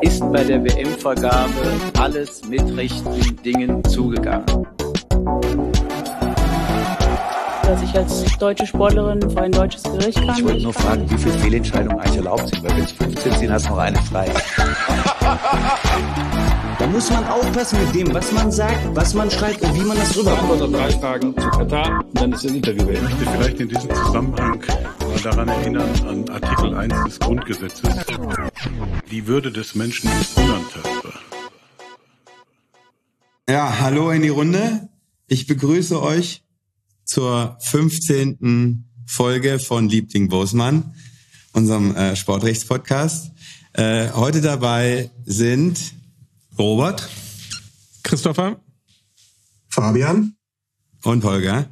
ist bei der WM-Vergabe alles mit rechten Dingen zugegangen. Dass ich als deutsche Sportlerin vor ein deutsches Gericht kann. Ich wollte nur fragen, wie viele Fehlentscheidungen eigentlich erlaubt sind, weil wenn es 15 sind, hast du noch eine frei. Da muss man aufpassen mit dem, was man sagt, was man schreibt und wie man das rüberbringt. Antwort auf 3 Fragen zu Katar und dann ist das Interview beendet. Ich möchte vielleicht in diesem Zusammenhang mal daran erinnern, an Artikel 1 des Grundgesetzes. Die Würde des Menschen ist unantastbar. Ja, hallo in die Runde. Ich begrüße euch zur 15. Folge von Liebling Bosman, unserem Sportrechtspodcast. Heute dabei sind Robert, Christopher, Fabian und Holger.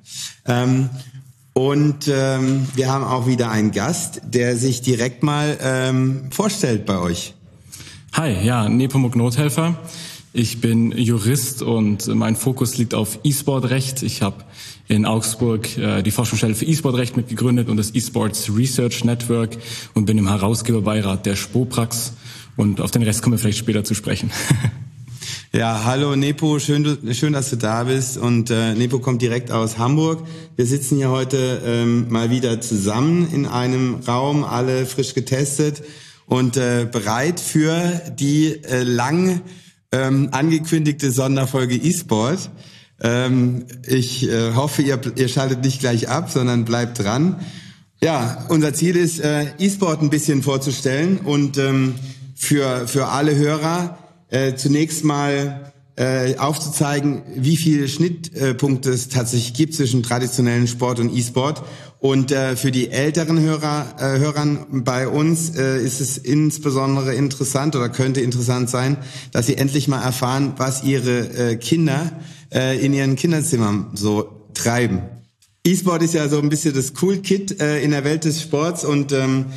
Wir haben auch wieder einen Gast, der sich direkt mal vorstellt bei euch. Hi, ja, Nepomuk Nothelfer. Ich bin Jurist und mein Fokus liegt auf E-Sport-Recht. Ich habe in Augsburg die Forschungsstelle für E-Sport-Recht mitgegründet und das E-Sports Research Network und bin im Herausgeberbeirat der Spoprax. Und auf den Rest kommen wir vielleicht später zu sprechen. Ja, hallo Nepo, schön, dass du da bist. Und Nepo kommt direkt aus Hamburg. Wir sitzen hier heute mal wieder zusammen in einem Raum, alle frisch getestet und bereit für die lang angekündigte Sonderfolge E-Sport. Ich hoffe, ihr schaltet nicht gleich ab, sondern bleibt dran. Ja, unser Ziel ist, E-Sport ein bisschen vorzustellen und für alle Hörer zunächst mal aufzuzeigen, wie viele Schnittpunkte es tatsächlich gibt zwischen traditionellen Sport und E-Sport. Und für die älteren Hörern bei uns ist es insbesondere interessant oder könnte interessant sein, dass sie endlich mal erfahren, was ihre Kinder in ihren Kinderzimmern so treiben. E-Sport ist ja so ein bisschen das Cool Kid in der Welt des Sports und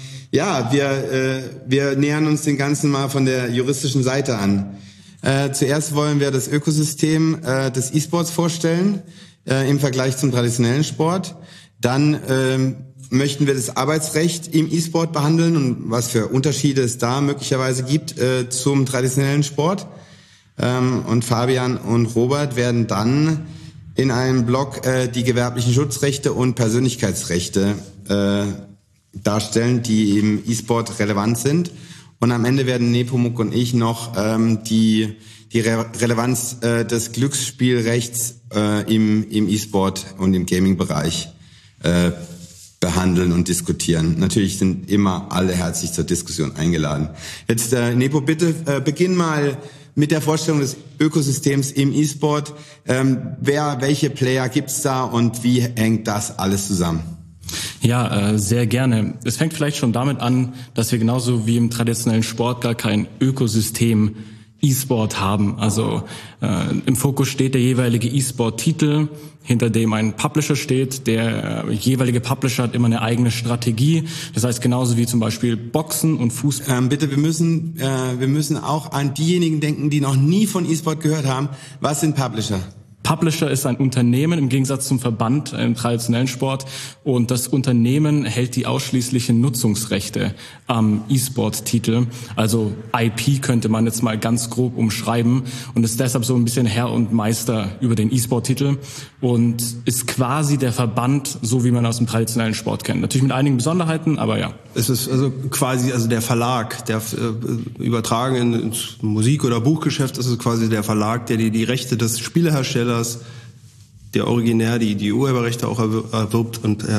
wir nähern uns den Ganzen mal von der juristischen Seite an. Zuerst wollen wir das Ökosystem des E-Sports vorstellen im Vergleich zum traditionellen Sport. Dann möchten wir das Arbeitsrecht im E-Sport behandeln und was für Unterschiede es da möglicherweise gibt zum traditionellen Sport. Und Fabian und Robert werden dann in einem Blog die gewerblichen Schutzrechte und Persönlichkeitsrechte darstellen, die im E-Sport relevant sind. Und am Ende werden Nepomuk und ich noch die Relevanz des Glücksspielrechts im E-Sport und im Gaming-Bereich behandeln und diskutieren. Natürlich sind immer alle herzlich zur Diskussion eingeladen. Jetzt, Nepo, bitte beginn mal mit der Vorstellung des Ökosystems im E-Sport. Welche Player gibt's da und wie hängt das alles zusammen? Ja, sehr gerne. Es fängt vielleicht schon damit an, dass wir genauso wie im traditionellen Sport gar kein Ökosystem E-Sport haben. Also im Fokus steht der jeweilige E-Sport-Titel, hinter dem ein Publisher steht. Der jeweilige Publisher hat immer eine eigene Strategie. Das heißt, genauso wie zum Beispiel Boxen und Fußball. Bitte, wir müssen auch an diejenigen denken, die noch nie von E-Sport gehört haben. Was sind Publisher? Publisher ist ein Unternehmen im Gegensatz zum Verband im traditionellen Sport und das Unternehmen hält die ausschließlichen Nutzungsrechte am E-Sport-Titel. Also IP könnte man jetzt mal ganz grob umschreiben und ist deshalb so ein bisschen Herr und Meister über den E-Sport-Titel und ist quasi der Verband, so wie man aus dem traditionellen Sport kennt. Natürlich mit einigen Besonderheiten, aber ja. Es ist also quasi der Verlag, der übertragen ins Musik- oder Buchgeschäft ist es quasi der Verlag, der die Rechte des Spieleherstellers, der originär die Urheberrechte auch erwirbt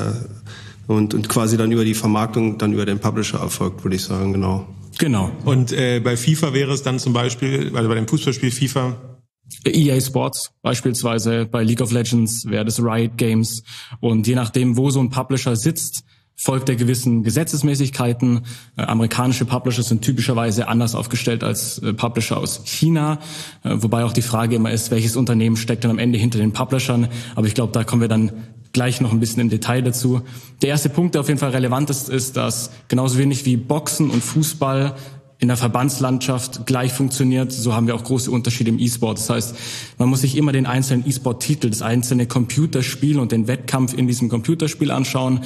und quasi dann über die Vermarktung dann über den Publisher erfolgt, würde ich sagen, genau. Genau. Und bei FIFA wäre es dann zum Beispiel, also bei dem Fußballspiel FIFA, EA Sports beispielsweise, bei League of Legends wäre das Riot Games und je nachdem, wo so ein Publisher sitzt, folgt er gewissen Gesetzesmäßigkeiten. Amerikanische Publisher sind typischerweise anders aufgestellt als Publisher aus China, wobei auch die Frage immer ist, welches Unternehmen steckt dann am Ende hinter den Publishern. Aber ich glaube, da kommen wir dann gleich noch ein bisschen im Detail dazu. Der erste Punkt, der auf jeden Fall relevant ist, dass genauso wenig wie Boxen und Fußball in der Verbandslandschaft gleich funktioniert, so haben wir auch große Unterschiede im E-Sport. Das heißt, man muss sich immer den einzelnen E-Sport-Titel, das einzelne Computerspiel und den Wettkampf in diesem Computerspiel anschauen.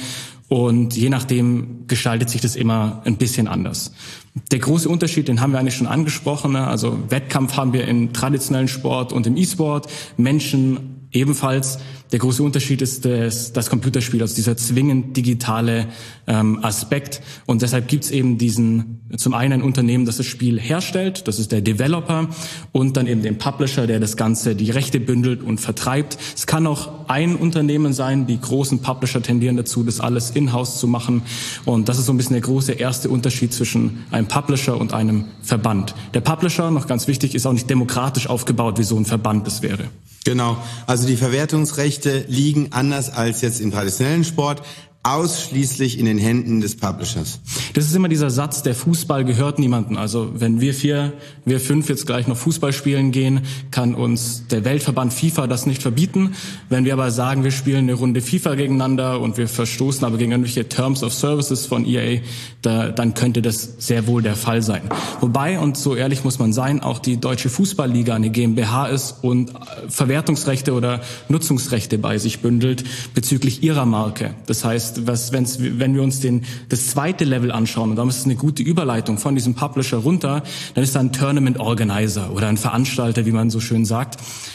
Und je nachdem gestaltet sich das immer ein bisschen anders. Der große Unterschied, den haben wir eigentlich schon angesprochen. Also Wettkampf haben wir im traditionellen Sport und im E-Sport. Menschen ebenfalls. Der große Unterschied ist das Computerspiel, also dieser zwingend digitale Aspekt. Und deshalb gibt's eben zum einen ein Unternehmen, das das Spiel herstellt, das ist der Developer, und dann eben den Publisher, der das Ganze, die Rechte bündelt und vertreibt. Es kann auch ein Unternehmen sein, die großen Publisher tendieren dazu, das alles in-house zu machen. Und das ist so ein bisschen der große erste Unterschied zwischen einem Publisher und einem Verband. Der Publisher, noch ganz wichtig, ist auch nicht demokratisch aufgebaut, wie so ein Verband das wäre. Genau, also die Verwertungsrechte liegen anders als jetzt im traditionellen Sport ausschließlich in den Händen des Publishers. Das ist immer dieser Satz, der Fußball gehört niemandem. Also wenn wir 5 jetzt gleich noch Fußball spielen gehen, kann uns der Weltverband FIFA das nicht verbieten. Wenn wir aber sagen, wir spielen eine Runde FIFA gegeneinander und wir verstoßen aber gegen irgendwelche Terms of Services von EA, dann könnte das sehr wohl der Fall sein. Wobei, und so ehrlich muss man sein, auch die Deutsche Fußballliga eine GmbH ist und Verwertungsrechte oder Nutzungsrechte bei sich bündelt bezüglich ihrer Marke. Das heißt, wenn wir uns das zweite Level anschauen, und darum ist es eine gute Überleitung von diesem Publisher runter, dann ist da ein Tournament Organizer oder ein Veranstalter, wie man so schön sagt.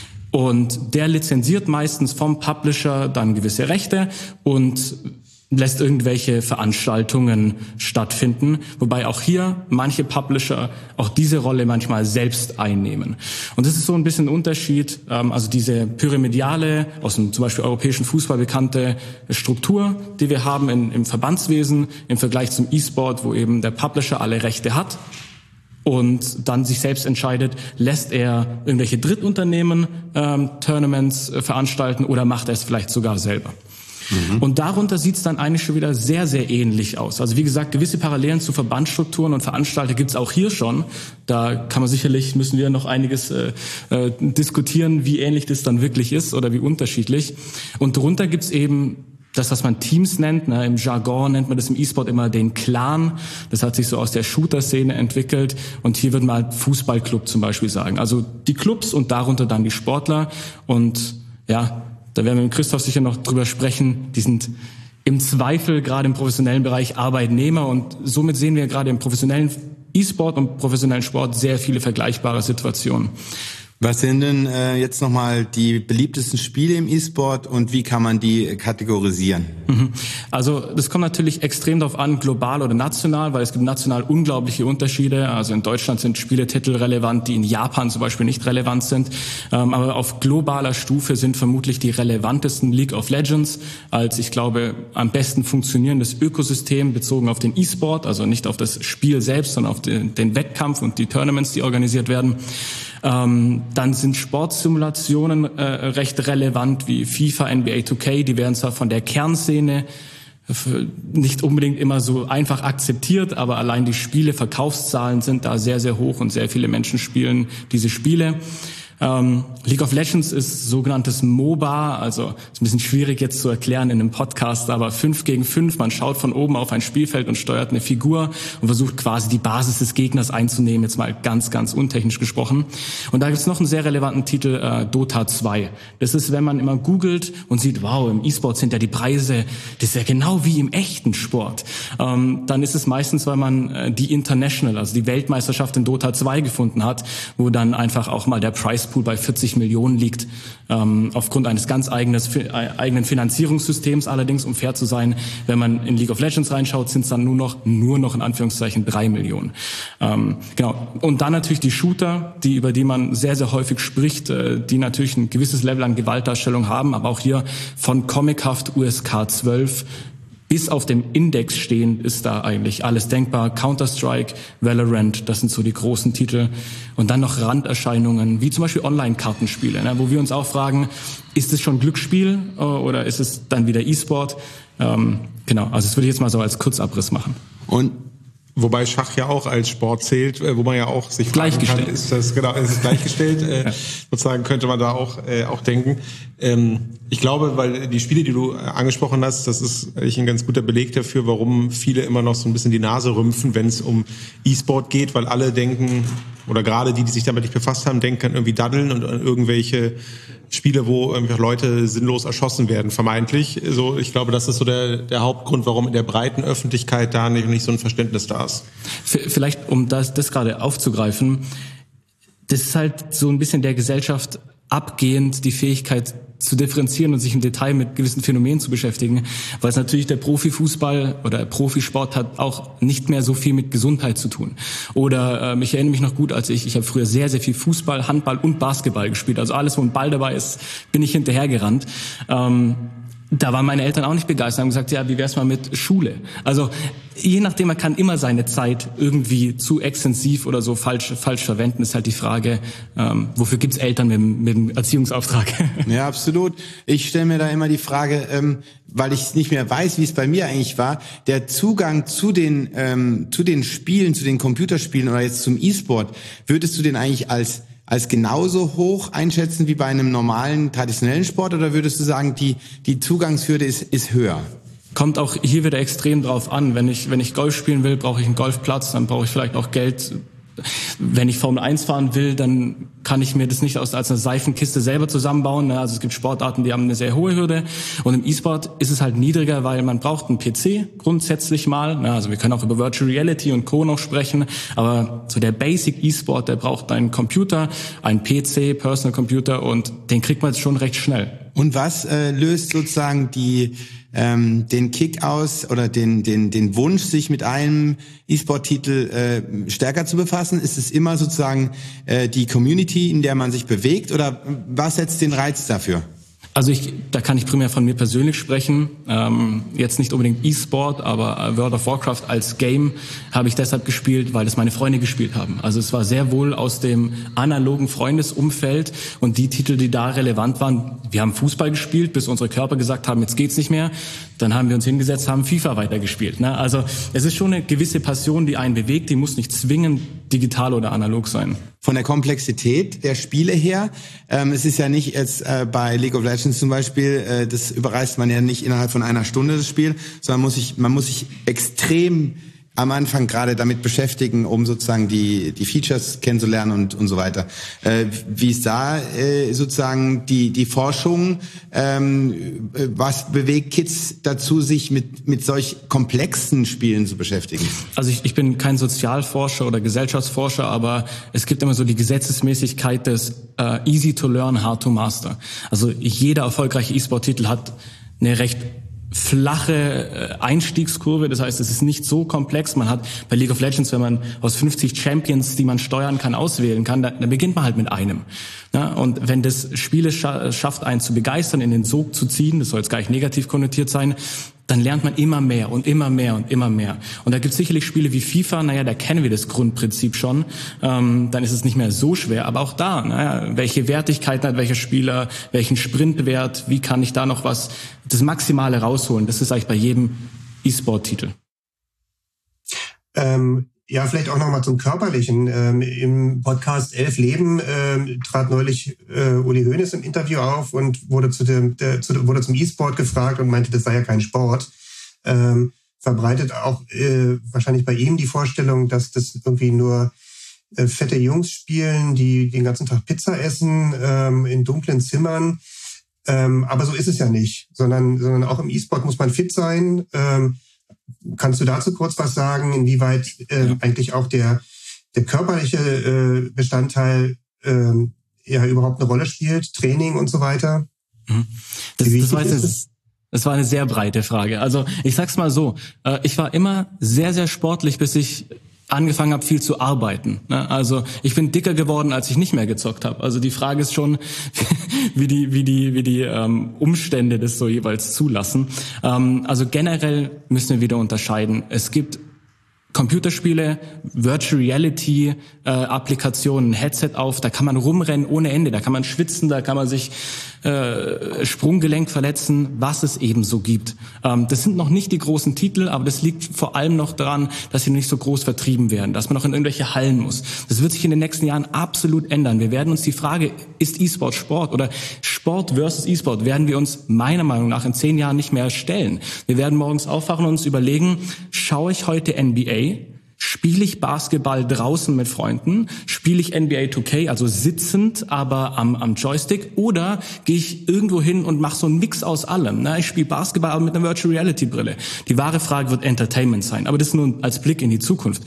Und der lizenziert meistens vom Publisher dann gewisse Rechte und lässt irgendwelche Veranstaltungen stattfinden, wobei auch hier manche Publisher auch diese Rolle manchmal selbst einnehmen. Und das ist so ein bisschen ein Unterschied, also diese pyramidale, aus dem zum Beispiel europäischen Fußball bekannte Struktur, die wir haben im Verbandswesen im Vergleich zum E-Sport, wo eben der Publisher alle Rechte hat und dann sich selbst entscheidet, lässt er irgendwelche Drittunternehmen Tournaments veranstalten oder macht er es vielleicht sogar selber. Und darunter sieht es dann eigentlich schon wieder sehr, sehr ähnlich aus. Also wie gesagt, gewisse Parallelen zu Verbandsstrukturen und Veranstalter gibt es auch hier schon. Da müssen wir noch einiges diskutieren, wie ähnlich das dann wirklich ist oder wie unterschiedlich. Und darunter gibt es eben das, was man Teams nennt. Im Jargon nennt man das im E-Sport immer den Clan. Das hat sich so aus der Shooter-Szene entwickelt. Und hier würde man Fußballclub zum Beispiel sagen. Also die Clubs und darunter dann die Sportler. Und ja, da werden wir mit Christoph sicher noch drüber sprechen. Die sind im Zweifel gerade im professionellen Bereich Arbeitnehmer und somit sehen wir gerade im professionellen E-Sport und professionellen Sport sehr viele vergleichbare Situationen. Was sind denn jetzt nochmal die beliebtesten Spiele im E-Sport und wie kann man die kategorisieren? Also das kommt natürlich extrem darauf an, global oder national, weil es gibt national unglaubliche Unterschiede. Also in Deutschland sind Spieletitel relevant, die in Japan zum Beispiel nicht relevant sind. Aber auf globaler Stufe sind vermutlich die relevantesten League of Legends als, ich glaube, am besten funktionierendes Ökosystem bezogen auf den E-Sport, also nicht auf das Spiel selbst, sondern auf den Wettkampf und die Tournaments, die organisiert werden. Dann sind Sportsimulationen recht relevant wie FIFA, NBA 2K. Die werden zwar von der Kernszene nicht unbedingt immer so einfach akzeptiert, aber allein die Spiele-Verkaufszahlen sind da sehr, sehr hoch und sehr viele Menschen spielen diese Spiele. League of Legends ist sogenanntes MOBA, also ist ein bisschen schwierig jetzt zu erklären in einem Podcast, aber 5 gegen 5, man schaut von oben auf ein Spielfeld und steuert eine Figur und versucht quasi die Basis des Gegners einzunehmen, jetzt mal ganz, ganz untechnisch gesprochen. Und da gibt es noch einen sehr relevanten Titel, Dota 2. Das ist, wenn man immer googelt und sieht, wow, im E-Sport sind ja die Preise, das ist ja genau wie im echten Sport. Dann ist es meistens, weil man die International, also die Weltmeisterschaft in Dota 2 gefunden hat, wo dann einfach auch mal der Price Pool bei 40 Millionen liegt, aufgrund eines ganz eigenen Finanzierungssystems allerdings, um fair zu sein. Wenn man in League of Legends reinschaut, sind es dann nur noch in Anführungszeichen 3 Millionen. Genau. Und dann natürlich die Shooter, über die man sehr, sehr häufig spricht, die natürlich ein gewisses Level an Gewaltdarstellung haben, aber auch hier von comichaft USK 12 bis auf dem Index stehen, ist da eigentlich alles denkbar. Counter-Strike, Valorant, das sind so die großen Titel. Und dann noch Randerscheinungen, wie zum Beispiel Online-Kartenspiele, wo wir uns auch fragen, ist es schon Glücksspiel oder ist es dann wieder E-Sport? Genau, also das würde ich jetzt mal so als Kurzabriss machen. Und wobei Schach ja auch als Sport zählt, wo man ja auch sich fragen kann, ist es gleichgestellt? Ja. Sozusagen könnte man da auch denken. Ich glaube, weil die Spiele, die du angesprochen hast, das ist eigentlich ein ganz guter Beleg dafür, warum viele immer noch so ein bisschen die Nase rümpfen, wenn es um E-Sport geht, weil alle denken, oder gerade die sich damit nicht befasst haben, denken an irgendwie Daddeln und an irgendwelche Spiele, wo irgendwie Leute sinnlos erschossen werden, vermeintlich. So, ich glaube, das ist so der Hauptgrund, warum in der breiten Öffentlichkeit da nicht so ein Verständnis da ist. Vielleicht, um das gerade aufzugreifen, das ist halt so ein bisschen der Gesellschaft abgehend die Fähigkeit zu differenzieren und sich im Detail mit gewissen Phänomenen zu beschäftigen, weil es natürlich der Profifußball oder Profisport hat auch nicht mehr so viel mit Gesundheit zu tun. Oder ich erinnere mich noch gut, als ich habe früher sehr, sehr viel Fußball, Handball und Basketball gespielt. Also alles, wo ein Ball dabei ist, bin ich hinterhergerannt. Da waren meine Eltern auch nicht begeistert, haben gesagt, ja, wie wär's mal mit Schule? Also je nachdem, man kann immer seine Zeit irgendwie zu extensiv oder so falsch verwenden, ist halt die Frage, wofür gibt's Eltern mit dem Erziehungsauftrag? Ja, absolut. Ich stelle mir da immer die Frage, weil ich nicht mehr weiß, wie es bei mir eigentlich war, der Zugang zu den Spielen, zu den Computerspielen oder jetzt zum E-Sport, würdest du den eigentlich als genauso hoch einschätzen wie bei einem normalen, traditionellen Sport, oder würdest du sagen, die Zugangshürde ist höher? Kommt auch hier wieder extrem drauf an. Wenn ich Golf spielen will, brauche ich einen Golfplatz, dann brauche ich vielleicht auch Geld. Wenn ich Formel 1 fahren will, dann kann ich mir das nicht als eine Seifenkiste selber zusammenbauen. Also es gibt Sportarten, die haben eine sehr hohe Hürde. Und im E-Sport ist es halt niedriger, weil man braucht einen PC grundsätzlich mal. Also wir können auch über Virtual Reality und Co. noch sprechen. Aber so der Basic E-Sport, der braucht einen Computer, einen PC, Personal Computer, und den kriegt man jetzt schon recht schnell. Und was löst sozusagen den Kick aus oder den Wunsch, sich mit einem E-Sport-Titel stärker zu befassen? Ist es immer sozusagen die Community, in der man sich bewegt, oder was setzt den Reiz dafür? Also da kann ich primär von mir persönlich sprechen. Jetzt nicht unbedingt E-Sport, aber World of Warcraft als Game habe ich deshalb gespielt, weil das meine Freunde gespielt haben. Also es war sehr wohl aus dem analogen Freundesumfeld, und die Titel, die da relevant waren, wir haben Fußball gespielt, bis unsere Körper gesagt haben, jetzt geht's nicht mehr. Dann haben wir uns hingesetzt, haben FIFA weitergespielt. Also es ist schon eine gewisse Passion, die einen bewegt, die muss nicht zwingend digital oder analog sein. Von der Komplexität der Spiele her, es ist ja nicht jetzt bei League of Legends zum Beispiel, das überreißt man ja nicht innerhalb von einer Stunde das Spiel, sondern man muss sich extrem am Anfang gerade damit beschäftigen, um sozusagen die Features kennenzulernen und so weiter. Wie ist da sozusagen die Forschung? Was bewegt Kids dazu, sich mit solch komplexen Spielen zu beschäftigen? Also ich bin kein Sozialforscher oder Gesellschaftsforscher, aber es gibt immer so die Gesetzesmäßigkeit des easy to learn, hard to master. Also jeder erfolgreiche E-Sport-Titel hat eine recht flache Einstiegskurve, das heißt, es ist nicht so komplex. Man hat bei League of Legends, wenn man aus 50 Champions, die man steuern kann, auswählen kann, dann beginnt man halt mit einem. Ja, und wenn das Spiel es schafft, einen zu begeistern, in den Sog zu ziehen, das soll jetzt gar nicht negativ konnotiert sein, dann lernt man immer mehr und immer mehr und immer mehr. Und da gibt es sicherlich Spiele wie FIFA, da kennen wir das Grundprinzip schon, dann ist es nicht mehr so schwer. Aber auch da, welche Wertigkeiten hat welcher Spieler, welchen Sprintwert, wie kann ich da noch das Maximale rausholen? Das ist eigentlich bei jedem E-Sport-Titel. Ja, vielleicht auch nochmal zum Körperlichen. Im Podcast 11 Leben trat neulich Uli Hoeneß im Interview auf und wurde zum E-Sport gefragt und meinte, das sei ja kein Sport. Verbreitet auch wahrscheinlich bei ihm die Vorstellung, dass das irgendwie nur fette Jungs spielen, die den ganzen Tag Pizza essen, in dunklen Zimmern. Aber so ist es ja nicht, sondern auch im E-Sport muss man fit sein. Kannst du dazu kurz was sagen, inwieweit eigentlich auch der körperliche Bestandteil überhaupt eine Rolle spielt, Training und so weiter? Das war eine sehr breite Frage. Also ich sag's mal so, ich war immer sehr, sehr sportlich, bis ich angefangen habe, viel zu arbeiten. Also ich bin dicker geworden, als ich nicht mehr gezockt habe. Also die Frage ist schon, wie die Umstände das so jeweils zulassen. Also generell müssen wir wieder unterscheiden. Es gibt Computerspiele, Virtual Reality Applikationen, Headset auf, da kann man rumrennen ohne Ende, da kann man schwitzen, da kann man sich Sprunggelenk verletzen, was es eben so gibt. Das sind noch nicht die großen Titel, aber das liegt vor allem noch daran, dass sie nicht so groß vertrieben werden, dass man noch in irgendwelche Hallen muss. Das wird sich in den nächsten Jahren absolut ändern. Wir werden uns die Frage, ist E-Sport Sport oder Sport versus E-Sport, werden wir uns meiner Meinung nach in 10 Jahren nicht mehr stellen. Wir werden morgens aufwachen und uns überlegen, schaue ich heute NBA? Spiele ich Basketball draußen mit Freunden? Spiele ich NBA 2K, also sitzend, aber am Joystick? Oder gehe ich irgendwo hin und mache so einen Mix aus allem? Na, ich spiele Basketball aber mit einer Virtual Reality Brille. Die wahre Frage wird Entertainment sein, aber das nur als Blick in die Zukunft.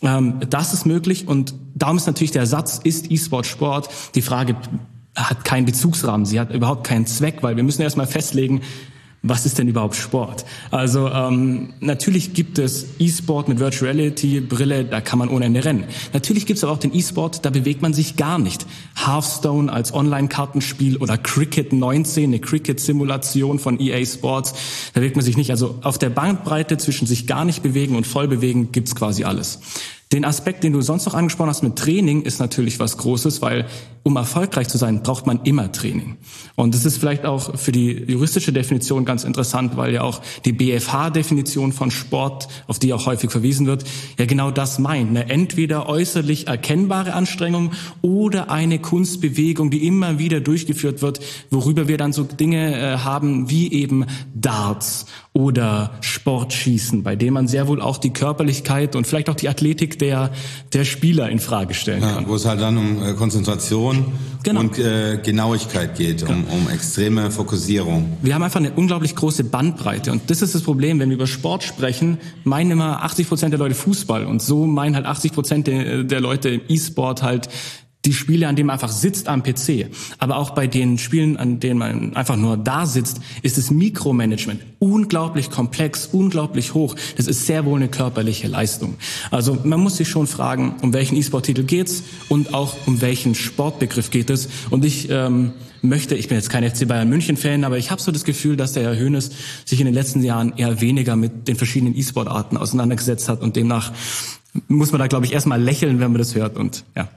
Das ist möglich und darum ist natürlich der Satz, ist E-Sport Sport? Die Frage hat keinen Bezugsrahmen, sie hat überhaupt keinen Zweck, weil wir müssen erstmal festlegen, was ist denn überhaupt Sport? Also natürlich gibt es E-Sport mit Virtual Reality Brille, da kann man ohne Ende rennen. Natürlich gibt es aber auch den E-Sport, da bewegt man sich gar nicht. Hearthstone als Online-Kartenspiel oder Cricket 19, eine Cricket-Simulation von EA Sports, da bewegt man sich nicht. Also auf der Bandbreite zwischen sich gar nicht bewegen und voll bewegen gibt's quasi alles. Den Aspekt, den du sonst noch angesprochen hast mit Training, ist natürlich was Großes, weil um erfolgreich zu sein, braucht man immer Training. Und das ist vielleicht auch für die juristische Definition ganz interessant, weil ja auch die BFH-Definition von Sport, auf die auch häufig verwiesen wird, ja genau das meint. Ne? Entweder äußerlich erkennbare Anstrengung oder eine Kunstbewegung, die immer wieder durchgeführt wird, worüber wir dann so Dinge haben wie eben Darts oder Sportschießen, bei dem man sehr wohl auch die Körperlichkeit und vielleicht auch die Athletik der Spieler in Frage stellen kann. Wo es halt dann um Konzentration und Genauigkeit geht, um extreme Fokussierung. Wir haben einfach eine unglaublich große Bandbreite und das ist das Problem, wenn wir über Sport sprechen, meinen immer 80% der Leute Fußball und so meinen halt 80% der Leute im E-Sport halt die Spiele, an denen man einfach sitzt am PC. Aber auch bei den Spielen, an denen man einfach nur da sitzt, ist das Mikromanagement unglaublich komplex, unglaublich hoch. Das ist sehr wohl eine körperliche Leistung. Also man muss sich schon fragen, um welchen E-Sport-Titel geht's und auch um welchen Sportbegriff geht es. Und ich bin jetzt kein FC Bayern München-Fan, aber ich habe so das Gefühl, dass der Herr Hoeneß sich in den letzten Jahren eher weniger mit den verschiedenen E-Sport-Arten auseinandergesetzt hat und demnach muss man da, glaube ich, erstmal lächeln, wenn man das hört und ja.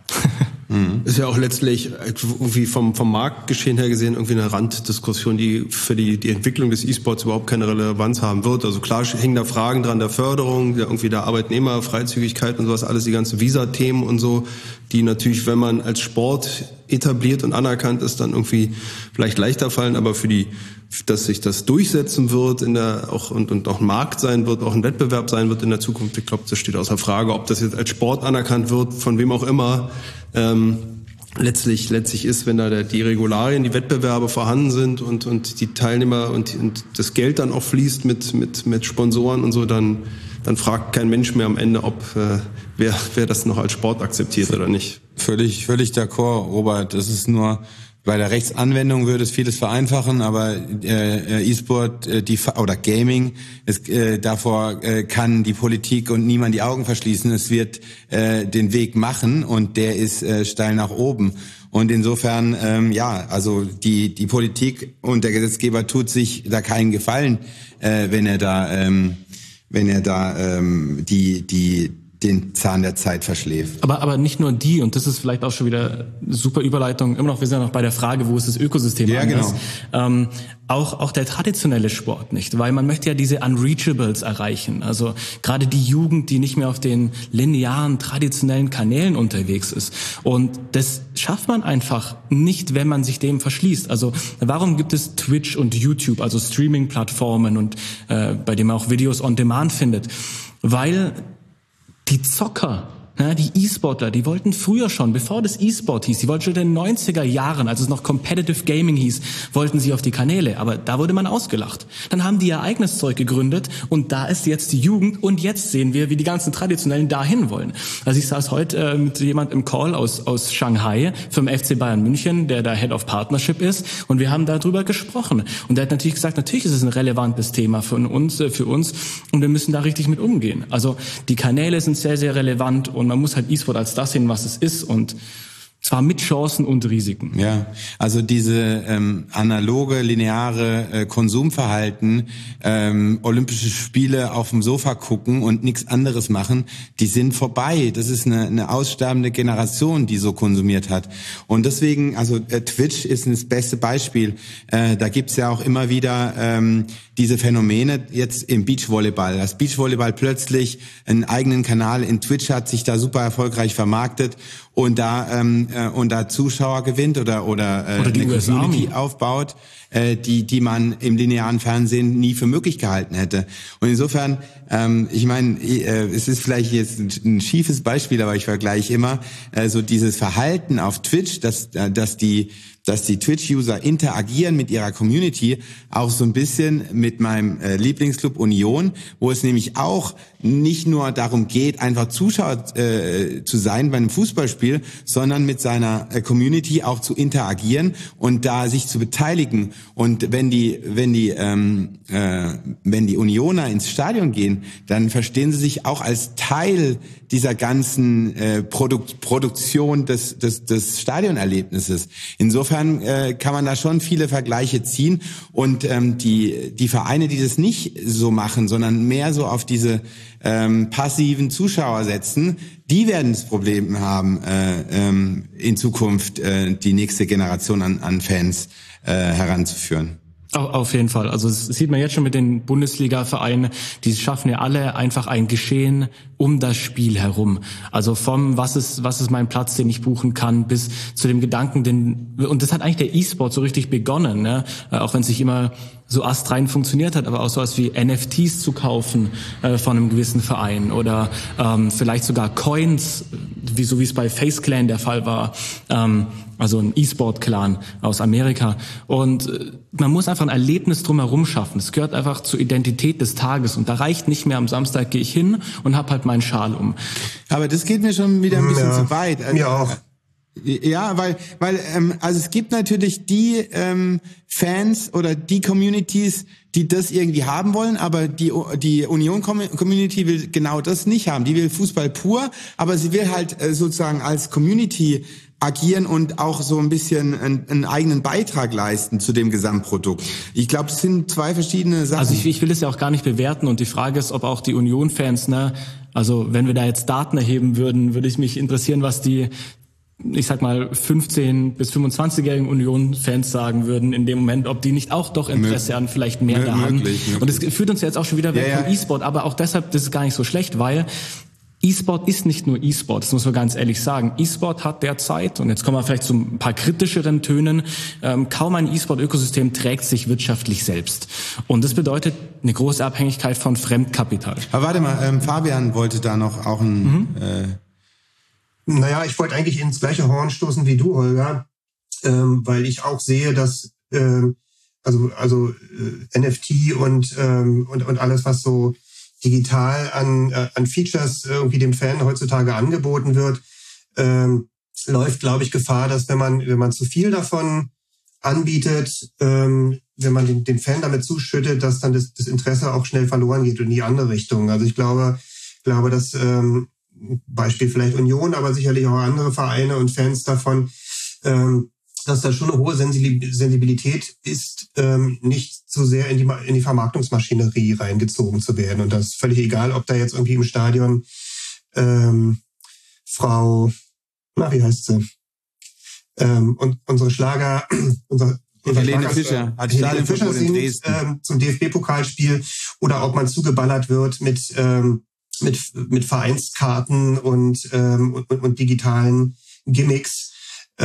Ist ja auch letztlich irgendwie vom Marktgeschehen her gesehen irgendwie eine Randdiskussion, die für die Entwicklung des E-Sports überhaupt keine Relevanz haben wird. Also klar hängen da Fragen dran der Förderung, irgendwie der Arbeitnehmer, Freizügigkeit und sowas, alles die ganzen Visa-Themen und so, die natürlich, wenn man als Sport etabliert und anerkannt ist, dann irgendwie vielleicht leichter fallen, aber dass sich das durchsetzen wird und auch ein Markt sein wird, auch ein Wettbewerb sein wird in der Zukunft. Ich glaube, das steht außer Frage, ob das jetzt als Sport anerkannt wird, von wem auch immer. Letztlich ist, wenn da die Regularien, die Wettbewerbe vorhanden sind und die Teilnehmer und das Geld dann auch fließt mit Sponsoren und so, dann fragt kein Mensch mehr am Ende, ob wer das noch als Sport akzeptiert oder nicht. Völlig d'accord, Robert. Das ist nur bei der Rechtsanwendung würde es vieles vereinfachen, aber E-Sport oder Gaming, davor kann die Politik und niemand die Augen verschließen. Es wird den Weg machen und der ist steil nach oben. Und insofern, also die Politik und der Gesetzgeber tut sich da keinen Gefallen, wenn er da den Zahn der Zeit verschläft. Aber nicht nur die, und das ist vielleicht auch schon wieder super Überleitung, immer noch, wir sind ja noch bei der Frage, wo ist das Ökosystem anders? Genau. Auch der traditionelle Sport nicht, weil man möchte ja diese Unreachables erreichen. Also gerade die Jugend, die nicht mehr auf den linearen, traditionellen Kanälen unterwegs ist. Und das schafft man einfach nicht, wenn man sich dem verschließt. Also warum gibt es Twitch und YouTube, also Streaming-Plattformen und bei denen man auch Videos on Demand findet? Weil die Zocker, die E-Sportler, die wollten früher schon, bevor das E-Sport hieß, die wollten schon in den 90er Jahren, als es noch Competitive Gaming hieß, wollten sie auf die Kanäle, aber da wurde man ausgelacht. Dann haben die ihr eigenes Zeug gegründet und da ist jetzt die Jugend und jetzt sehen wir, wie die ganzen Traditionellen dahin wollen. Also ich saß heute mit jemand im Call aus Shanghai vom FC Bayern München, der da Head of Partnership ist und wir haben darüber gesprochen. Und der hat natürlich gesagt, natürlich ist es ein relevantes Thema für uns und wir müssen da richtig mit umgehen. Also die Kanäle sind sehr, sehr relevant und man muss halt E-Sport als das sehen, was es ist und zwar mit Chancen und Risiken. Ja, also diese analoge, lineare Konsumverhalten, Olympische Spiele auf dem Sofa gucken und nichts anderes machen, die sind vorbei. Das ist eine aussterbende Generation, die so konsumiert hat. Und deswegen, also Twitch ist das beste Beispiel. Da gibt's ja auch immer wieder diese Phänomene jetzt im Beachvolleyball. Das Beachvolleyball plötzlich einen eigenen Kanal in Twitch hat, sich da super erfolgreich vermarktet und da und da Zuschauer gewinnt oder eine Community aufbaut, die man im linearen Fernsehen nie für möglich gehalten hätte. Und insofern, ich meine, es ist vielleicht jetzt ein schiefes Beispiel, aber ich vergleiche immer so dieses Verhalten auf Twitch, dass die Twitch-User interagieren mit ihrer Community, auch so ein bisschen mit meinem Lieblingsclub Union, wo es nämlich auch nicht nur darum geht, einfach Zuschauer zu sein bei einem Fußballspiel, sondern mit seiner Community auch zu interagieren und da sich zu beteiligen. Und wenn die Unioner ins Stadion gehen, dann verstehen sie sich auch als Teil dieser ganzen Produktion des Stadionerlebnisses. Insofern kann man da schon viele Vergleiche ziehen und die Vereine, die das nicht so machen, sondern mehr so auf diese passiven Zuschauer setzen, die werden das Problem haben, in Zukunft die nächste Generation an Fans heranzuführen. Auf jeden Fall. Also das sieht man jetzt schon mit den Bundesliga-Vereinen, die schaffen ja alle einfach ein Geschehen um das Spiel herum. Also vom was ist mein Platz, den ich buchen kann, bis zu dem Gedanken, und das hat eigentlich der E-Sport so richtig begonnen, ne? Auch wenn es nicht immer so astrein funktioniert hat, aber auch sowas wie NFTs zu kaufen von einem gewissen Verein oder vielleicht sogar Coins, so wie es bei Face Clan der Fall war, also ein E-Sport-Clan aus Amerika. Und man muss einfach ein Erlebnis drumherum schaffen. Es gehört einfach zur Identität des Tages und da reicht nicht mehr, am Samstag gehe ich hin und hab halt meinen Schal um. Aber das geht mir schon wieder ein bisschen zu weit. Mir auch. Ja, weil also es gibt natürlich die Fans oder die Communities, die das irgendwie haben wollen, aber die Union-Community will genau das nicht haben. Die will Fußball pur, aber sie will halt sozusagen als Community agieren und auch so ein bisschen einen eigenen Beitrag leisten zu dem Gesamtprodukt. Ich glaube, es sind zwei verschiedene Sachen. Also ich will es ja auch gar nicht bewerten und die Frage ist, ob auch die Union-Fans, also wenn wir da jetzt Daten erheben würden, würde ich mich interessieren, was die, ich sag mal, 15- bis 25-jährigen Union-Fans sagen würden in dem Moment, ob die nicht auch doch Interesse an vielleicht mehr da haben. Und es führt uns ja jetzt auch schon wieder weg vom E-Sport, aber auch deshalb, das ist gar nicht so schlecht, weil E-Sport ist nicht nur E-Sport, das muss man ganz ehrlich sagen. E-Sport hat derzeit, und jetzt kommen wir vielleicht zu ein paar kritischeren Tönen, kaum ein E-Sport-Ökosystem trägt sich wirtschaftlich selbst. Und das bedeutet eine große Abhängigkeit von Fremdkapital. Aber warte mal, Fabian wollte da noch auch Naja, ich wollte eigentlich ins gleiche Horn stoßen wie du, Holger, weil ich auch sehe, dass NFT und alles, was so digital an Features irgendwie dem Fan heutzutage angeboten wird, läuft, glaube ich, Gefahr, dass wenn man zu viel davon anbietet, wenn man den Fan damit zuschüttet, dass dann das Interesse auch schnell verloren geht in die andere Richtung. Also ich glaube, dass Beispiel vielleicht Union, aber sicherlich auch andere Vereine und Fans davon, dass da schon eine hohe Sensibilität ist, nicht zu sehr in die Vermarktungsmaschinerie reingezogen zu werden. Und das ist völlig egal, ob da jetzt irgendwie im Stadion wie heißt sie? Und unsere Schlager, Helene Fischer hat Stadionverbot in Dresden zum DFB-Pokalspiel oder ob man zugeballert wird mit Vereinskarten und digitalen Gimmicks.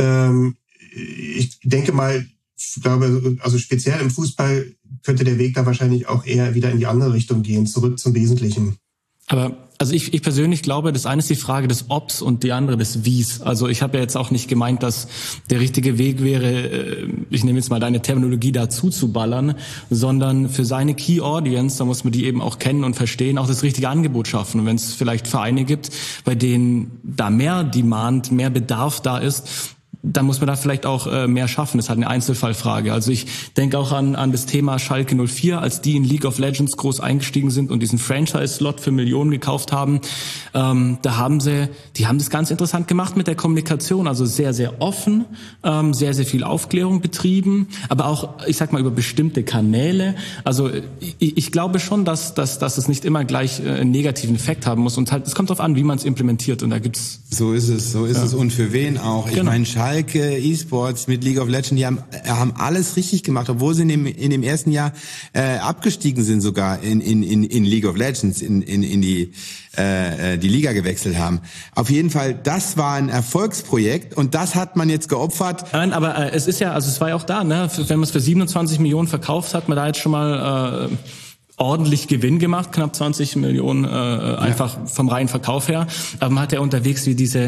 Ich denke mal, also speziell im Fußball könnte der Weg da wahrscheinlich auch eher wieder in die andere Richtung gehen, zurück zum Wesentlichen. Aber also ich persönlich glaube, das eine ist die Frage des Obs und die andere des Wies. Also ich habe ja jetzt auch nicht gemeint, dass der richtige Weg wäre, ich nehme jetzt mal deine Terminologie dazu zu ballern, sondern für seine Key Audience, da muss man die eben auch kennen und verstehen, auch das richtige Angebot schaffen. Und wenn es vielleicht Vereine gibt, bei denen da mehr Demand, mehr Bedarf da ist, dann muss man da vielleicht auch mehr schaffen. Das ist halt eine Einzelfallfrage. Also ich denke auch an das Thema Schalke 04, als die in League of Legends groß eingestiegen sind und diesen Franchise-Slot für Millionen gekauft haben. Die haben das ganz interessant gemacht mit der Kommunikation. Also sehr, sehr offen, sehr, sehr viel Aufklärung betrieben, aber auch, ich sag mal, über bestimmte Kanäle. Also ich glaube schon, dass es nicht immer gleich einen negativen Effekt haben muss. Und halt, es kommt darauf an, wie man es implementiert. Und da gibt's. So ist es. Und für wen auch. Ich meine, Schalke Schalke eSports mit League of Legends, die haben alles richtig gemacht, obwohl sie in dem ersten Jahr abgestiegen sind sogar in League of Legends, in die Liga gewechselt haben. Auf jeden Fall, das war ein Erfolgsprojekt und das hat man jetzt geopfert. Nein, aber es ist ja, also es war ja auch da, ne? Wenn man es für 27 Millionen verkauft, hat man da jetzt schon mal ordentlich Gewinn gemacht, knapp 20 Millionen einfach vom reinen Verkauf her. Aber man hat ja unterwegs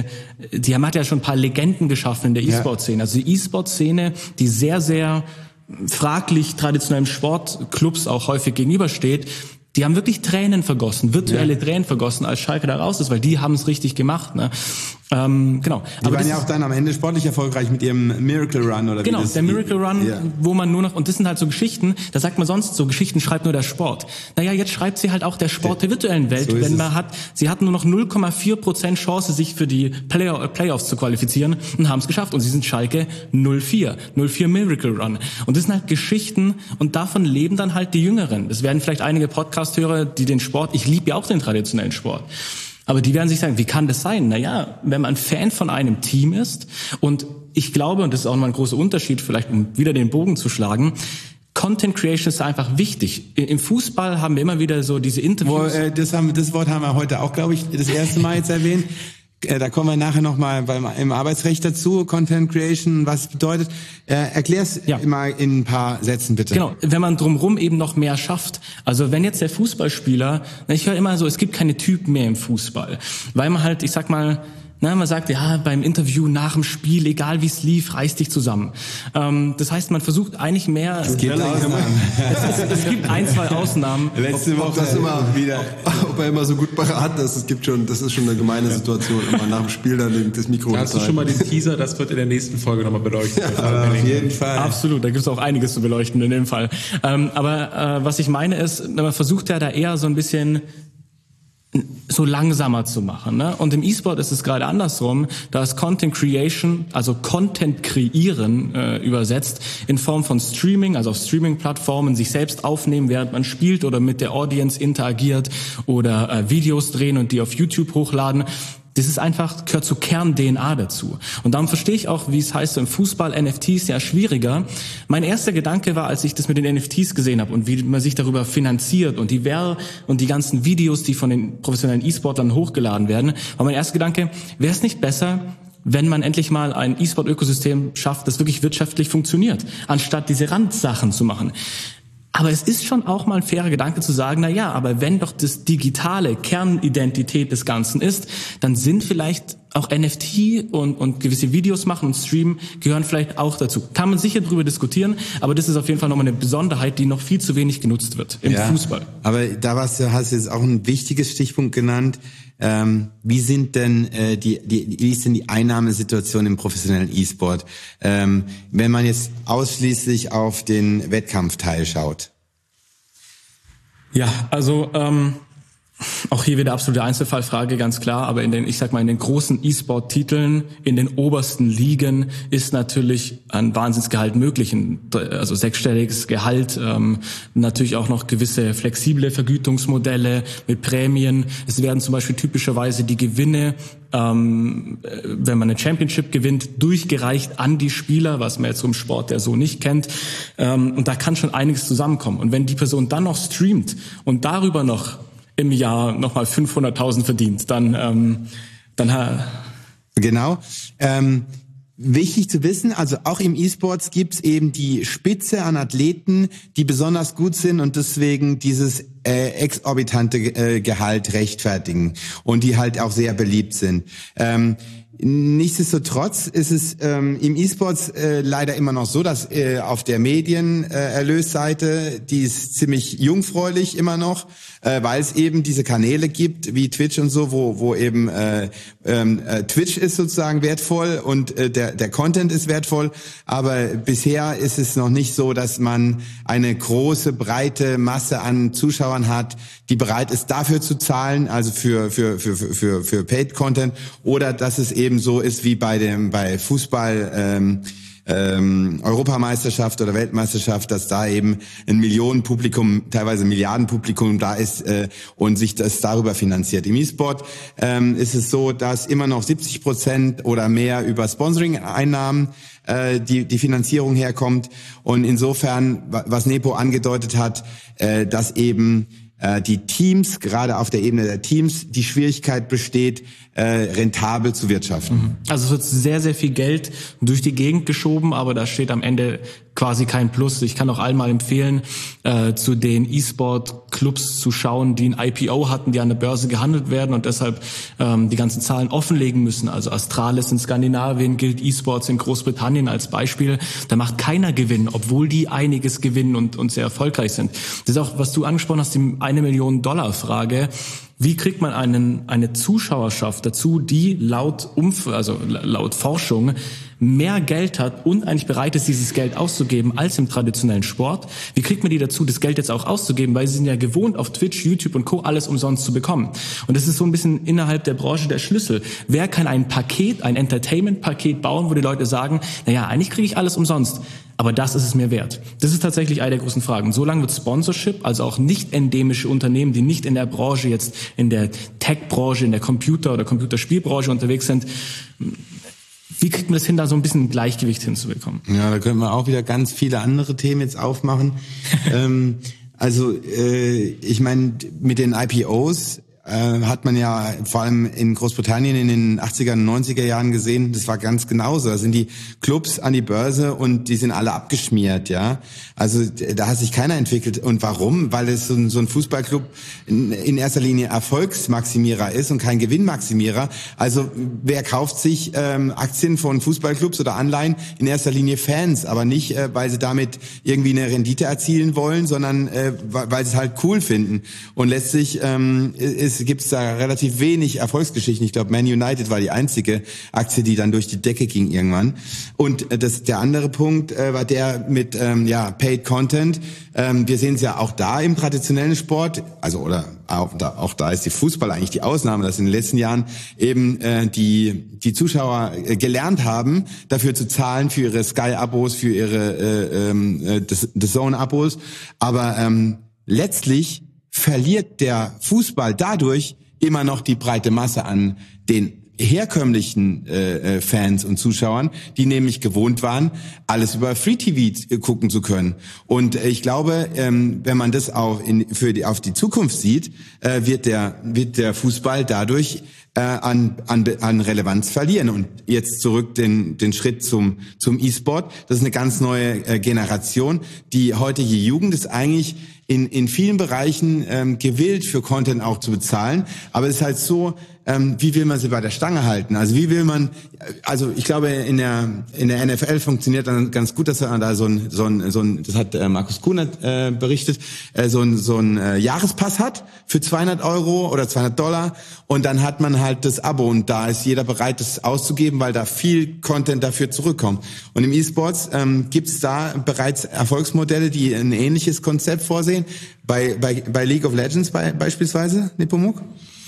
man hat ja schon ein paar Legenden geschaffen in der E-Sport-Szene. Also die E-Sport-Szene, die sehr, sehr fraglich traditionellen Sportclubs auch häufig gegenübersteht, die haben wirklich Tränen vergossen, virtuelle Tränen vergossen, als Schalke da raus ist, weil die haben es richtig gemacht. Ne? Genau. Die waren ja auch dann am Ende sportlich erfolgreich mit ihrem Miracle Run oder genau, der Miracle Run, wo man nur noch, und das sind halt so Geschichten, da sagt man sonst so, Geschichten schreibt nur der Sport. Naja, jetzt schreibt sie halt auch der Sport der virtuellen Welt, so wenn sie hatten nur noch 0,4% Chance, sich für die Playoffs zu qualifizieren und haben es geschafft. Und sie sind Schalke 04 Miracle Run. Und das sind halt Geschichten und davon leben dann halt die Jüngeren. Das werden vielleicht einige Podcast-Hörer, die den Sport, ich liebe ja auch den traditionellen Sport, aber die werden sich sagen, wie kann das sein? Naja, wenn man Fan von einem Team ist, und ich glaube, und das ist auch mal ein großer Unterschied, vielleicht um wieder den Bogen zu schlagen, Content Creation ist einfach wichtig. Im Fußball haben wir immer wieder so diese Interviews. Das Wort haben wir heute auch, glaube ich, das erste Mal jetzt erwähnt. Da kommen wir nachher nochmal im Arbeitsrecht dazu, Content Creation, was es bedeutet. Erklär's mal in ein paar Sätzen, bitte. Genau, wenn man drumherum eben noch mehr schafft. Also wenn jetzt der Fußballspieler, ich höre immer so, es gibt keine Typen mehr im Fußball. Weil man halt, ich sag mal, man sagt, ja, beim Interview nach dem Spiel, egal wie es lief, reiß dich zusammen. Das heißt, man versucht eigentlich mehr... Es gibt Ausnahmen. Es gibt ein, zwei Ausnahmen. Letzte Woche ob er immer so gut beraten ist, das ist schon eine gemeine Situation, immer nach dem Spiel dann das Mikro. Da hast du schon mal den Teaser, das wird in der nächsten Folge nochmal beleuchtet. Auf jeden Fall. Absolut, da gibt es auch einiges zu beleuchten in dem Fall. Aber was ich meine ist, man versucht ja da eher so ein bisschen so langsamer zu machen, ne? Und im E-Sport ist es gerade andersrum, da ist Content Creation, also Content kreieren übersetzt, in Form von Streaming, also auf Streaming-Plattformen, sich selbst aufnehmen, während man spielt oder mit der Audience interagiert oder Videos drehen und die auf YouTube hochladen. Das ist einfach, gehört zur Kern-DNA dazu. Und darum verstehe ich auch, wie es heißt, im Fußball NFTs ja schwieriger. Mein erster Gedanke war, als ich das mit den NFTs gesehen habe und wie man sich darüber finanziert und die ganzen Videos, die von den professionellen E-Sportlern hochgeladen werden, war mein erster Gedanke, wäre es nicht besser, wenn man endlich mal ein E-Sport-Ökosystem schafft, das wirklich wirtschaftlich funktioniert, anstatt diese Randsachen zu machen. Aber es ist schon auch mal ein fairer Gedanke zu sagen, aber wenn doch das digitale Kernidentität des Ganzen ist, dann sind vielleicht auch NFT und gewisse Videos machen und streamen gehören vielleicht auch dazu. Kann man sicher drüber diskutieren, aber das ist auf jeden Fall nochmal eine Besonderheit, die noch viel zu wenig genutzt wird im Fußball. Aber hast du jetzt auch ein wichtiges Stichpunkt genannt. Wie ist denn die Einnahmesituation im professionellen E-Sport, wenn man jetzt ausschließlich auf den Wettkampfteil schaut? Ja, also auch hier wieder absolute Einzelfallfrage, ganz klar, aber in den großen E-Sport-Titeln, in den obersten Ligen ist natürlich ein Wahnsinnsgehalt möglich, also sechsstelliges Gehalt, natürlich auch noch gewisse flexible Vergütungsmodelle mit Prämien. Es werden zum Beispiel typischerweise die Gewinne, wenn man eine Championship gewinnt, durchgereicht an die Spieler, was man jetzt im Sport ja so nicht kennt. Und da kann schon einiges zusammenkommen. Und wenn die Person dann noch streamt und darüber noch im Jahr nochmal 500.000 verdient, dann Genau. Wichtig zu wissen, also auch im E-Sports gibt's eben die Spitze an Athleten, die besonders gut sind und deswegen dieses exorbitante Gehalt rechtfertigen und die halt auch sehr beliebt sind. Nichtsdestotrotz ist es im E-Sports leider immer noch so, dass auf der Medienerlösseite, die ist ziemlich jungfräulich immer noch, weil es eben diese Kanäle gibt wie Twitch und so, wo eben Twitch ist sozusagen wertvoll und der Content ist wertvoll, aber bisher ist es noch nicht so, dass man eine große, breite Masse an Zuschauern hat, die bereit ist, dafür zu zahlen, also für Paid Content, oder dass es eben so ist wie bei Fußball Europameisterschaft oder Weltmeisterschaft, dass da eben ein Millionenpublikum, teilweise Milliardenpublikum da ist und sich das darüber finanziert. Im E-Sport ist es so, dass immer noch 70% oder mehr über Sponsoring-Einnahmen die Finanzierung herkommt. Und insofern, was Nepo angedeutet hat, dass eben die Teams, gerade auf der Ebene der Teams, die Schwierigkeit besteht, rentabel zu wirtschaften. Also es wird sehr, sehr viel Geld durch die Gegend geschoben, aber da steht am Ende quasi kein Plus. Ich kann auch allen mal empfehlen, zu den E-Sport-Clubs zu schauen, die ein IPO hatten, die an der Börse gehandelt werden und deshalb die ganzen Zahlen offenlegen müssen. Also Astralis in Skandinavien gilt E-Sports in Großbritannien als Beispiel. Da macht keiner Gewinn, obwohl die einiges gewinnen und sehr erfolgreich sind. Das ist auch, was du angesprochen hast, die $1 Million Frage. Wie kriegt man eine Zuschauerschaft dazu, die laut Forschung mehr Geld hat und eigentlich bereit ist, dieses Geld auszugeben als im traditionellen Sport? Wie kriegt man die dazu, das Geld jetzt auch auszugeben? Weil sie sind ja gewohnt, auf Twitch, YouTube und Co. alles umsonst zu bekommen. Und das ist so ein bisschen innerhalb der Branche der Schlüssel. Wer kann ein Entertainment-Paket bauen, wo die Leute sagen, naja, eigentlich kriege ich alles umsonst. Aber das ist es mir wert. Das ist tatsächlich eine der großen Fragen. Solange wird Sponsorship, also auch nicht endemische Unternehmen, die nicht in der Branche jetzt, in der Tech-Branche, in der Computer- oder Computerspielbranche unterwegs sind, wie kriegt man das hin, da so ein bisschen Gleichgewicht hinzubekommen? Ja, da können wir auch wieder ganz viele andere Themen jetzt aufmachen. Ich meine, mit den IPOs hat man ja vor allem in Großbritannien in den 80er und 90er Jahren gesehen, das war ganz genauso. Da sind die Clubs an die Börse und die sind alle abgeschmiert, ja. Also da hat sich keiner entwickelt. Und warum? Weil es so ein Fußballclub in erster Linie Erfolgsmaximierer ist und kein Gewinnmaximierer. Also wer kauft sich Aktien von Fußballclubs oder Anleihen? In erster Linie Fans, aber nicht, weil sie damit irgendwie eine Rendite erzielen wollen, sondern weil sie es halt cool finden. Und letztlich gibt es da relativ wenig Erfolgsgeschichten. Ich glaube, Man United war die einzige Aktie, die dann durch die Decke ging irgendwann. Und der andere Punkt war der mit Paid Content. Wir sehen es ja auch da im traditionellen Sport, auch da ist die Fußball eigentlich die Ausnahme, dass in den letzten Jahren eben die Zuschauer gelernt haben, dafür zu zahlen für ihre Sky-Abos, für ihre The Zone-Abos. Aber letztlich verliert der Fußball dadurch immer noch die breite Masse an den herkömmlichen Fans und Zuschauern, die nämlich gewohnt waren, alles über Free TV gucken zu können. Und ich glaube, wenn man das auf die Zukunft sieht, wird der Fußball dadurch an Relevanz verlieren. Und jetzt zurück den Schritt zum E-Sport. Das ist eine ganz neue Generation. Die heutige Jugend ist eigentlich in vielen Bereichen gewillt, für Content auch zu bezahlen. Aber es ist halt so, wie will man sie bei der Stange halten? Also ich glaube, in der NFL funktioniert dann ganz gut, dass er da so ein, das hat Markus Kunert berichtet, so ein Jahrespass hat für $200 oder $200 und dann hat man halt das Abo und da ist jeder bereit, das auszugeben, weil da viel Content dafür zurückkommt. Und im E-Sports gibt's da bereits Erfolgsmodelle, die ein ähnliches Konzept vorsehen. Bei League of Legends beispielsweise, Nepomuk?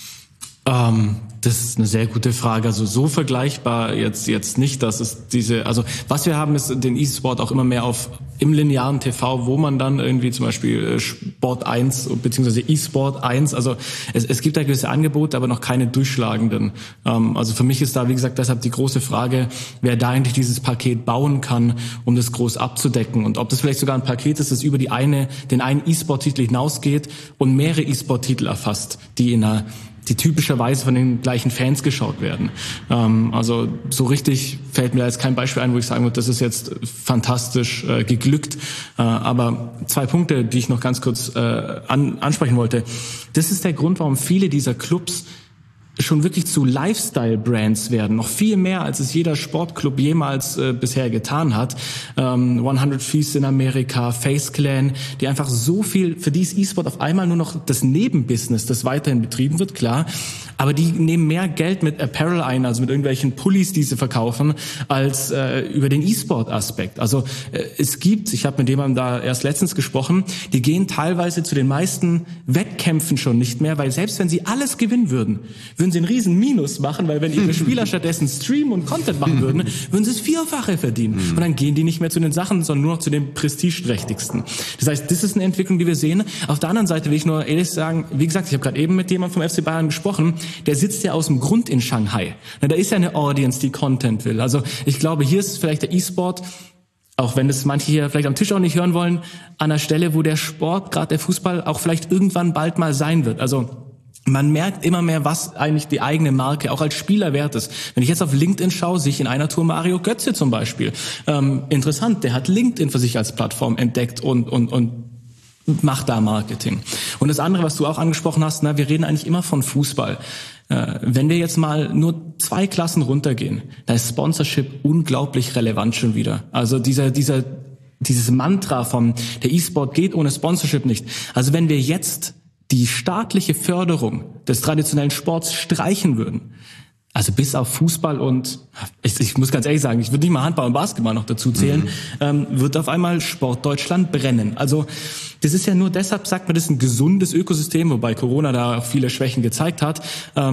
Das ist eine sehr gute Frage. Also so vergleichbar jetzt nicht, dass es was wir haben, ist den E-Sport auch immer mehr im linearen TV, wo man dann irgendwie zum Beispiel Sport 1 bzw. E-Sport 1, also es gibt da gewisse Angebote, aber noch keine durchschlagenden. Also für mich ist da, wie gesagt, deshalb die große Frage, wer da eigentlich dieses Paket bauen kann, um das groß abzudecken und ob das vielleicht sogar ein Paket ist, das über den einen E-Sport-Titel hinausgeht und mehrere E-Sport-Titel erfasst, die typischerweise von den gleichen Fans geschaut werden. Also so richtig fällt mir da jetzt kein Beispiel ein, wo ich sagen würde, das ist jetzt fantastisch geglückt. Aber 2 Punkte, die ich noch ganz kurz ansprechen wollte. Das ist der Grund, warum viele dieser Clubs schon wirklich zu Lifestyle-Brands werden, noch viel mehr, als es jeder Sportclub jemals bisher getan hat. 100 Thieves in Amerika, Face Clan, die einfach so viel, für die ist E-Sport auf einmal nur noch das Nebenbusiness, das weiterhin betrieben wird, klar, aber die nehmen mehr Geld mit Apparel ein, also mit irgendwelchen Pullis, die sie verkaufen, als über den E-Sport-Aspekt. Also ich habe mit jemandem da erst letztens gesprochen, die gehen teilweise zu den meisten Wettkämpfen schon nicht mehr, weil selbst wenn sie alles gewinnen würden sie einen riesen Minus machen, weil wenn ihre Spieler stattdessen streamen und Content machen würden sie das Vierfache verdienen. Und dann gehen die nicht mehr zu den Sachen, sondern nur noch zu den prestigeträchtigsten. Das heißt, das ist eine Entwicklung, die wir sehen. Auf der anderen Seite will ich nur ehrlich sagen, wie gesagt, ich habe gerade eben mit jemandem vom FC Bayern gesprochen, der sitzt ja aus dem Grund in Shanghai. Da ist ja eine Audience, die Content will. Also ich glaube, hier ist vielleicht der E-Sport, auch wenn das manche hier vielleicht am Tisch auch nicht hören wollen, an der Stelle, wo der Sport, gerade der Fußball, auch vielleicht irgendwann bald mal sein wird. Also man merkt immer mehr, was eigentlich die eigene Marke auch als Spieler wert ist. Wenn ich jetzt auf LinkedIn schaue, sehe ich in einer Tour Mario Götze zum Beispiel. Interessant, der hat LinkedIn für sich als Plattform entdeckt und macht da Marketing. Und das andere, was du auch angesprochen hast, wir reden eigentlich immer von Fußball. Wenn wir jetzt mal nur 2 Klassen runtergehen, da ist Sponsorship unglaublich relevant schon wieder. Also dieses Mantra vom der E-Sport geht ohne Sponsorship nicht. Also wenn wir jetzt die staatliche Förderung des traditionellen Sports streichen würden, also bis auf Fußball und, ich muss ganz ehrlich sagen, ich würde nicht mal Handball und Basketball noch dazu zählen, wird auf einmal Sport Deutschland brennen. Also das ist ja nur deshalb, sagt man, das ist ein gesundes Ökosystem, wobei Corona da viele Schwächen gezeigt hat,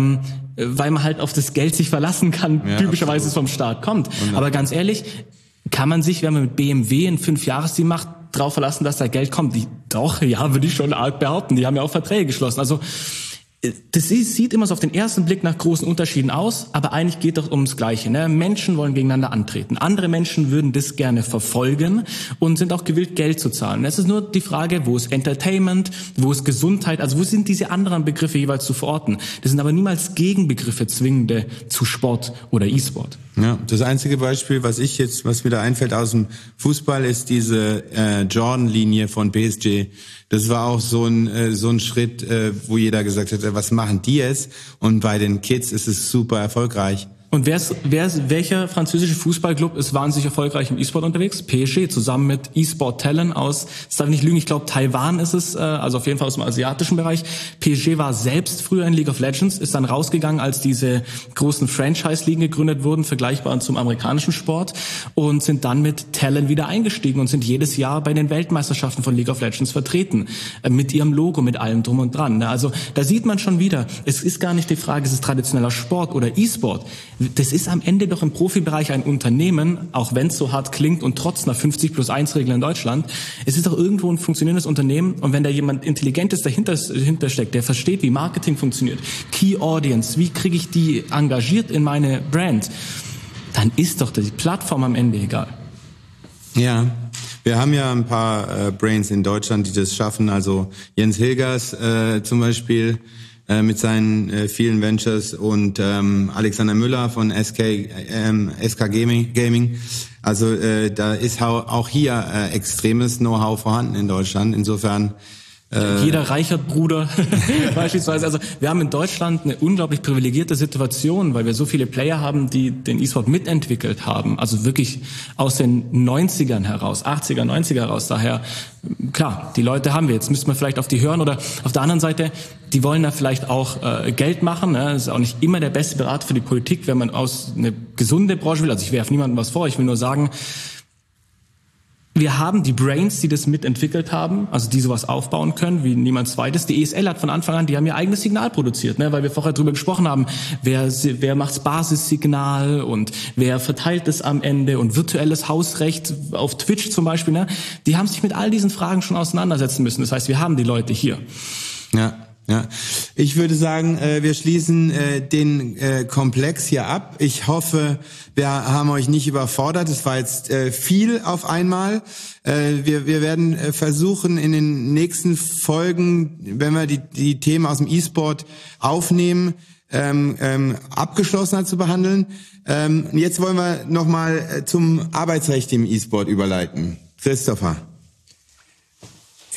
weil man halt auf das Geld sich verlassen kann, typischerweise es vom Staat kommt. Aber ganz ehrlich, kann man sich, wenn man mit BMW ein 5-Jahres-Deal macht, drauf verlassen, dass da Geld kommt? Würde ich schon arg behaupten. Die haben ja auch Verträge geschlossen. Also das sieht immer so auf den ersten Blick nach großen Unterschieden aus, aber eigentlich geht doch ums Gleiche. Menschen wollen gegeneinander antreten. Andere Menschen würden das gerne verfolgen und sind auch gewillt, Geld zu zahlen. Es ist nur die Frage, wo ist Entertainment, wo ist Gesundheit, also wo sind diese anderen Begriffe jeweils zu verorten. Das sind aber niemals Gegenbegriffe zwingende zu Sport oder E-Sport. Ja, das einzige Beispiel, was mir da einfällt aus dem Fußball, ist diese Jordan-Linie von PSG. Das war auch so ein Schritt, wo jeder gesagt hat, was machen die jetzt? Und bei den Kids ist es super erfolgreich. Und welcher französische Fußballclub ist wahnsinnig erfolgreich im E-Sport unterwegs? PSG, zusammen mit E-Sport Talent aus, das darf ich nicht lügen, ich glaube Taiwan ist es, also auf jeden Fall aus dem asiatischen Bereich. PSG war selbst früher in League of Legends, ist dann rausgegangen, als diese großen Franchise-Ligen gegründet wurden, vergleichbar zum amerikanischen Sport, und sind dann mit Talent wieder eingestiegen und sind jedes Jahr bei den Weltmeisterschaften von League of Legends vertreten, mit ihrem Logo, mit allem drum und dran. Also da sieht man schon wieder, es ist gar nicht die Frage, ist es traditioneller Sport oder E-Sport. Das ist am Ende doch im Profibereich ein Unternehmen, auch wenn es so hart klingt und trotz einer 50+1-Regel in Deutschland. Es ist doch irgendwo ein funktionierendes Unternehmen, und wenn da jemand Intelligentes dahinter steckt, der versteht, wie Marketing funktioniert, Key Audience, wie kriege ich die engagiert in meine Brand, dann ist doch die Plattform am Ende egal. Ja, wir haben ja ein paar Brains in Deutschland, die das schaffen. Also Jens Hilgers zum Beispiel, mit seinen vielen Ventures, und Alexander Müller von SK Gaming. Also da ist auch hier extremes Know-how vorhanden in Deutschland. Insofern jeder Reichert-Bruder beispielsweise. Also wir haben in Deutschland eine unglaublich privilegierte Situation, weil wir so viele Player haben, die den E-Sport mitentwickelt haben. Also wirklich aus den 90ern heraus, 80er, 90er heraus. Daher, klar, die Leute haben wir. Jetzt müssen wir vielleicht auf die hören, oder auf der anderen Seite, die wollen da vielleicht auch Geld machen. Das ist auch nicht immer der beste Berater für die Politik, wenn man aus eine gesunde Branche will. Also ich werfe niemandem was vor, ich will nur sagen, wir haben die Brains, die das mitentwickelt haben, also die sowas aufbauen können, wie niemand zweites. Die ESL hat von Anfang an, die haben ihr eigenes Signal produziert, weil wir vorher drüber gesprochen haben, wer macht's Basissignal und wer verteilt es am Ende, und virtuelles Hausrecht auf Twitch zum Beispiel. Die haben sich mit all diesen Fragen schon auseinandersetzen müssen. Das heißt, wir haben die Leute hier. Ja, ich würde sagen, wir schließen den Komplex hier ab. Ich hoffe, wir haben euch nicht überfordert. Es war jetzt viel auf einmal. Wir werden versuchen, in den nächsten Folgen, wenn wir die Themen aus dem E-Sport aufnehmen, abgeschlossener zu behandeln. Jetzt wollen wir nochmal zum Arbeitsrecht im E-Sport überleiten. Christopher.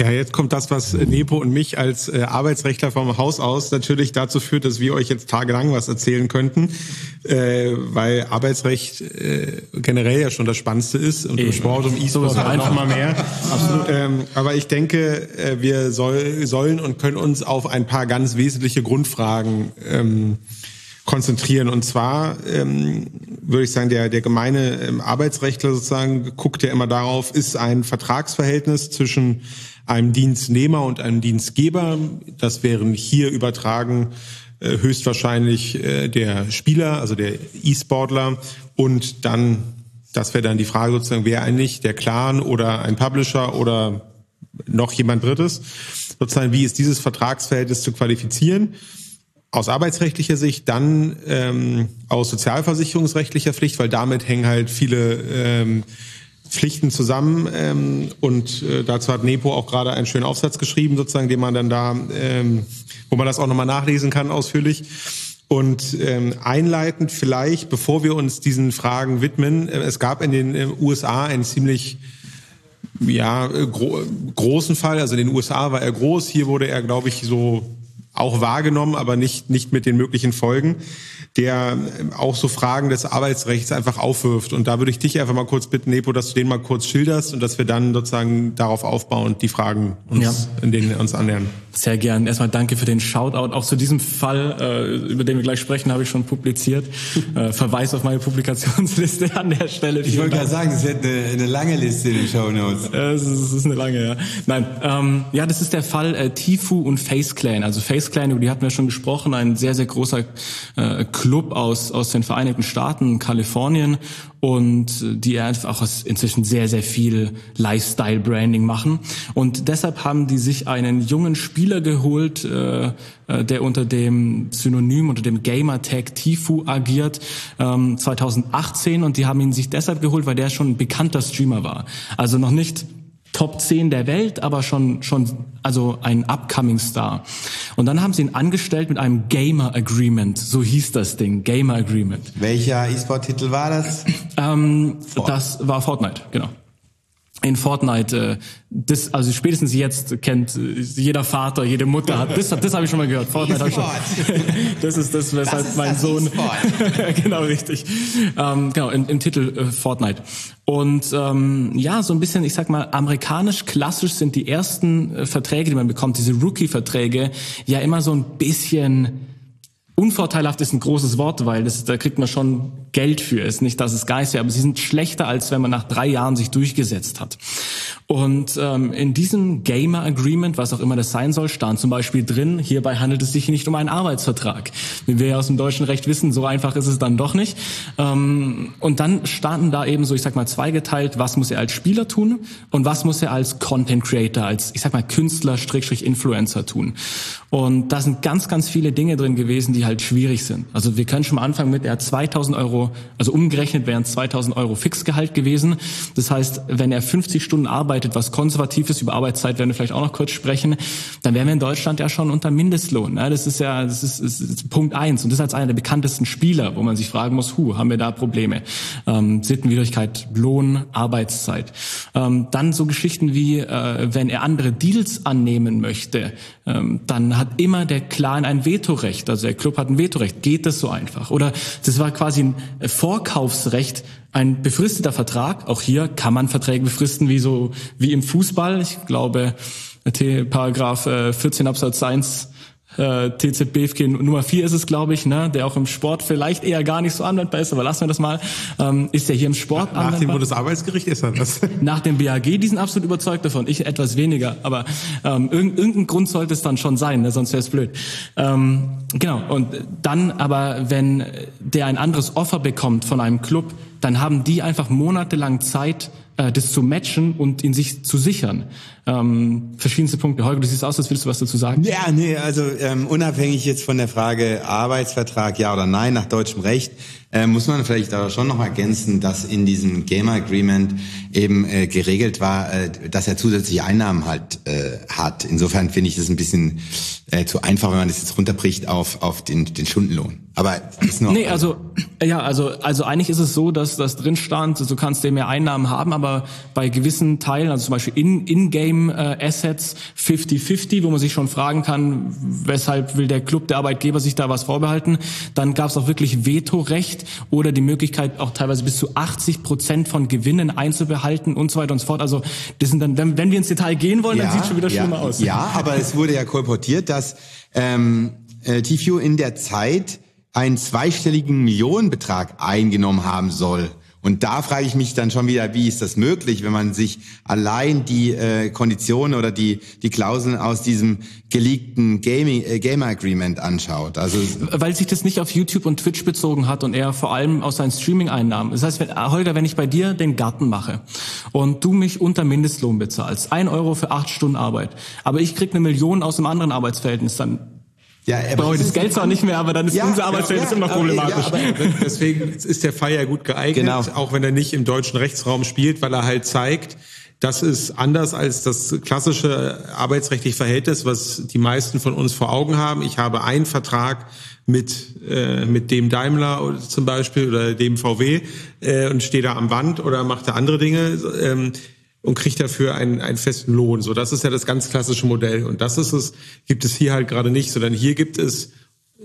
Ja, jetzt kommt das, was Nepo und mich als Arbeitsrechtler vom Haus aus natürlich dazu führt, dass wir euch jetzt tagelang was erzählen könnten, weil Arbeitsrecht generell ja schon das Spannendste ist und im Sport, im E-Sport noch mal mehr. Absolut. Aber ich denke, wir sollen und können uns auf ein paar ganz wesentliche Grundfragen konzentrieren. Und zwar würde ich sagen, der gemeine Arbeitsrechtler sozusagen guckt ja immer darauf, ist ein Vertragsverhältnis zwischen einem Dienstnehmer und einem Dienstgeber. Das wären hier übertragen höchstwahrscheinlich der Spieler, also der E-Sportler, und dann, das wäre dann die Frage sozusagen, wer eigentlich, der Clan oder ein Publisher oder noch jemand Drittes, sozusagen, wie ist dieses Vertragsverhältnis zu qualifizieren? Aus arbeitsrechtlicher Sicht, dann aus sozialversicherungsrechtlicher Pflicht, weil damit hängen halt viele Pflichten zusammen, und dazu hat Nepo auch gerade einen schönen Aufsatz geschrieben, sozusagen, den man dann da, wo man das auch nochmal nachlesen kann ausführlich. Und einleitend vielleicht, bevor wir uns diesen Fragen widmen, es gab in den USA einen ziemlich großen Fall, also in den USA war er groß, hier wurde er, glaube ich, so auch wahrgenommen, aber nicht mit den möglichen Folgen, der auch so Fragen des Arbeitsrechts einfach aufwirft. Und da würde ich dich einfach mal kurz bitten, Nepo, dass du den mal kurz schilderst und dass wir dann sozusagen darauf aufbauend die Fragen in denen wir uns annähern. Sehr gern. Erstmal danke für den Shoutout. Auch zu diesem Fall, über den wir gleich sprechen, habe ich schon publiziert. Verweis auf meine Publikationsliste an der Stelle. Ich wollte gerade sagen, es wird eine lange Liste in den Shownotes. Es ist eine lange, ja. Nein, das ist der Fall Tfue und FaZe Clan. Also FaZe Clan, über die hatten wir schon gesprochen, ein sehr, sehr großer Club aus den Vereinigten Staaten, Kalifornien, und die einfach inzwischen sehr, sehr viel Lifestyle-Branding machen. Und deshalb haben die sich einen jungen Spieler geholt, der unter dem Synonym, unter dem Gamertag Tfue agiert, 2018. Und die haben ihn sich deshalb geholt, weil der schon ein bekannter Streamer war. Also noch nicht Top 10 der Welt, aber schon also ein Upcoming Star. Und dann haben sie ihn angestellt mit einem Gamer Agreement, so hieß das Ding, Gamer Agreement. Welcher E-Sport-Titel war das? Das war Fortnite, genau. In Fortnite, also spätestens jetzt kennt jeder Vater, jede Mutter hat, das habe ich schon mal gehört. Fortnite habe ich schon. Das ist das, weshalb mein Sohn. Genau, richtig. Genau, im Titel Fortnite. Und so ein bisschen, ich sag mal, amerikanisch klassisch sind die ersten Verträge, die man bekommt, diese Rookie-Verträge, ja immer so ein bisschen unvorteilhaft ist ein großes Wort, weil da kriegt man schon Geld für. Ist nicht, dass es geil wäre, aber sie sind schlechter, als wenn man nach 3 Jahren sich durchgesetzt hat. Und in diesem Gamer Agreement, was auch immer das sein soll, stand zum Beispiel drin, hierbei handelt es sich nicht um einen Arbeitsvertrag. Wie wir ja aus dem deutschen Recht wissen, so einfach ist es dann doch nicht. Und dann standen da eben so, ich sag mal, zweigeteilt, was muss er als Spieler tun und was muss er als Content Creator, als, ich sag mal, Künstler, Influencer tun. Und da sind ganz, ganz viele Dinge drin gewesen, die halt schwierig sind. Also wir können schon mal anfangen mit, er hat 2.000 Euro, also umgerechnet wären es 2.000 Euro Fixgehalt gewesen. Das heißt, wenn er 50 Stunden arbeitet, was konservativ ist, über Arbeitszeit werden wir vielleicht auch noch kurz sprechen, dann wären wir in Deutschland ja schon unter Mindestlohn. Das ist Punkt 1. Und das ist als einer der bekanntesten Spieler, wo man sich fragen muss, haben wir da Probleme? Sittenwidrigkeit, Lohn, Arbeitszeit. Dann so Geschichten wie, wenn er andere Deals annehmen möchte, dann hat immer der Clan ein Vetorecht. Also der Club hat ein Vetorecht. Geht das so einfach? Oder das war quasi ein Vorkaufsrecht, ein befristeter Vertrag. Auch hier kann man Verträge befristen wie im Fußball. Ich glaube, Paragraph 14 Absatz 1 TZBFG Nummer 4 ist es, glaube ich, ne, der auch im Sport vielleicht eher gar nicht so anwendbar ist, aber lassen wir das mal. Ist der hier im Sport anwendbar? Nach dem Bundesarbeitsgericht ist er das. Nach dem BAG, die sind absolut überzeugt davon. Ich etwas weniger, aber irgendein Grund sollte es dann schon sein, ne, sonst wäre es blöd. Genau, und dann aber, wenn der ein anderes Offer bekommt von einem Club, dann haben die einfach monatelang Zeit, das zu matchen und in sich zu sichern. Verschiedenste Punkte. Holger, du siehst aus, als willst du was dazu sagen? Ja, nee, also unabhängig jetzt von der Frage Arbeitsvertrag, ja oder nein, nach deutschem Recht, muss man vielleicht aber schon noch ergänzen, dass in diesem Gamer Agreement eben geregelt war, dass er zusätzliche Einnahmen halt hat. Insofern finde ich das ein bisschen zu einfach, wenn man das jetzt runterbricht auf den Stundenlohn. Aber ist noch. Nee, also eigentlich ist es so, dass das drin stand, du kannst mehr Einnahmen haben, aber bei gewissen Teilen, also zum Beispiel In-Game Assets 50-50, wo man sich schon fragen kann, weshalb will der Club, der Arbeitgeber sich da was vorbehalten. Dann gab es auch wirklich Vetorecht oder die Möglichkeit, auch teilweise bis zu 80% von Gewinnen einzubehalten und so weiter und so fort. Also das sind dann, wenn wir ins Detail gehen wollen, dann sieht es schon wieder schlimmer aus. Ja, aber es wurde ja kolportiert, dass TFU in der Zeit einen zweistelligen Millionenbetrag eingenommen haben soll. Und da frage ich mich dann schon wieder, wie ist das möglich, wenn man sich allein die Konditionen oder die Klauseln aus diesem geleakten Gamer Agreement anschaut. Also weil sich das nicht auf YouTube und Twitch bezogen hat und eher vor allem aus seinen Streaming-Einnahmen. Das heißt, Holger, wenn ich bei dir den Garten mache und du mich unter Mindestlohn bezahlst, 1 Euro für 8 Stunden Arbeit, aber ich krieg 1 Million aus einem anderen Arbeitsverhältnis, dann brauche ich das Geld zwar nicht mehr, aber dann ist unser Arbeitsverhältnis immer noch problematisch. Aber deswegen ist der Fall ja gut geeignet, auch wenn er nicht im deutschen Rechtsraum spielt, weil er halt zeigt, das ist anders als das klassische arbeitsrechtliche Verhältnis, was die meisten von uns vor Augen haben. Ich habe einen Vertrag mit dem Daimler zum Beispiel oder dem VW und stehe da am Band oder mache da andere Dinge. Und kriegt dafür einen festen Lohn. So, das ist ja das ganz klassische Modell. Und gibt es hier halt gerade nicht, sondern hier gibt es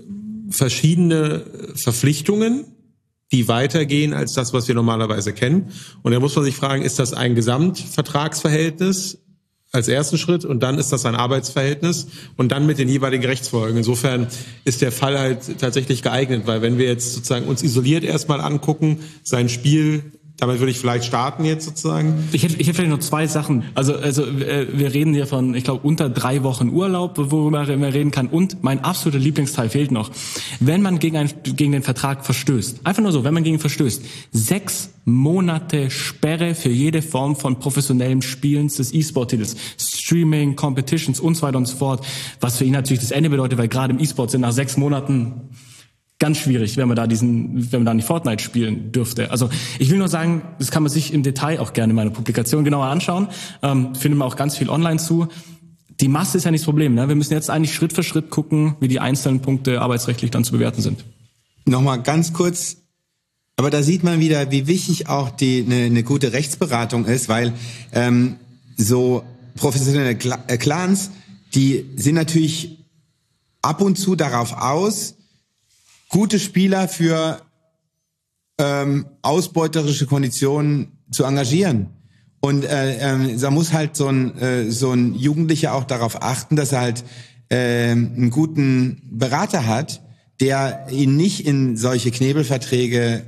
verschiedene Verpflichtungen, die weitergehen als das, was wir normalerweise kennen. Und da muss man sich fragen, ist das ein Gesamtvertragsverhältnis als ersten Schritt und dann ist das ein Arbeitsverhältnis und dann mit den jeweiligen Rechtsfolgen. Insofern ist der Fall halt tatsächlich geeignet, weil wenn wir jetzt sozusagen uns isoliert erstmal angucken, sein Spiel, damit würde ich vielleicht starten jetzt sozusagen. Ich hätte vielleicht noch 2 Sachen. Also wir reden hier von, ich glaube, unter 3 Wochen Urlaub, worüber man reden kann. Und mein absoluter Lieblingsteil fehlt noch. Wenn man gegen den Vertrag verstößt, einfach nur so, wenn man gegen ihn verstößt, 6 Monate Sperre für jede Form von professionellem Spielens des E-Sport-Titels. Streaming, Competitions und so weiter und so fort. Was für ihn natürlich das Ende bedeutet, weil gerade im E-Sport sind nach 6 Monaten ganz schwierig, wenn man da nicht Fortnite spielen dürfte. Also ich will nur sagen, das kann man sich im Detail auch gerne in meiner Publikation genauer anschauen. Findet man auch ganz viel online zu. Die Masse ist ja nicht das Problem. Ne? Wir müssen jetzt eigentlich Schritt für Schritt gucken, wie die einzelnen Punkte arbeitsrechtlich dann zu bewerten sind. Nochmal ganz kurz, aber da sieht man wieder, wie wichtig auch eine gute Rechtsberatung ist, weil so professionelle Clans, die sind natürlich ab und zu darauf aus, gute Spieler für ausbeuterische Konditionen zu engagieren. Und da muss halt so ein Jugendlicher auch darauf achten, dass er halt einen guten Berater hat, der ihn nicht in solche Knebelverträge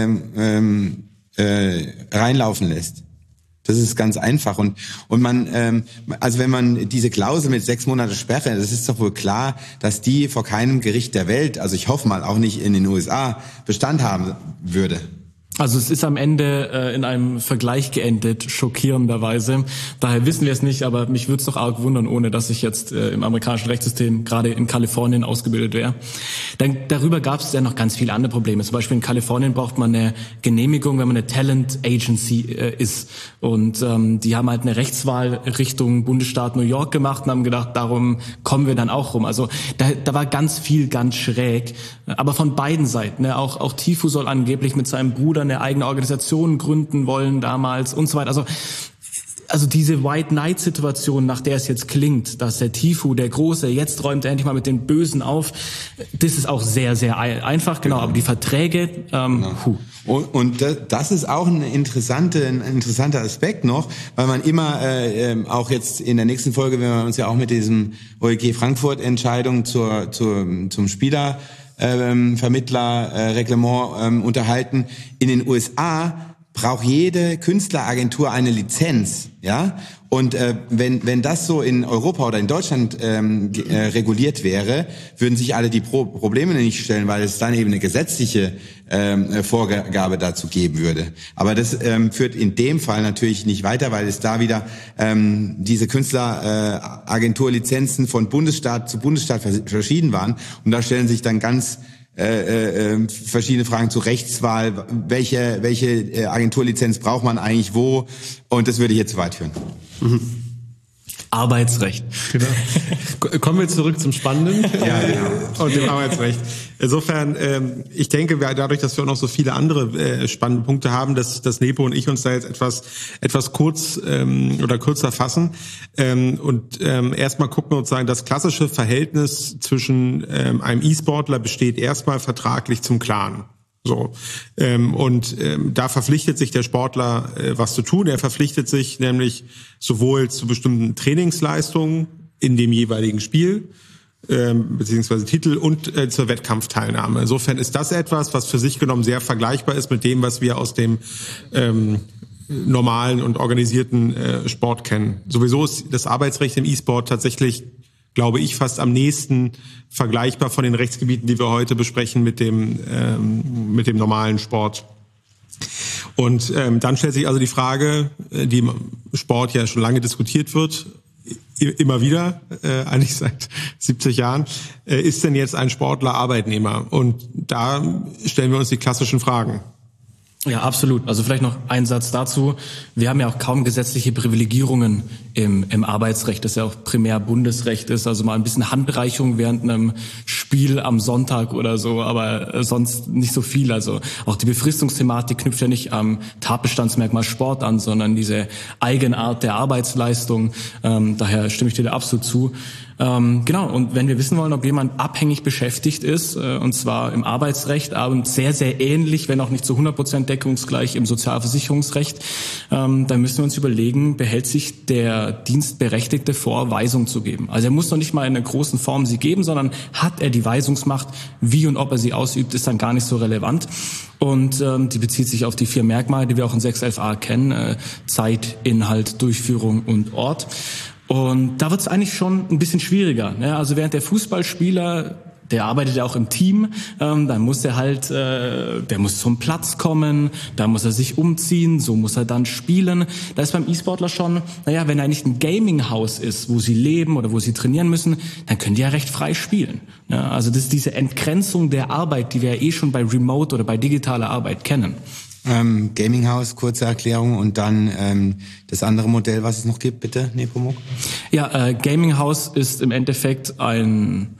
reinlaufen lässt. Das ist ganz einfach und man, also wenn man diese Klausel mit 6 Monate Sperre, das ist doch wohl klar, dass die vor keinem Gericht der Welt, also ich hoffe mal auch nicht in den USA, Bestand haben würde. Also es ist am Ende in einem Vergleich geendet, schockierenderweise. Daher wissen wir es nicht, aber mich würde es doch arg wundern, ohne dass ich jetzt im amerikanischen Rechtssystem, gerade in Kalifornien, ausgebildet wäre. Darüber gab es ja noch ganz viele andere Probleme. Zum Beispiel in Kalifornien braucht man eine Genehmigung, wenn man eine Talent Agency ist. Und die haben halt eine Rechtswahl Richtung Bundesstaat New York gemacht und haben gedacht, darum kommen wir dann auch rum. Also da war ganz viel ganz schräg, aber von beiden Seiten. Ne? Auch TFU soll angeblich mit seinem Bruder eine eigene Organisation gründen wollen damals und so weiter. Also diese White Knight-Situation, nach der es jetzt klingt, dass der TFU, der Große, jetzt räumt er endlich mal mit den Bösen auf, das ist auch sehr, sehr einfach, genau. Aber die Verträge, Und das ist auch ein interessanter Aspekt noch, weil man immer, auch jetzt in der nächsten Folge, wenn wir uns ja auch mit diesem OEG Frankfurt-Entscheidung zum Spieler Vermittlerreglement unterhalten. In den USA braucht jede Künstleragentur eine Lizenz, ja? Und wenn das so in Europa oder in Deutschland reguliert wäre, würden sich alle die Probleme nicht stellen, weil es dann eben eine gesetzliche Vorgabe dazu geben würde. Aber das führt in dem Fall natürlich nicht weiter, weil es da wieder diese Künstleragenturlizenzen von Bundesstaat zu Bundesstaat verschieden waren. Und da stellen sich dann ganz verschiedene Fragen zur Rechtswahl. Welche Agenturlizenz braucht man eigentlich wo? Und das würde ich jetzt zu weit führen. Arbeitsrecht. Genau. Kommen wir zurück zum Spannenden und dem Arbeitsrecht. Insofern, ich denke, dadurch, dass wir auch noch so viele andere spannende Punkte haben, dass Nepo und ich uns da jetzt etwas kurz oder kürzer fassen und erstmal gucken und sagen, das klassische Verhältnis zwischen einem E-Sportler besteht erstmal vertraglich zum Clan. So, da verpflichtet sich der Sportler, was zu tun. Er verpflichtet sich nämlich sowohl zu bestimmten Trainingsleistungen in dem jeweiligen Spiel, beziehungsweise Titel und zur Wettkampfteilnahme. Insofern ist das etwas, was für sich genommen sehr vergleichbar ist mit dem, was wir aus dem normalen und organisierten Sport kennen. Sowieso ist das Arbeitsrecht im E-Sport tatsächlich, glaube ich, fast am nächsten vergleichbar von den Rechtsgebieten, die wir heute besprechen, mit dem normalen Sport. Und dann stellt sich also die Frage, die im Sport ja schon lange diskutiert wird, immer wieder, eigentlich seit 70 Jahren, ist denn jetzt ein Sportler Arbeitnehmer? Und da stellen wir uns die klassischen Fragen. Ja, absolut. Also vielleicht noch ein Satz dazu. Wir haben ja auch kaum gesetzliche Privilegierungen im Arbeitsrecht, das ja auch primär Bundesrecht ist. Also mal ein bisschen Handreichung während einem Spiel am Sonntag oder so, aber sonst nicht so viel. Also auch die Befristungsthematik knüpft ja nicht am Tatbestandsmerkmal Sport an, sondern diese Eigenart der Arbeitsleistung. Daher stimme ich dir da absolut zu. Genau, und wenn wir wissen wollen, ob jemand abhängig beschäftigt ist, und zwar im Arbeitsrecht, aber sehr, sehr ähnlich, wenn auch nicht zu 100% deckungsgleich im Sozialversicherungsrecht, dann müssen wir uns überlegen, behält sich der Dienstberechtigte vor, Weisung zu geben. Also er muss noch nicht mal in einer großen Form sie geben, sondern hat er die Weisungsmacht, wie und ob er sie ausübt, ist dann gar nicht so relevant. Und die bezieht sich auf die 4 Merkmale, die wir auch in 611a kennen, Zeit, Inhalt, Durchführung und Ort. Und da wird es eigentlich schon ein bisschen schwieriger. Ne? Also während der Fußballspieler, der arbeitet ja auch im Team, dann muss er halt, der muss zum Platz kommen, da muss er sich umziehen, so muss er dann spielen. Da ist beim E-Sportler schon, wenn er nicht ein Gaming-Haus ist, wo sie leben oder wo sie trainieren müssen, dann können die ja recht frei spielen. Ja, also das ist diese Entgrenzung der Arbeit, die wir ja schon bei Remote oder bei digitaler Arbeit kennen. Gaming House, kurze Erklärung und dann das andere Modell, was es noch gibt, bitte, Nepomuk. Ja, Gaming House ist im Endeffekt eine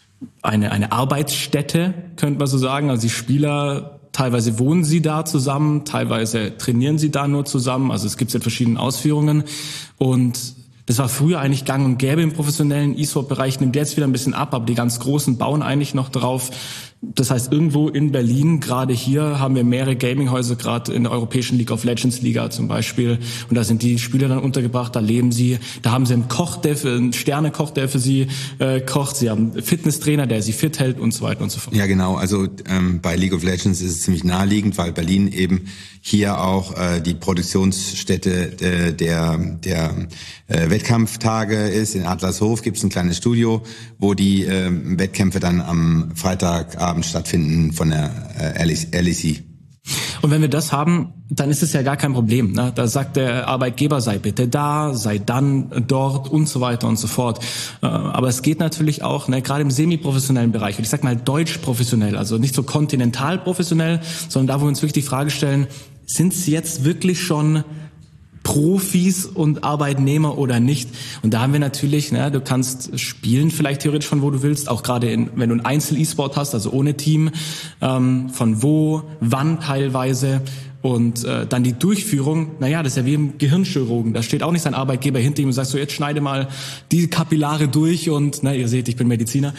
Arbeitsstätte, könnte man so sagen. Also die Spieler, teilweise wohnen sie da zusammen, teilweise trainieren sie da nur zusammen. Also es gibt es in verschiedenen Ausführungen und das war früher eigentlich gang und gäbe im professionellen E-Sport-Bereich, nimmt jetzt wieder ein bisschen ab, aber die ganz Großen bauen eigentlich noch drauf. Das heißt, irgendwo in Berlin, gerade hier, haben wir mehrere Gaminghäuser, gerade in der europäischen League of Legends Liga zum Beispiel. Und da sind die Spieler dann untergebracht, da leben sie. Da haben sie einen Koch, einen Sternekoch, der für sie kocht. Sie haben einen Fitnesstrainer, der sie fit hält und so weiter und so fort. Ja, genau. Also bei League of Legends ist es ziemlich naheliegend, weil Berlin eben hier auch die Produktionsstätte der Wettkampftage ist. In Adlershof gibt es ein kleines Studio, wo die Wettkämpfe dann am Freitagabend stattfinden von der LEC. Und wenn wir das haben, dann ist es ja gar kein Problem. Ne? Da sagt der Arbeitgeber, sei bitte da, sei dann dort und so weiter und so fort. Aber es geht natürlich auch, gerade im semi-professionellen Bereich, und ich sag mal deutsch professionell, also nicht so kontinental professionell, sondern da, wo wir uns wirklich die Frage stellen, sind es jetzt wirklich schon Profis und Arbeitnehmer oder nicht? Und da haben wir natürlich, du kannst spielen vielleicht theoretisch von wo du willst, auch gerade wenn du ein Einzel-E-Sport hast, also ohne Team, von wo, wann teilweise. Und dann die Durchführung, das ist ja wie im Gehirnchirurgen. Da steht auch nicht sein Arbeitgeber hinter ihm und sagt so, jetzt schneide mal die Kapillare durch und, ihr seht, ich bin Mediziner,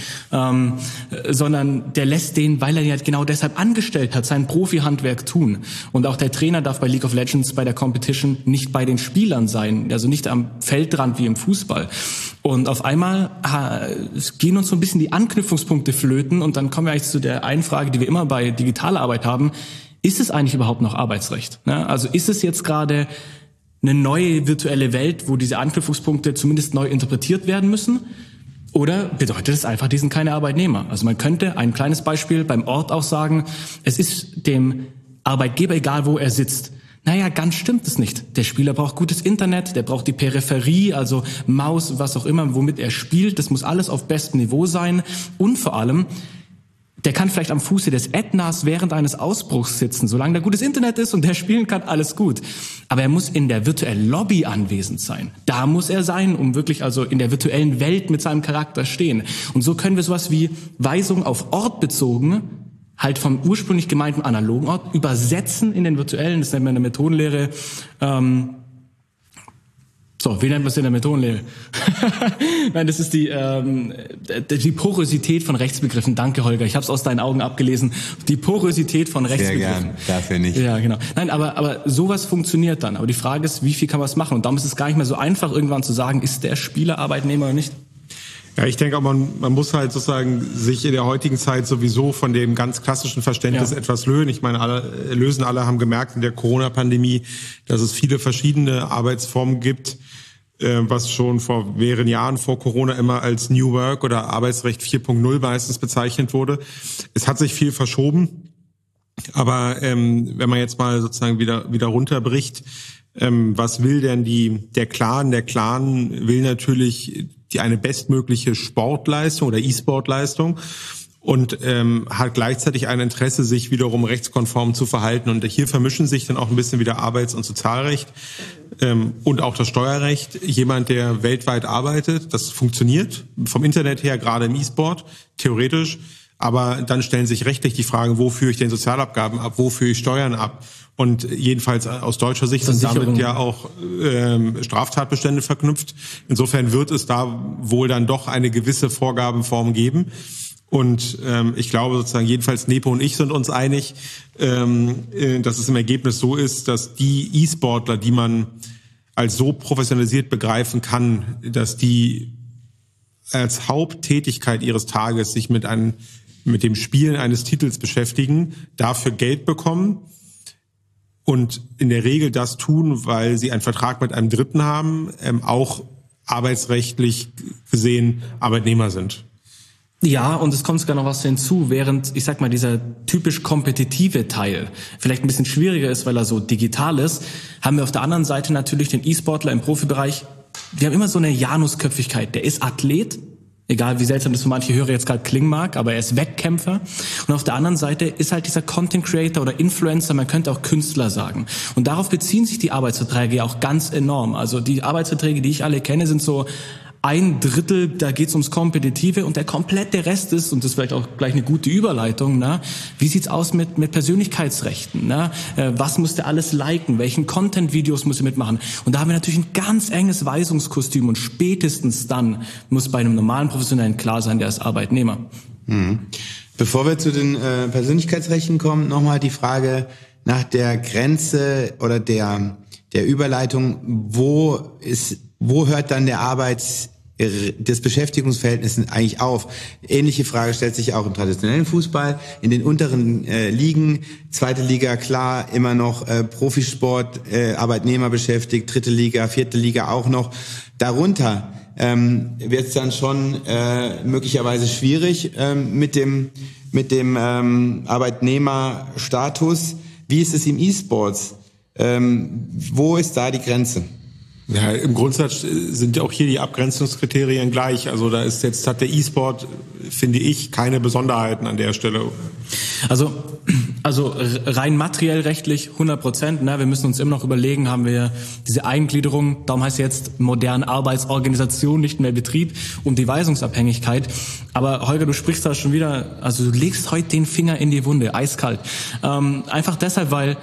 sondern der lässt den, weil er ihn halt genau deshalb angestellt hat, sein Profi-Handwerk tun. Und auch der Trainer darf bei League of Legends, bei der Competition, nicht bei den Spielern sein, also nicht am Feldrand wie im Fußball. Und auf einmal gehen uns so ein bisschen die Anknüpfungspunkte flöten und dann kommen wir eigentlich zu der einen Frage, die wir immer bei digitaler Arbeit haben. Ist es eigentlich überhaupt noch Arbeitsrecht? Also ist es jetzt gerade eine neue virtuelle Welt, wo diese Anknüpfungspunkte zumindest neu interpretiert werden müssen? Oder bedeutet es einfach, die sind keine Arbeitnehmer? Also man könnte, ein kleines Beispiel, beim Ort auch sagen, es ist dem Arbeitgeber egal, wo er sitzt. Ganz stimmt es nicht. Der Spieler braucht gutes Internet, der braucht die Peripherie, also Maus, was auch immer, womit er spielt. Das muss alles auf bestem Niveau sein. Und vor allem, Der kann vielleicht am Fuße des Ätnas während eines Ausbruchs sitzen. Solange da gutes Internet ist und der spielen kann, alles gut. Aber er muss in der virtuellen Lobby anwesend sein. Da muss er sein, um wirklich also in der virtuellen Welt mit seinem Charakter stehen. Und so können wir sowas wie Weisung auf Ort bezogen, halt vom ursprünglich gemeinten analogen Ort, übersetzen in den virtuellen. Das nennt man in der Methodenlehre. Wie nennt man es in der Methodenlehre? Nein, das ist die Porosität von Rechtsbegriffen. Danke, Holger. Ich habe es aus deinen Augen abgelesen. Die Porosität von Rechtsbegriffen. Sehr gern, dafür nicht. Ja, genau. Nein, aber sowas funktioniert dann. Aber die Frage ist, wie viel kann man es machen? Und darum ist es gar nicht mehr so einfach, irgendwann zu sagen, ist der Spieler Arbeitnehmer oder nicht? Ja, ich denke auch, man muss halt sozusagen sich in der heutigen Zeit sowieso von dem ganz klassischen Verständnis etwas lösen. Ich meine, alle haben gemerkt in der Corona-Pandemie, dass es viele verschiedene Arbeitsformen gibt, was schon vor mehreren Jahren vor Corona immer als New Work oder Arbeitsrecht 4.0 meistens bezeichnet wurde. Es hat sich viel verschoben, aber wenn man jetzt mal sozusagen wieder runterbricht, was will denn der Clan? Der Clan will natürlich eine bestmögliche Sportleistung oder E-Sport-Leistung und hat gleichzeitig ein Interesse, sich wiederum rechtskonform zu verhalten. Und hier vermischen sich dann auch ein bisschen wieder Arbeits- und Sozialrecht und auch das Steuerrecht. Jemand, der weltweit arbeitet, das funktioniert vom Internet her, gerade im E-Sport, theoretisch. Aber dann stellen sich rechtlich die Fragen, wo führe ich denn Sozialabgaben ab, wo führe ich Steuern ab? Und jedenfalls aus deutscher Sicht sind damit ja auch Straftatbestände verknüpft. Insofern wird es da wohl dann doch eine gewisse Vorgabenform geben. Und ich glaube sozusagen, jedenfalls Nepo und ich sind uns einig, dass es im Ergebnis so ist, dass die E-Sportler, die man als so professionalisiert begreifen kann, dass die als Haupttätigkeit ihres Tages sich mit dem Spielen eines Titels beschäftigen, dafür Geld bekommen und in der Regel das tun, weil sie einen Vertrag mit einem Dritten haben, auch arbeitsrechtlich gesehen Arbeitnehmer sind. Ja, und es kommt sogar noch was hinzu, während, ich sag mal, dieser typisch kompetitive Teil vielleicht ein bisschen schwieriger ist, weil er so digital ist, haben wir auf der anderen Seite natürlich den E-Sportler im Profibereich. Die haben immer so eine Janusköpfigkeit. Der ist Athlet, egal wie seltsam das für manche Hörer jetzt gerade klingen mag, aber er ist Wettkämpfer. Und auf der anderen Seite ist halt dieser Content Creator oder Influencer, man könnte auch Künstler sagen. Und darauf beziehen sich die Arbeitsverträge ja auch ganz enorm. Also die Arbeitsverträge, die ich alle kenne, sind so 1/3, da geht's ums Kompetitive und der komplette Rest ist, und das ist vielleicht auch gleich eine gute Überleitung, wie sieht's aus mit Persönlichkeitsrechten? Was muss der alles liken? Welchen Content-Videos muss er mitmachen? Und da haben wir natürlich ein ganz enges Weisungskostüm und spätestens dann muss bei einem normalen Professionellen klar sein, der ist Arbeitnehmer. Bevor wir zu den Persönlichkeitsrechten kommen, nochmal die Frage nach der Grenze oder der Überleitung, wo hört dann das Beschäftigungsverhältnis eigentlich auf? Ähnliche Frage stellt sich auch im traditionellen Fußball. In den unteren Ligen, zweite Liga klar, immer noch Profisport, Arbeitnehmer beschäftigt, dritte Liga, vierte Liga auch noch. Darunter wird es dann schon möglicherweise schwierig mit dem Arbeitnehmerstatus. Wie ist es im E-Sports? Wo ist da die Grenze? Ja, im Grundsatz sind ja auch hier die Abgrenzungskriterien gleich. Also hat der E-Sport, finde ich, keine Besonderheiten an der Stelle. Also rein materiell rechtlich 100%. Wir müssen uns immer noch überlegen, haben wir diese Eingliederung, darum heißt jetzt moderne Arbeitsorganisation, nicht mehr Betrieb, um die Weisungsabhängigkeit. Aber Holger, du sprichst da schon wieder, also du legst heute den Finger in die Wunde, eiskalt. Einfach deshalb, weil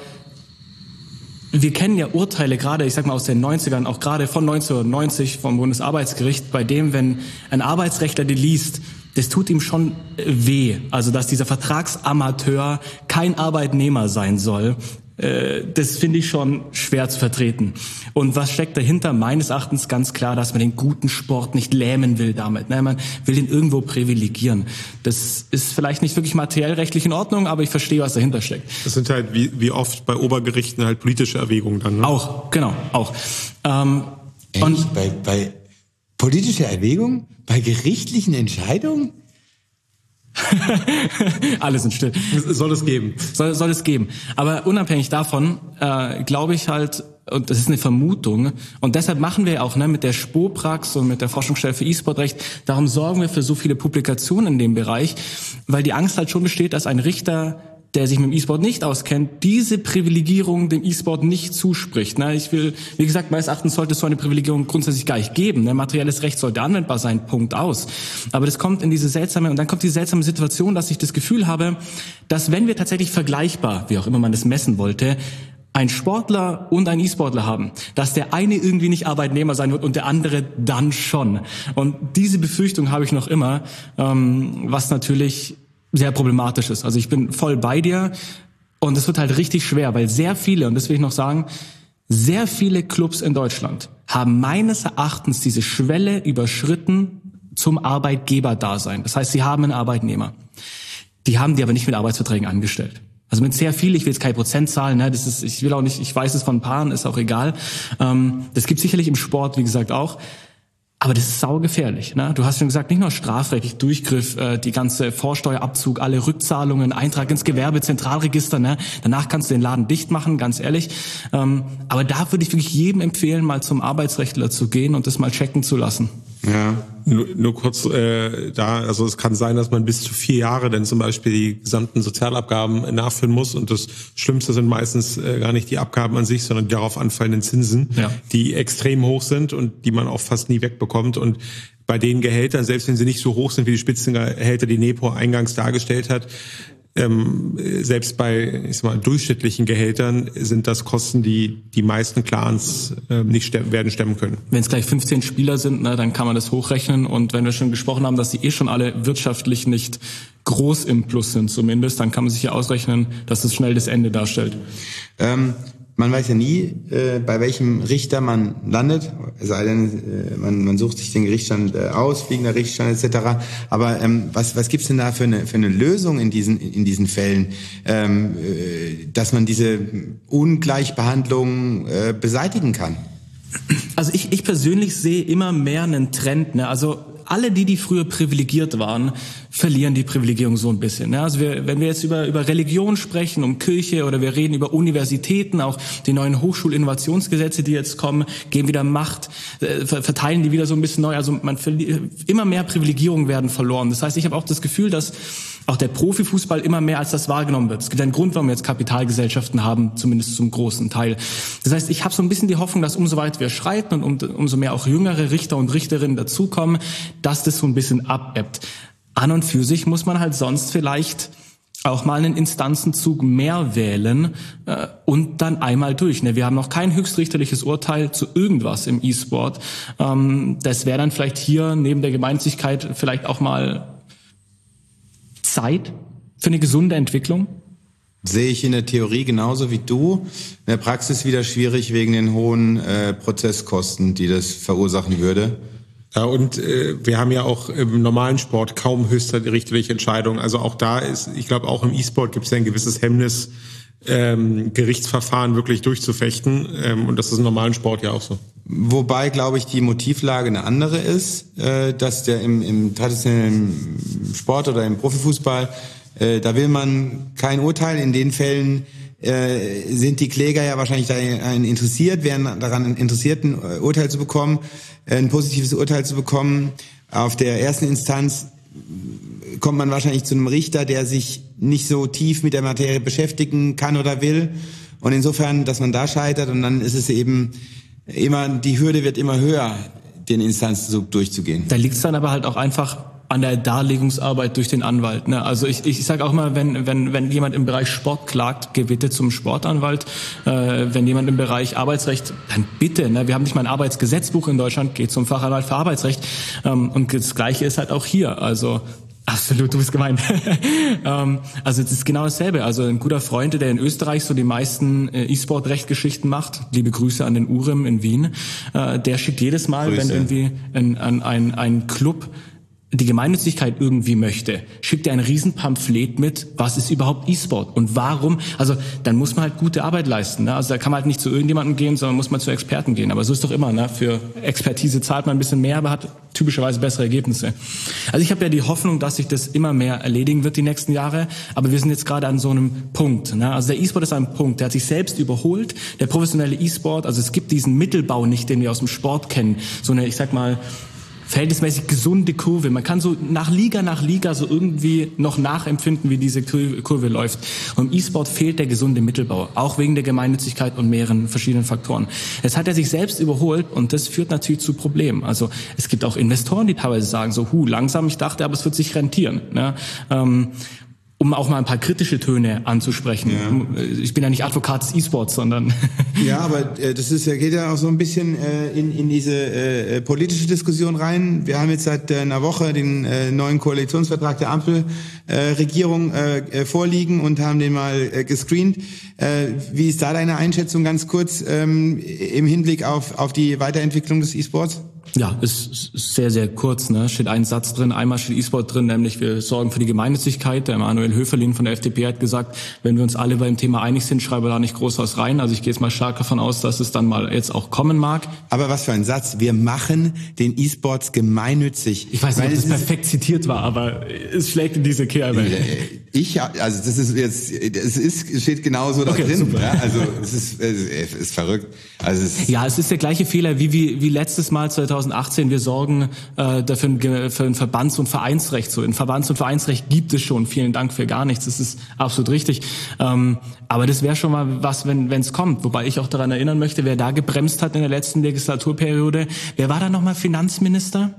wir kennen ja Urteile gerade, ich sag mal aus den 90ern, auch gerade von 1990 vom Bundesarbeitsgericht, bei dem, wenn ein Arbeitsrechtler die liest, das tut ihm schon weh. Also, dass dieser Vertragsamateur kein Arbeitnehmer sein soll, das finde ich schon schwer zu vertreten. Und was steckt dahinter? Meines Erachtens ganz klar, dass man den guten Sport nicht lähmen will damit. Man will ihn irgendwo privilegieren. Das ist vielleicht nicht wirklich materiell rechtlich in Ordnung, aber ich verstehe, was dahinter steckt. Das sind halt wie oft bei Obergerichten halt politische Erwägungen dann. Ne? Auch, genau, auch. Und bei politische Erwägungen? Bei gerichtlichen Entscheidungen? Alle sind still. Soll es geben. Soll es geben. Aber unabhängig davon, glaube ich halt, und das ist eine Vermutung, und deshalb machen wir auch mit der Spoprax und mit der Forschungsstelle für E-Sport-Recht, darum sorgen wir für so viele Publikationen in dem Bereich, weil die Angst halt schon besteht, dass ein Richter, der sich mit dem E-Sport nicht auskennt, diese Privilegierung dem E-Sport nicht zuspricht. Ich will, wie gesagt, meines Erachtens sollte es so eine Privilegierung grundsätzlich gar nicht geben. Materielles Recht sollte anwendbar sein, Punkt aus. Aber das kommt in diese seltsame Situation, dass ich das Gefühl habe, dass wenn wir tatsächlich vergleichbar, wie auch immer man das messen wollte, ein Sportler und ein E-Sportler haben, dass der eine irgendwie nicht Arbeitnehmer sein wird und der andere dann schon. Und diese Befürchtung habe ich noch immer, was natürlich sehr problematisch ist. Also ich bin voll bei dir und es wird halt richtig schwer, weil sehr viele, und das will ich noch sagen, sehr viele Clubs in Deutschland haben meines Erachtens diese Schwelle überschritten zum Arbeitgeberdasein. Das heißt, sie haben einen Arbeitnehmer. Die haben die aber nicht mit Arbeitsverträgen angestellt. Also mit sehr viel, ich will jetzt keine Prozentzahlen, ich weiß es von Paaren, ist auch egal. Das gibt sicherlich im Sport, wie gesagt, auch. Aber das ist saugefährlich. Du hast schon gesagt, nicht nur strafrechtlich Durchgriff, die ganze Vorsteuerabzug, alle Rückzahlungen, Eintrag ins Gewerbezentralregister. Danach kannst du den Laden dicht machen, ganz ehrlich. Aber da würde ich wirklich jedem empfehlen, mal zum Arbeitsrechtler zu gehen und das mal checken zu lassen. Ja, nur kurz also es kann sein, dass man bis zu 4 Jahre dann zum Beispiel die gesamten Sozialabgaben nachfüllen muss, und das Schlimmste sind meistens gar nicht die Abgaben an sich, sondern die darauf anfallenden Zinsen, die extrem hoch sind und die man auch fast nie wegbekommt. Und bei den Gehältern, selbst wenn sie nicht so hoch sind wie die Spitzengehälter, die Nepo eingangs dargestellt hat, selbst bei durchschnittlichen Gehältern sind das Kosten, die die meisten Clans nicht werden stemmen können. Wenn es gleich 15 Spieler sind, dann kann man das hochrechnen, und wenn wir schon gesprochen haben, dass die schon alle wirtschaftlich nicht groß im Plus sind zumindest, dann kann man sich ja ausrechnen, dass das schnell das Ende darstellt. Man weiß ja nie, bei welchem Richter man landet, es sei denn, man sucht sich den Gerichtsstand aus, fliegender Gerichtsstand etc. Aber was gibt's denn da für eine Lösung in diesen Fällen, dass man diese Ungleichbehandlung beseitigen kann? Also ich persönlich sehe immer mehr einen Trend. Also alle die früher privilegiert waren, verlieren die Privilegierung so ein bisschen. Also wenn wir jetzt über Religion sprechen, um Kirche, oder wir reden über Universitäten, auch die neuen Hochschulinnovationsgesetze, die jetzt kommen, geben wieder Macht, verteilen die wieder so ein bisschen neu. Also immer mehr Privilegierungen werden verloren. Das heißt, ich habe auch das Gefühl, dass auch der Profifußball immer mehr als das wahrgenommen wird. Es gibt einen Grund, warum wir jetzt Kapitalgesellschaften haben, zumindest zum großen Teil. Das heißt, ich habe so ein bisschen die Hoffnung, dass umso weiter wir schreiten und umso mehr auch jüngere Richter und Richterinnen dazukommen, dass das so ein bisschen abebbt. An und für sich muss man halt sonst vielleicht auch mal einen Instanzenzug mehr wählen und dann einmal durch. Wir haben noch kein höchstrichterliches Urteil zu irgendwas im E-Sport. Das wäre dann vielleicht hier neben der Gemeinnützigkeit vielleicht auch mal Zeit für eine gesunde Entwicklung? Sehe ich in der Theorie genauso wie du. In der Praxis wieder schwierig wegen den hohen Prozesskosten, die das verursachen würde. Ja, und wir haben ja auch im normalen Sport kaum höchstrichterliche Entscheidungen. Also auch da ich glaube, auch im E-Sport gibt es ja ein gewisses Hemmnis, Gerichtsverfahren wirklich durchzufechten. Und das ist im normalen Sport ja auch so. Wobei, glaube ich, die Motivlage eine andere ist, dass der im traditionellen Sport oder im Profifußball, da will man kein Urteil. In den Fällen sind die Kläger ja wahrscheinlich daran interessiert, wären daran interessiert, ein Urteil zu bekommen, ein positives Urteil zu bekommen. Auf der ersten Instanz kommt man wahrscheinlich zu einem Richter, der sich nicht so tief mit der Materie beschäftigen kann oder will. Und insofern, dass man da scheitert, und dann ist es eben immer, die Hürde wird immer höher, den Instanzenzug durchzugehen. Da liegt es dann aber halt auch einfach an der Darlegungsarbeit durch den Anwalt. Also ich sage auch mal, wenn jemand im Bereich Sport klagt, geh bitte zum Sportanwalt. Wenn jemand im Bereich Arbeitsrecht, dann bitte. Wir haben nicht mal ein Arbeitsgesetzbuch in Deutschland, geht zum Fachanwalt für Arbeitsrecht. Und das Gleiche ist halt auch hier. Also absolut, du bist gemeint. Also es ist genau dasselbe. Also ein guter Freund, der in Österreich so die meisten E-Sport-Rechtgeschichten macht, liebe Grüße an den Urim in Wien, der schickt jedes Mal, wenn irgendwie ein Club die Gemeinnützigkeit irgendwie möchte, schickt er ein Riesenpamphlet mit, was ist überhaupt E-Sport und warum, also dann muss man halt gute Arbeit leisten, ne? Also da kann man halt nicht zu irgendjemandem gehen, sondern muss man zu Experten gehen, aber so ist doch immer, ne? Für Expertise zahlt man ein bisschen mehr, aber hat typischerweise bessere Ergebnisse. Also ich habe ja die Hoffnung, dass sich das immer mehr erledigen wird die nächsten Jahre, aber wir sind jetzt gerade an so einem Punkt, ne? Also der E-Sport ist ein Punkt, der hat sich selbst überholt, der professionelle E-Sport, also es gibt diesen Mittelbau nicht, den wir aus dem Sport kennen, so eine, ich sag mal, verhältnismäßig gesunde Kurve. Man kann so nach Liga so irgendwie noch nachempfinden, wie diese Kurve läuft. Und im E-Sport fehlt der gesunde Mittelbau, auch wegen der Gemeinnützigkeit und mehreren verschiedenen Faktoren. Jetzt hat er sich selbst überholt und das führt natürlich zu Problemen. Also es gibt auch Investoren, die teilweise sagen so, langsam, ich dachte, aber es wird sich rentieren. Ne? Um auch mal ein paar kritische Töne anzusprechen. Ja. Ich bin ja nicht Advokat des E-Sports, sondern... Ja, aber das geht ja auch so ein bisschen in diese politische Diskussion rein. Wir haben jetzt seit einer Woche den neuen Koalitionsvertrag der Ampelregierung vorliegen und haben den mal gescreent. Wie ist da deine Einschätzung ganz kurz im Hinblick auf die Weiterentwicklung des E-Sports? Ja, ist sehr, sehr kurz, ne? Steht ein Satz drin, einmal steht E-Sport drin, nämlich wir sorgen für die Gemeinnützigkeit. Der Manuel Höferlin von der FDP hat gesagt, wenn wir uns alle beim Thema einig sind, schreiben wir da nicht groß was rein. Also ich gehe jetzt mal stark davon aus, dass es dann mal jetzt auch kommen mag. Aber was für ein Satz. Wir machen den E-Sports gemeinnützig. Ich weiß nicht, ob das perfekt zitiert war, aber es schlägt in diese Kerbe. Also das ist jetzt, steht genauso da drin. Super. Ja? Also es ist verrückt. Also es ist der gleiche Fehler wie letztes Mal 2018. Wir sorgen dafür für ein Verbands- und Vereinsrecht. So, ein Verbands- und Vereinsrecht gibt es schon. Vielen Dank für gar nichts. Das ist absolut richtig. Aber das wäre schon mal was, wenn es kommt. Wobei ich auch daran erinnern möchte, wer da gebremst hat in der letzten Legislaturperiode. Wer war da nochmal Finanzminister?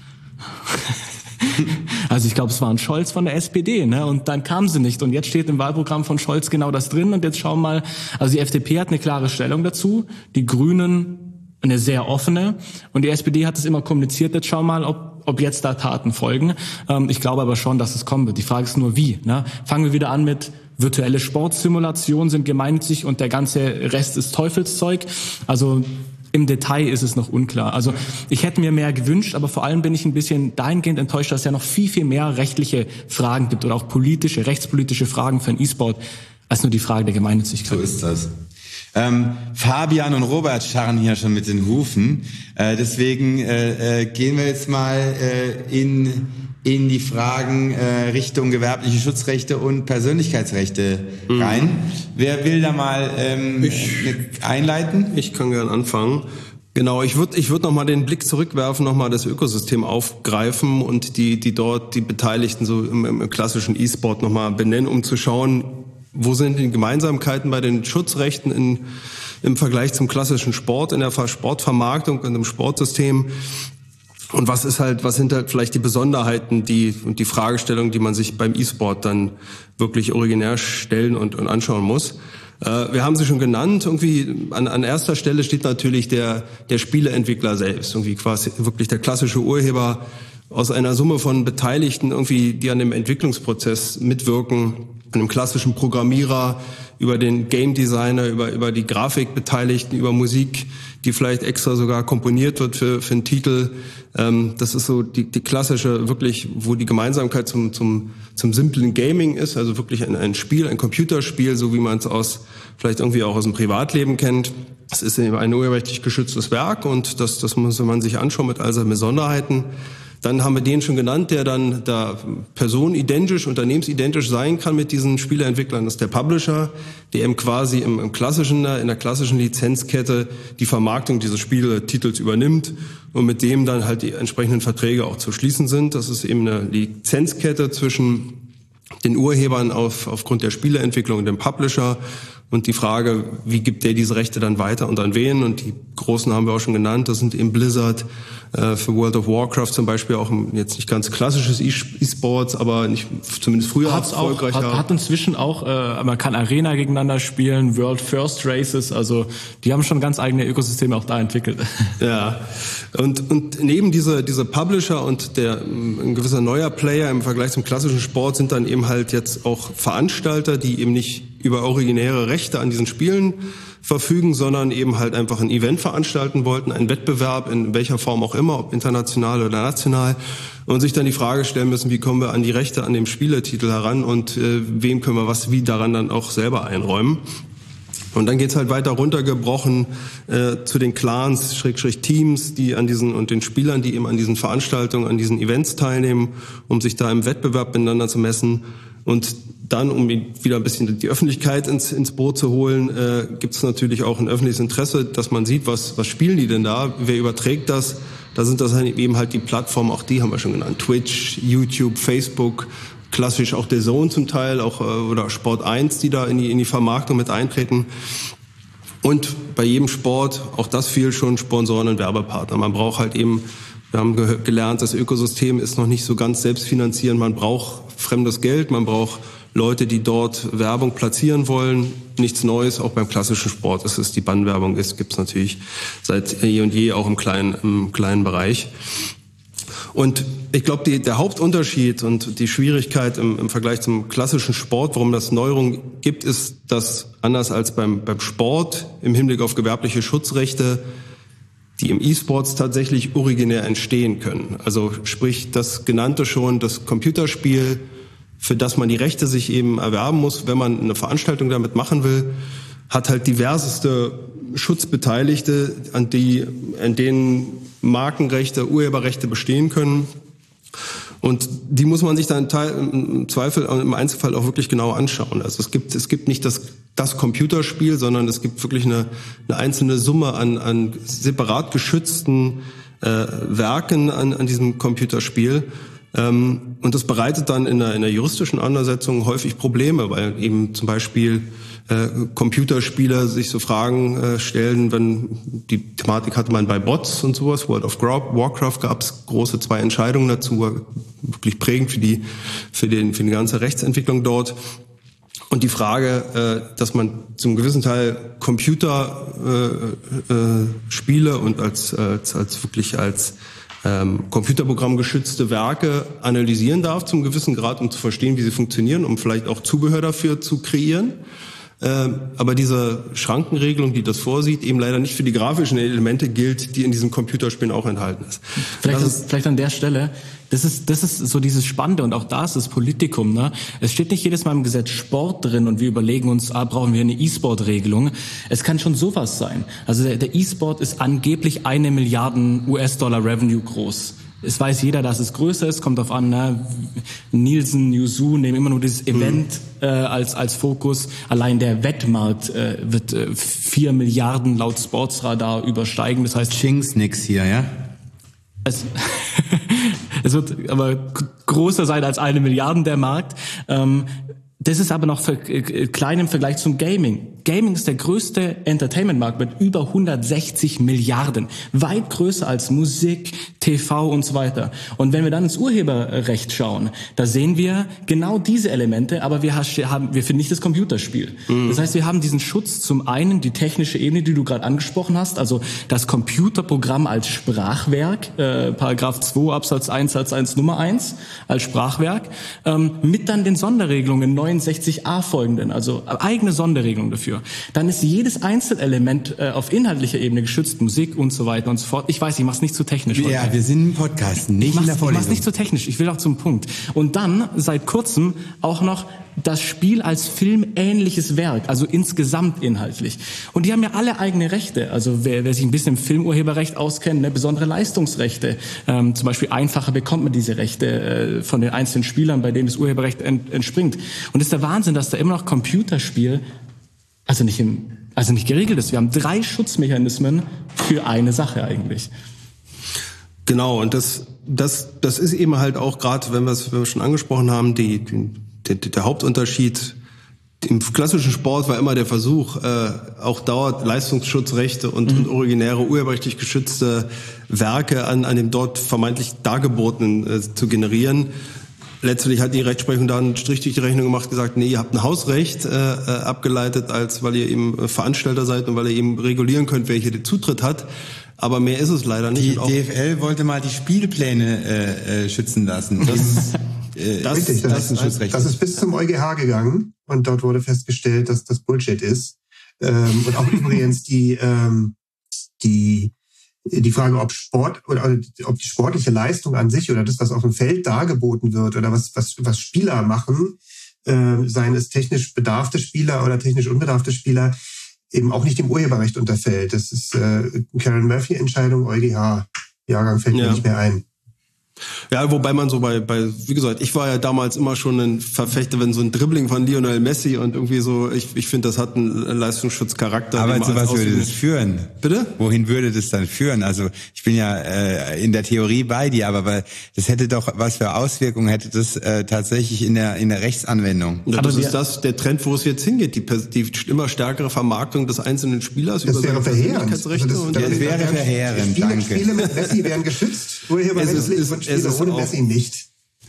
Also ich glaube, es war ein Scholz von der SPD, ne? Und dann kam sie nicht. Und jetzt steht im Wahlprogramm von Scholz genau das drin. Und jetzt schauen wir mal, also die FDP hat eine klare Stellung dazu, die Grünen eine sehr offene. Und die SPD hat es immer kommuniziert. Jetzt schauen wir mal, ob jetzt da Taten folgen. Ich glaube aber schon, dass es kommen wird. Die Frage ist nur, wie. Ne? Fangen wir wieder an mit virtuelle Sportsimulationen sind gemeinnützig und der ganze Rest ist Teufelszeug. Also im Detail ist es noch unklar. Also ich hätte mir mehr gewünscht, aber vor allem bin ich ein bisschen dahingehend enttäuscht, dass es ja noch viel, viel mehr rechtliche Fragen gibt oder auch rechtspolitische Fragen für den E-Sport, als nur die Frage der Gemeinnützigkeit. So ist das. Fabian und Robert scharren hier schon mit den Hufen. Deswegen gehen wir jetzt mal in die Fragen Richtung gewerbliche Schutzrechte und Persönlichkeitsrechte rein. Wer will da mal einleiten? Ich kann gerne anfangen. Genau, ich würd noch mal den Blick zurückwerfen, noch mal das Ökosystem aufgreifen und die dort die Beteiligten so im klassischen E-Sport noch mal benennen, um zu schauen, wo sind die Gemeinsamkeiten bei den Schutzrechten im Vergleich zum klassischen Sport, in der Sportvermarktung und im Sportsystem? Und was sind halt vielleicht die Besonderheiten, und die Fragestellungen, die man sich beim E-Sport dann wirklich originär stellen und anschauen muss? Wir haben sie schon genannt. Irgendwie an erster Stelle steht natürlich der Spieleentwickler selbst, irgendwie quasi wirklich der klassische Urheber aus einer Summe von Beteiligten, irgendwie, die an dem Entwicklungsprozess mitwirken, an dem klassischen Programmierer, über den Game Designer, über die Grafikbeteiligten, über Musik, die vielleicht extra sogar komponiert wird für einen Titel. Das ist so die klassische, wirklich, wo die Gemeinsamkeit zum simplen Gaming ist, also wirklich ein Spiel, ein Computerspiel, so wie man es vielleicht irgendwie auch aus dem Privatleben kennt. Es ist ein urheberrechtlich geschütztes Werk und das muss man sich anschauen mit all seinen Besonderheiten. Dann haben wir den schon genannt, der dann da personenidentisch, unternehmensidentisch sein kann mit diesen Spieleentwicklern. Das ist der Publisher, der eben quasi in der klassischen Lizenzkette die Vermarktung dieses Spieletitels übernimmt und mit dem dann halt die entsprechenden Verträge auch zu schließen sind. Das ist eben eine Lizenzkette zwischen den Urhebern aufgrund der Spieleentwicklung und dem Publisher. Und die Frage, wie gibt der diese Rechte dann weiter und an wen? Und die großen haben wir auch schon genannt. Das sind eben Blizzard, für World of Warcraft zum Beispiel auch jetzt nicht ganz klassisches E-Sports, aber nicht zumindest früher erfolgreich. Hat inzwischen auch, man kann Arena gegeneinander spielen, World First Races, also die haben schon ganz eigene Ökosysteme auch da entwickelt. Ja, und neben diese Publisher und ein gewisser neuer Player im Vergleich zum klassischen Sport sind dann eben halt jetzt auch Veranstalter, die eben nicht über originäre Rechte an diesen Spielen verfügen, sondern eben halt einfach ein Event veranstalten wollten, einen Wettbewerb in welcher Form auch immer, ob international oder national, und sich dann die Frage stellen müssen, wie kommen wir an die Rechte an dem Spieletitel heran und wem können wir was wie daran dann auch selber einräumen. Und dann geht's halt weiter runtergebrochen zu den Clans, Teams, die an diesen und den Spielern, die eben an diesen Veranstaltungen, an diesen Events teilnehmen, um sich da im Wettbewerb miteinander zu messen. Und dann, um wieder ein bisschen die Öffentlichkeit ins Boot zu holen, gibt es natürlich auch ein öffentliches Interesse, dass man sieht, was spielen die denn da, wer überträgt das. Da sind das eben halt die Plattformen, auch die haben wir schon genannt, Twitch, YouTube, Facebook, klassisch auch der DAZN zum Teil, auch oder Sport 1, die da in die Vermarktung mit eintreten. Und bei jedem Sport, auch das viel schon, Sponsoren und Werbepartner. Man braucht halt eben, wir haben gelernt, das Ökosystem ist noch nicht so ganz selbstfinanzierend. Man braucht fremdes Geld, man braucht Leute, die dort Werbung platzieren wollen. Nichts Neues, auch beim klassischen Sport. Es ist die Bannwerbung, gibt's natürlich seit je und je auch im kleinen Bereich. Und ich glaube, der Hauptunterschied und die Schwierigkeit im Vergleich zum klassischen Sport, warum das Neuerungen gibt, ist, dass anders als beim Sport im Hinblick auf gewerbliche Schutzrechte, die im E-Sports tatsächlich originär entstehen können. Also sprich, das genannte schon, das Computerspiel, für das man die Rechte sich eben erwerben muss, wenn man eine Veranstaltung damit machen will, hat halt diverseste Schutzbeteiligte, an denen Markenrechte, Urheberrechte bestehen können. Und die muss man sich dann im Zweifel, im Einzelfall auch wirklich genau anschauen. Also es gibt nicht das Computerspiel, sondern es gibt wirklich eine einzelne Summe an separat geschützten Werken an diesem Computerspiel. Und das bereitet dann in einer juristischen Auseinandersetzung häufig Probleme, weil eben zum Beispiel Computerspieler sich so Fragen stellen, wenn die Thematik hatte man bei Bots und sowas, World of Warcraft gab es große 2 Entscheidungen dazu, wirklich prägend für die ganze Rechtsentwicklung dort. Und die Frage, dass man zum gewissen Teil Computerspiele und als Computerprogramm geschützte Werke analysieren darf zum gewissen Grad, um zu verstehen, wie sie funktionieren, um vielleicht auch Zubehör dafür zu kreieren. Aber diese Schrankenregelung, die das vorsieht, eben leider nicht für die grafischen Elemente gilt, die in diesen Computerspielen auch enthalten ist. Vielleicht an der Stelle, das ist so dieses Spannende, und auch da ist das Politikum, ne? Es steht nicht jedes Mal im Gesetz Sport drin und wir überlegen uns, brauchen wir eine E-Sport-Regelung. Es kann schon sowas sein. Also der E-Sport ist angeblich 1 Milliarden US-Dollar Revenue groß. Es weiß jeder, dass es größer ist, kommt drauf an, ne? Nielsen, Newzoo nehmen immer nur dieses Event als Fokus. Allein der Wettmarkt wird 4 Milliarden laut Sportsradar übersteigen. Das heißt, Chinks nix hier, ja? Es wird aber größer sein als 1 Milliarde der Markt. Das ist aber noch klein im Vergleich zum Gaming. Gaming ist der größte Entertainment-Markt mit über 160 Milliarden. Weit größer als Musik, TV und so weiter. Und wenn wir dann ins Urheberrecht schauen, da sehen wir genau diese Elemente, aber wir finden nicht das Computerspiel. Das heißt, wir haben diesen Schutz, zum einen die technische Ebene, die du gerade angesprochen hast, also das Computerprogramm als Sprachwerk, Paragraph 2 Absatz 1 Satz 1 Nummer 1 als Sprachwerk, mit dann den Sonderregelungen 69a folgenden, also eigene Sonderregelung dafür. Dann ist jedes Einzelelement auf inhaltlicher Ebene geschützt, Musik und so weiter und so fort. Ich weiß, ich mach's nicht zu technisch. Ja, wir sind im Podcast, nicht in der Vorlesung. Ich mach's nicht zu technisch, ich will auch zum Punkt. Und dann seit kurzem auch noch das Spiel als filmähnliches Werk, also insgesamt inhaltlich. Und die haben ja alle eigene Rechte. Also wer sich ein bisschen im Filmurheberrecht auskennt, ne, besondere Leistungsrechte. Zum Beispiel einfacher bekommt man diese Rechte von den einzelnen Spielern, bei denen das Urheberrecht entspringt. Und es ist der Wahnsinn, dass da immer noch Computerspiel also nicht geregelt ist. Wir haben 3 Schutzmechanismen für eine Sache eigentlich. Genau, und das ist eben halt auch gerade, wenn wir schon angesprochen haben, der Hauptunterschied. Im klassischen Sport war immer der Versuch, auch dort Leistungsschutzrechte und originäre urheberrechtlich geschützte Werke an dem dort vermeintlich Dargebotenen zu generieren. Letztlich hat die Rechtsprechung da einen Strich durch die Rechnung gemacht, gesagt, nee, ihr habt ein Hausrecht abgeleitet, weil ihr eben Veranstalter seid und weil ihr eben regulieren könnt, wer hier den Zutritt hat. Aber mehr ist es leider nicht. Die DFL wollte mal die Spielpläne schützen lassen. Das ist bis zum EuGH gegangen. und dort wurde festgestellt, dass das Bullshit ist. Und auch übrigens die Frage, ob Sport oder ob die sportliche Leistung an sich oder das, was auf dem Feld dargeboten wird oder was Spieler machen, seien es technisch bedarfte Spieler oder technisch unbedarfte Spieler, eben auch nicht dem Urheberrecht unterfällt. Das ist Karen Murphy-Entscheidung, EuGH-Jahrgang fällt mir nicht mehr ein. Ja, wobei man so bei, wie gesagt, ich war ja damals immer schon ein Verfechter, wenn so ein Dribbling von Lionel Messi und irgendwie so, ich finde, das hat einen Leistungsschutzcharakter. Aber zu was würde das führen? Bitte? Wohin würde das dann führen? Also ich bin ja in der Theorie bei dir, aber das hätte doch, was für Auswirkungen hätte das tatsächlich in der Rechtsanwendung? Ja, das ist der Trend, wo es jetzt hingeht, die immer stärkere Vermarktung des einzelnen Spielers das über seine Persönlichkeitsrechte. Das wäre verheerend, danke. Spiele mit Messi werden geschützt, urheberrechtlich und Spiele ohne Messi nicht.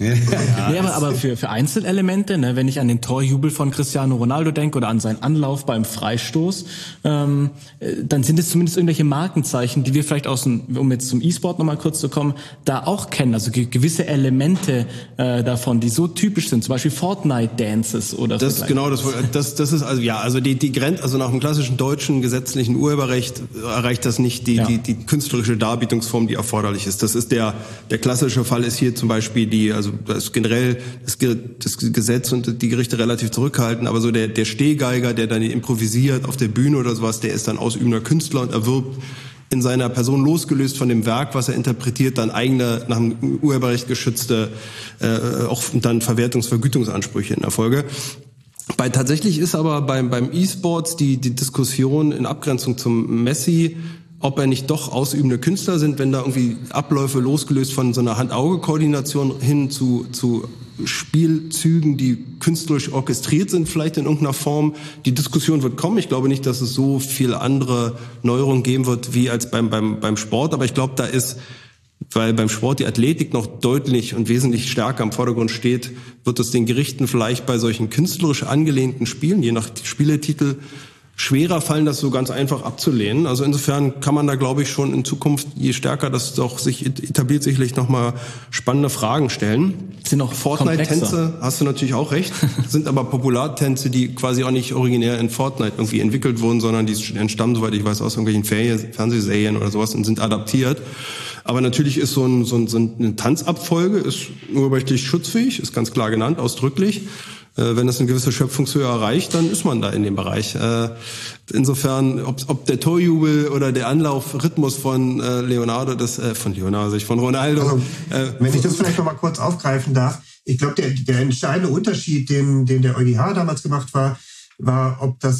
Ja, aber für Einzelelemente, ne, wenn ich an den Torjubel von Cristiano Ronaldo denke oder an seinen Anlauf beim Freistoß, dann sind es zumindest irgendwelche Markenzeichen, die wir vielleicht um jetzt zum E-Sport nochmal kurz zu kommen, da auch kennen. Also gewisse Elemente davon, die so typisch sind, zum Beispiel Fortnite-Dances oder so. Das ist also die Grenze, also nach dem klassischen deutschen gesetzlichen Urheberrecht erreicht das nicht die künstlerische Darbietungsform, die erforderlich ist. Das ist der klassische Fall ist hier zum Beispiel also da ist generell das Gesetz und die Gerichte relativ zurückhaltend, aber so der Stehgeiger, der dann improvisiert auf der Bühne oder sowas, der ist dann ausübender Künstler und erwirbt in seiner Person losgelöst von dem Werk, was er interpretiert, dann eigene, nach dem Urheberrecht geschützte, auch dann Verwertungsvergütungsansprüche in der Folge. Tatsächlich ist aber beim E-Sports die Diskussion in Abgrenzung zum Messi, ob er nicht doch ausübende Künstler sind, wenn da irgendwie Abläufe losgelöst von so einer Hand-Auge-Koordination hin zu Spielzügen, die künstlerisch orchestriert sind, vielleicht in irgendeiner Form. Die Diskussion wird kommen. Ich glaube nicht, dass es so viel andere Neuerungen geben wird wie als beim Sport. Aber ich glaube, weil beim Sport die Athletik noch deutlich und wesentlich stärker im Vordergrund steht, wird es den Gerichten vielleicht bei solchen künstlerisch angelehnten Spielen, je nach Spieletitel, schwerer fallen, das so ganz einfach abzulehnen. Also insofern kann man da, glaube ich, schon in Zukunft, je stärker das doch sich etabliert, sicherlich nochmal spannende Fragen stellen. Sind auch Fortnite-Tänze, hast du natürlich auch recht, sind aber Populartänze, die quasi auch nicht originär in Fortnite irgendwie entwickelt wurden, sondern die entstammen, soweit ich weiß, aus irgendwelchen Fernsehserien oder sowas und sind adaptiert. Aber natürlich ist so eine Tanzabfolge ist urheberrechtlich schutzfähig, ist ganz klar genannt, ausdrücklich. Wenn das eine gewisse Schöpfungshöhe erreicht, dann ist man da in dem Bereich. Insofern, ob der Torjubel oder der Anlaufrhythmus von Ronaldo, Also, wenn ich das vielleicht noch mal kurz aufgreifen darf, ich glaube, der entscheidende Unterschied, den der EuGH damals gemacht war, ob das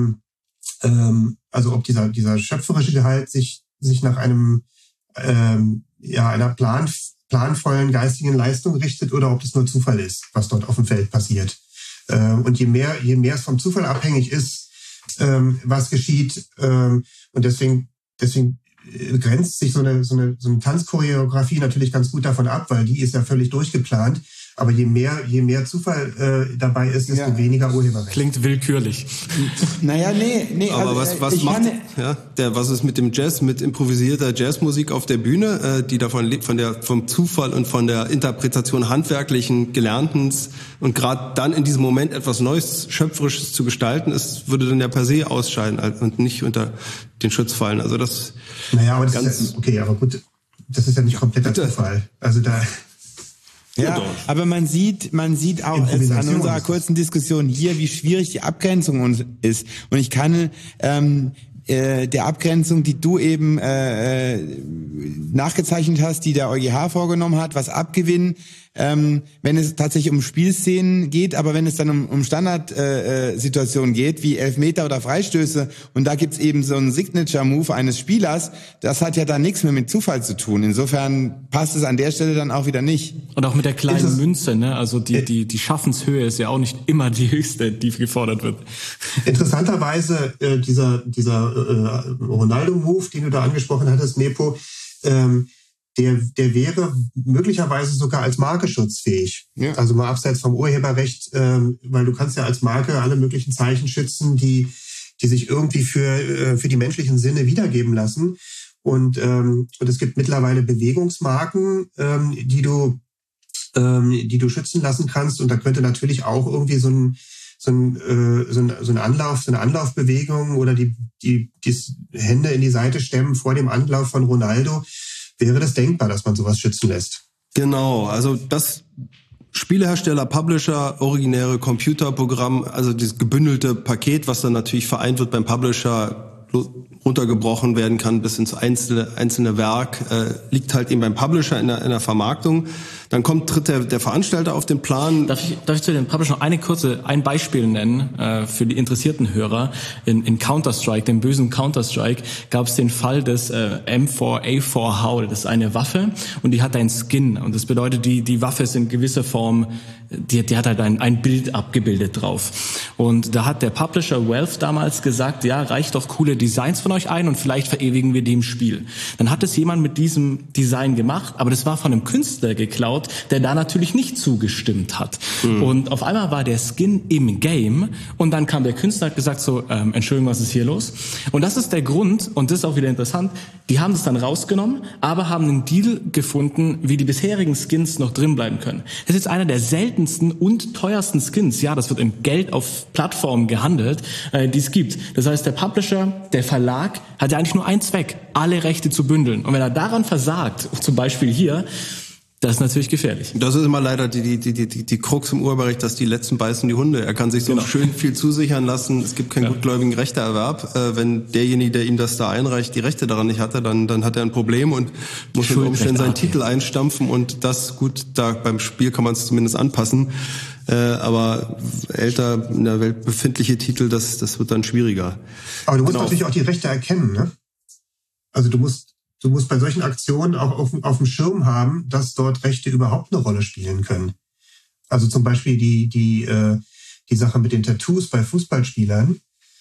ob dieser schöpferische Gehalt sich nach einem einer planvollen geistigen Leistung richtet oder ob das nur Zufall ist, was dort auf dem Feld passiert. Und je mehr es vom Zufall abhängig ist, was geschieht, und deswegen grenzt sich so eine Tanzchoreografie natürlich ganz gut davon ab, weil die ist ja völlig durchgeplant. Aber je mehr Zufall dabei ist, desto weniger Urheberrecht. Klingt willkürlich. Naja, nee. Aber was ist mit dem Jazz, mit improvisierter Jazzmusik auf der Bühne, die davon lebt, vom Zufall und von der Interpretation handwerklichen Gelernten und gerade dann in diesem Moment etwas Neues, Schöpferisches zu gestalten, würde dann ja per se ausscheiden und nicht unter den Schutz fallen. Also das. Naja, aber das ist okay, aber gut, das ist ja nicht kompletter Zufall. Also da. Ja, aber man sieht auch an unserer kurzen Diskussion hier, wie schwierig die Abgrenzung ist. Und ich kann der Abgrenzung, die du eben nachgezeichnet hast, die der EuGH vorgenommen hat, was abgewinnen, wenn es tatsächlich um Spielszenen geht, aber wenn es dann um Standardsituationen geht, wie Elfmeter oder Freistöße, und da gibt's eben so einen Signature-Move eines Spielers, das hat ja dann nichts mehr mit Zufall zu tun. Insofern passt es an der Stelle dann auch wieder nicht. Und auch mit der kleinen Münze, ne? Also die Schaffenshöhe ist ja auch nicht immer die höchste, die gefordert wird. Interessanterweise dieser Ronaldo-Move, den du da angesprochen hattest, Nepo, der wäre möglicherweise sogar als Marke schutzfähig. Ja. Also mal abseits vom Urheberrecht, weil du kannst ja als Marke alle möglichen Zeichen schützen, die sich irgendwie für die menschlichen Sinne wiedergeben lassen. Und es gibt mittlerweile Bewegungsmarken, die du schützen lassen kannst. Und da könnte natürlich auch irgendwie so so eine Anlaufbewegung oder die Hände in die Seite stemmen vor dem Anlauf von Ronaldo, wäre das denkbar, dass man sowas schützen lässt. Genau, also das Spielehersteller, Publisher, originäre Computerprogramm, also das gebündelte Paket, was dann natürlich vereint wird beim Publisher, runtergebrochen werden kann bis ins einzelne Werk, liegt halt eben beim Publisher in der Vermarktung. Dann tritt der Veranstalter auf den Plan. Darf ich zu dem Publisher noch ein Beispiel nennen für die interessierten Hörer? In Counter-Strike, dem bösen Counter-Strike, gab es den Fall des M4A4 Howl. Das ist eine Waffe und die hat einen Skin. Und das bedeutet, die Waffe ist in gewisser Form, die hat halt ein Bild abgebildet drauf. Und da hat der Publisher Valve damals gesagt, ja, reicht doch coole Designs von euch ein und vielleicht verewigen wir die im Spiel. Dann hat es jemand mit diesem Design gemacht, aber das war von einem Künstler geklaut, der da natürlich nicht zugestimmt hat. Und auf einmal war der Skin im Game und dann kam der Künstler und hat gesagt so, Entschuldigung, was ist hier los? Und das ist der Grund, und das ist auch wieder interessant, die haben das dann rausgenommen, aber haben einen Deal gefunden, wie die bisherigen Skins noch drin bleiben können. Das ist jetzt einer der seltensten und teuersten Skins. Ja, das wird in Geld auf Plattformen gehandelt, die es gibt. Das heißt, der Publisher, der Verlag hat ja eigentlich nur einen Zweck, alle Rechte zu bündeln. Und wenn er daran versagt, zum Beispiel hier, das ist natürlich gefährlich. Das ist immer leider die Krux im Urheberrecht, dass die Letzten beißen die Hunde. Er kann sich so schön viel zusichern lassen. Es gibt keinen gutgläubigen Rechteerwerb. Wenn derjenige, der ihm das da einreicht, die Rechte daran nicht hatte, dann hat er ein Problem und muss unter Umständen seinen Titel einstampfen. Und das, gut, da beim Spiel kann man es zumindest anpassen. Aber älter in der Welt befindliche Titel, das wird dann schwieriger. Aber du musst natürlich auch die Rechte erkennen, ne? Also du musst bei solchen Aktionen auch auf dem Schirm haben, dass dort Rechte überhaupt eine Rolle spielen können. Also zum Beispiel die Sache mit den Tattoos bei Fußballspielern.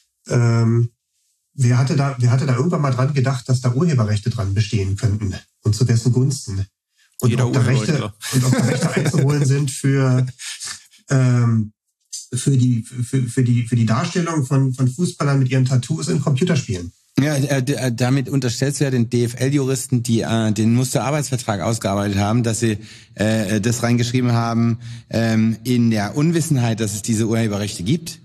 Wer hatte da irgendwann mal dran gedacht, dass da Urheberrechte dran bestehen könnten und zu dessen Gunsten? Und ob da Rechte einzuholen sind für die Darstellung von Fußballern mit ihren Tattoos in Computerspielen. Ja, damit unterstellst du ja den DFL-Juristen, die den Musterarbeitsvertrag ausgearbeitet haben, dass sie das reingeschrieben haben, in der Unwissenheit, dass es diese Urheberrechte gibt.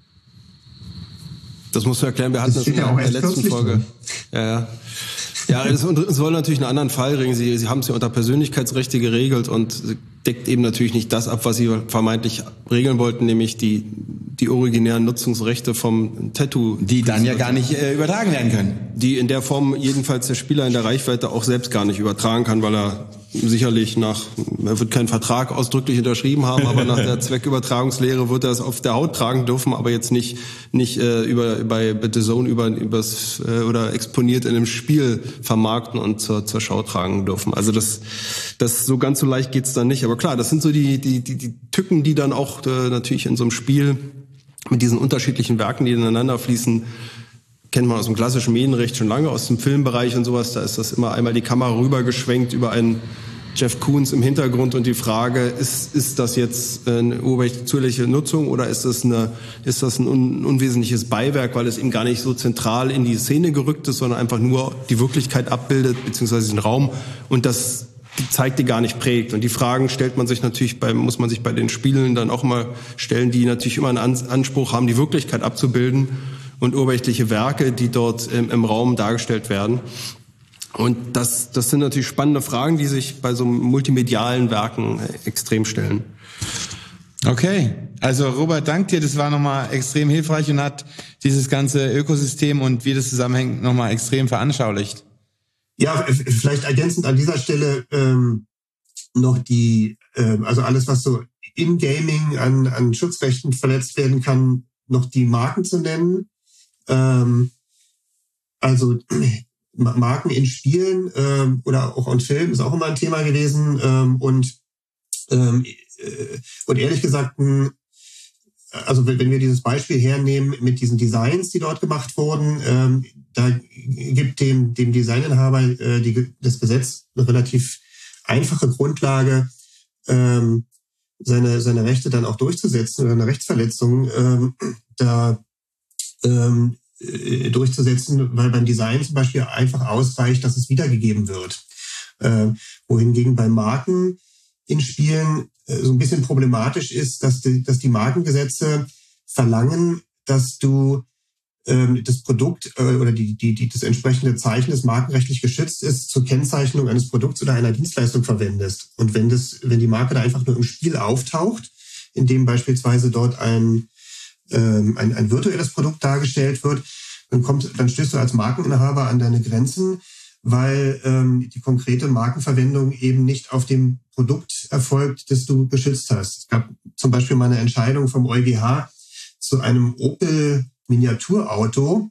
Das musst du erklären, wir hatten das in der letzten Folge. Ja, es soll natürlich einen anderen Fall regeln. Sie haben es ja unter Persönlichkeitsrechte geregelt und deckt eben natürlich nicht das ab, was Sie vermeintlich regeln wollten, nämlich die originären Nutzungsrechte vom Tattoo. Die dann ja gar nicht übertragen werden können. Die in der Form jedenfalls der Spieler in der Reichweite auch selbst gar nicht übertragen kann, weil er sicherlich er wird keinen Vertrag ausdrücklich unterschrieben haben, aber nach der Zweckübertragungslehre wird er es auf der Haut tragen dürfen, aber jetzt nicht bei The Zone oder exponiert in einem Spiel vermarkten und zur Schau tragen dürfen. Also das so ganz so leicht geht's dann nicht. Aber klar, das sind so die Tücken, die dann auch natürlich in so einem Spiel mit diesen unterschiedlichen Werken, die ineinander fließen, kennt man aus dem klassischen Medienrecht schon lange, aus dem Filmbereich und sowas. Da ist das immer einmal die Kamera rübergeschwenkt über einen Jeff Koons im Hintergrund und die Frage, ist das jetzt eine urheberrechtliche Nutzung oder ist das ein unwesentliches Beiwerk, weil es eben gar nicht so zentral in die Szene gerückt ist, sondern einfach nur die Wirklichkeit abbildet, beziehungsweise den Raum und das zeigt, die gar nicht prägt. Und die Fragen muss man sich bei den Spielen dann auch mal stellen, die natürlich immer einen Anspruch haben, die Wirklichkeit abzubilden und urheberrechtliche Werke, die dort im Raum dargestellt werden. Und das sind natürlich spannende Fragen, die sich bei so multimedialen Werken extrem stellen. Okay, also Robert, dank dir, das war nochmal extrem hilfreich und hat dieses ganze Ökosystem und wie das zusammenhängt nochmal extrem veranschaulicht. Ja, vielleicht ergänzend an dieser Stelle noch also alles, was so in Gaming an Schutzrechten verletzt werden kann, noch die Marken zu nennen. Also Marken in Spielen oder auch in Filmen ist auch immer ein Thema gewesen. Und ehrlich gesagt, also wenn wir dieses Beispiel hernehmen mit diesen Designs, die dort gemacht wurden, da gibt dem Designinhaber das Gesetz eine relativ einfache Grundlage, seine Rechte dann auch durchzusetzen oder eine Rechtsverletzung durchzusetzen, weil beim Design zum Beispiel einfach ausreicht, dass es wiedergegeben wird. Wohingegen bei Marken in Spielen so ein bisschen problematisch ist, dass die Markengesetze verlangen, dass du das Produkt oder das entsprechende Zeichen, das markenrechtlich geschützt ist, zur Kennzeichnung eines Produkts oder einer Dienstleistung verwendest. Und wenn die Marke da einfach nur im Spiel auftaucht, in dem beispielsweise dort ein virtuelles Produkt dargestellt wird, dann stößt du als Markeninhaber an deine Grenzen, weil die konkrete Markenverwendung eben nicht auf dem Produkt erfolgt, das du geschützt hast. Es gab zum Beispiel mal eine Entscheidung vom EuGH zu einem Opel Miniaturauto,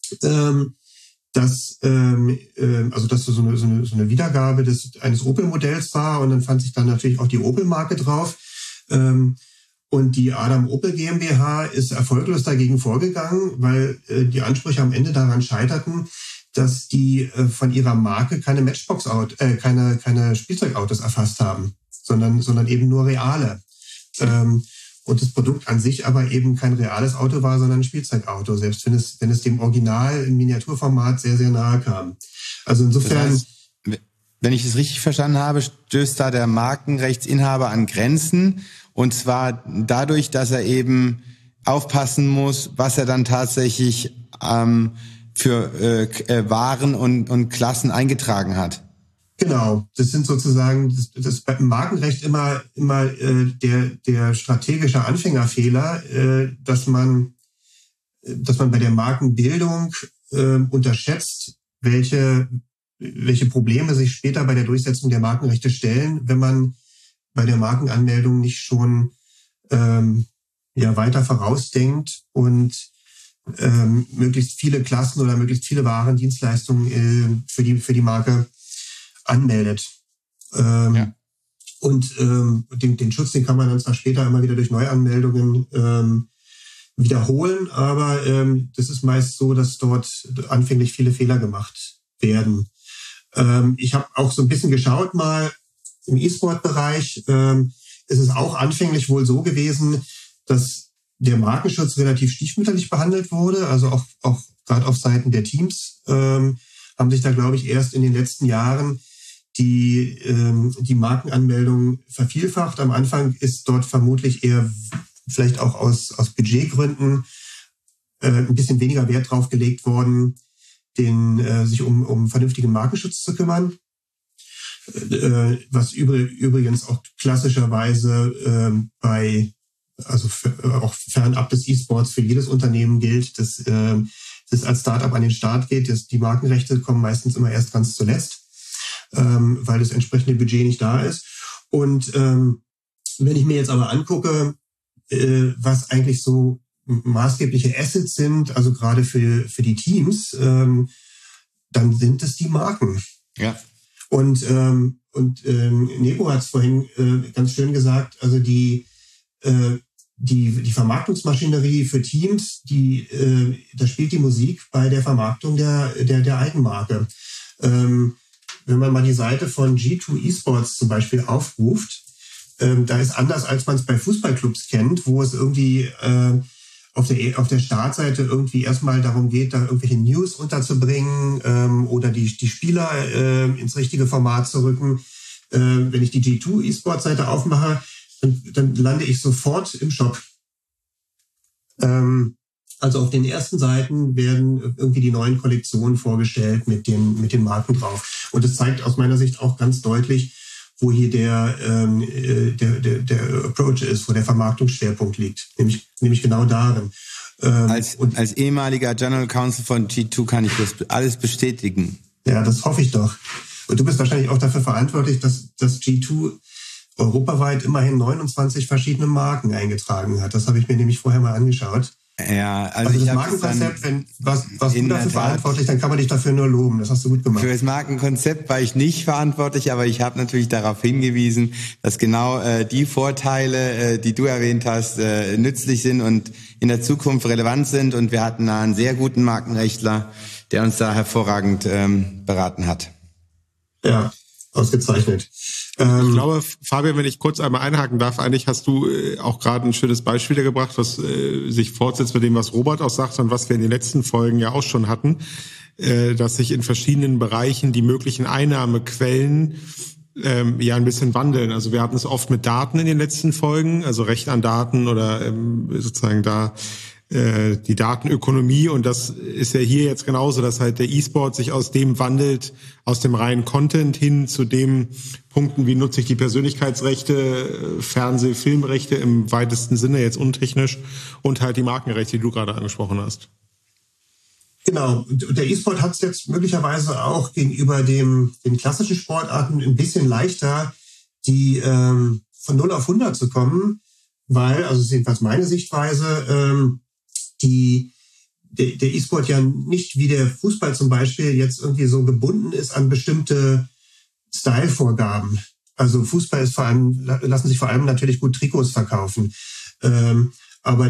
dass so eine Wiedergabe eines Opel-Modells war, und dann fand sich dann natürlich auch die Opel-Marke drauf. Und die Adam Opel GmbH ist erfolglos dagegen vorgegangen, weil die Ansprüche am Ende daran scheiterten, dass die von ihrer Marke keine keine Spielzeugautos erfasst haben, sondern eben nur reale. Und das Produkt an sich aber eben kein reales Auto war, sondern ein Spielzeugauto, selbst wenn es dem Original im Miniaturformat sehr, sehr nahe kam. Also insofern... Das heißt, wenn ich es richtig verstanden habe, stößt da der Markenrechtsinhaber an Grenzen, und zwar dadurch, dass er eben aufpassen muss, was er dann tatsächlich für Waren und Klassen eingetragen hat. Genau, das sind sozusagen das beim Markenrecht immer der strategische Anfängerfehler, dass man bei der Markenbildung unterschätzt, welche Probleme sich später bei der Durchsetzung der Markenrechte stellen, wenn man bei der Markenanmeldung nicht schon weiter vorausdenkt und möglichst viele Klassen oder möglichst viele Waren, Dienstleistungen für die Marke anmeldet. Und den Schutz, den kann man dann zwar später immer wieder durch Neuanmeldungen wiederholen, aber das ist meist so, dass dort anfänglich viele Fehler gemacht werden. Ich habe auch so ein bisschen geschaut mal im E-Sport-Bereich. Ist es auch anfänglich wohl so gewesen, dass der Markenschutz relativ stiefmütterlich behandelt wurde, also auch gerade auf Seiten der Teams haben sich da, glaube ich, erst in den letzten Jahren die Markenanmeldung vervielfacht. Am Anfang ist dort vermutlich eher vielleicht auch aus Budgetgründen ein bisschen weniger Wert drauf gelegt worden, sich um vernünftigen Markenschutz zu was übrigens auch klassischerweise auch fernab des E-Sports für jedes Unternehmen gilt, das als Startup an den Start geht. Die Markenrechte kommen meistens immer erst ganz zuletzt, weil das entsprechende Budget nicht da ist. Und wenn ich mir jetzt aber angucke, was eigentlich so maßgebliche Assets sind, also gerade für die Teams, dann sind es die Marken. Ja. Und Nebo hat es vorhin ganz schön gesagt, also die Vermarktungsmaschinerie für Teams, da spielt die Musik bei der Vermarktung der Eigenmarke. Wenn man mal die Seite von G2 Esports zum Beispiel aufruft, da ist anders, als man es bei Fußballclubs kennt, wo es irgendwie auf der Startseite irgendwie erstmal darum geht, da irgendwelche News unterzubringen oder die Spieler ins richtige Format zu rücken. Wenn ich die G2 Esports-Seite aufmache, dann lande ich sofort im Shop. Also auf den ersten Seiten werden irgendwie die neuen Kollektionen vorgestellt mit den Marken drauf. Und das zeigt aus meiner Sicht auch ganz deutlich, wo hier der Approach ist, wo der Vermarktungsschwerpunkt liegt, nämlich genau darin. Als ehemaliger General Counsel von G2 kann ich das alles bestätigen. Ja, das hoffe ich doch. Und du bist wahrscheinlich auch dafür verantwortlich, dass G2 europaweit immerhin 29 verschiedene Marken eingetragen hat. Das habe ich mir nämlich vorher mal angeschaut. Ja, also das Markenkonzept, was du dafür verantwortlich, dann kann man dich dafür nur loben. Das hast du gut gemacht. Für das Markenkonzept war ich nicht verantwortlich, aber ich habe natürlich darauf hingewiesen, dass genau die Vorteile, die du erwähnt hast, nützlich sind und in der Zukunft relevant sind. Und wir hatten da einen sehr guten Markenrechtler, der uns da hervorragend beraten hat. Ja, ausgezeichnet. Ich glaube, Fabian, wenn ich kurz einmal einhaken darf, eigentlich hast du auch gerade ein schönes Beispiel gebracht, was sich fortsetzt mit dem, was Robert auch sagt und was wir in den letzten Folgen ja auch schon hatten, dass sich in verschiedenen Bereichen die möglichen Einnahmequellen ja ein bisschen wandeln. Also wir hatten es oft mit Daten in den letzten Folgen, also Recht an Daten oder sozusagen da die Datenökonomie, und das ist ja hier jetzt genauso, dass halt der E-Sport sich aus dem wandelt, aus dem reinen Content hin zu dem Punkten, wie nutze ich die Persönlichkeitsrechte, Fernseh-, Filmrechte im weitesten Sinne, jetzt untechnisch, und halt die Markenrechte, die du gerade angesprochen hast. Genau, und der E-Sport hat es jetzt möglicherweise auch gegenüber den klassischen Sportarten ein bisschen leichter, die von 0 auf 100 zu kommen, weil, also das ist jedenfalls meine Sichtweise, der E-Sport ja nicht wie der Fußball zum Beispiel jetzt irgendwie so gebunden ist an bestimmte Stylevorgaben. Also Fußball ist lassen sich vor allem natürlich gut Trikots verkaufen. Aber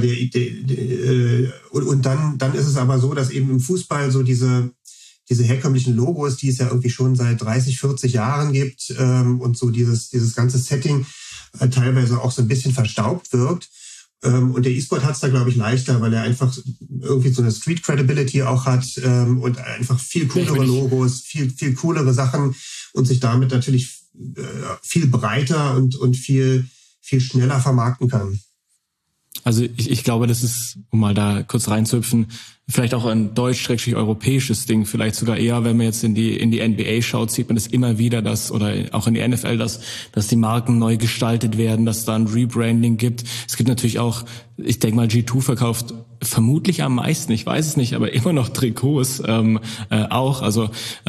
und dann ist es aber so, dass eben im Fußball so diese herkömmlichen Logos, die es ja irgendwie schon seit 30, 40 Jahren gibt, und so dieses ganze Setting teilweise auch so ein bisschen verstaubt wirkt. Und der E-Sport hat es da, glaube ich, leichter, weil er einfach irgendwie so eine Street-Credibility auch hat, und einfach viel coolere Logos, viel coolere Sachen und sich damit natürlich viel breiter und viel schneller vermarkten kann. Also ich glaube, das ist, um mal da kurz reinzuhüpfen, vielleicht auch ein deutsch-europäisches Ding, vielleicht sogar eher, wenn man jetzt in die NBA schaut, sieht man das immer wieder, oder auch in die NFL, dass die Marken neu gestaltet werden, dass da ein Rebranding gibt. Es gibt natürlich auch, ich denke mal, G2 verkauft vermutlich am meisten, ich weiß es nicht, aber immer noch Trikots auch. Also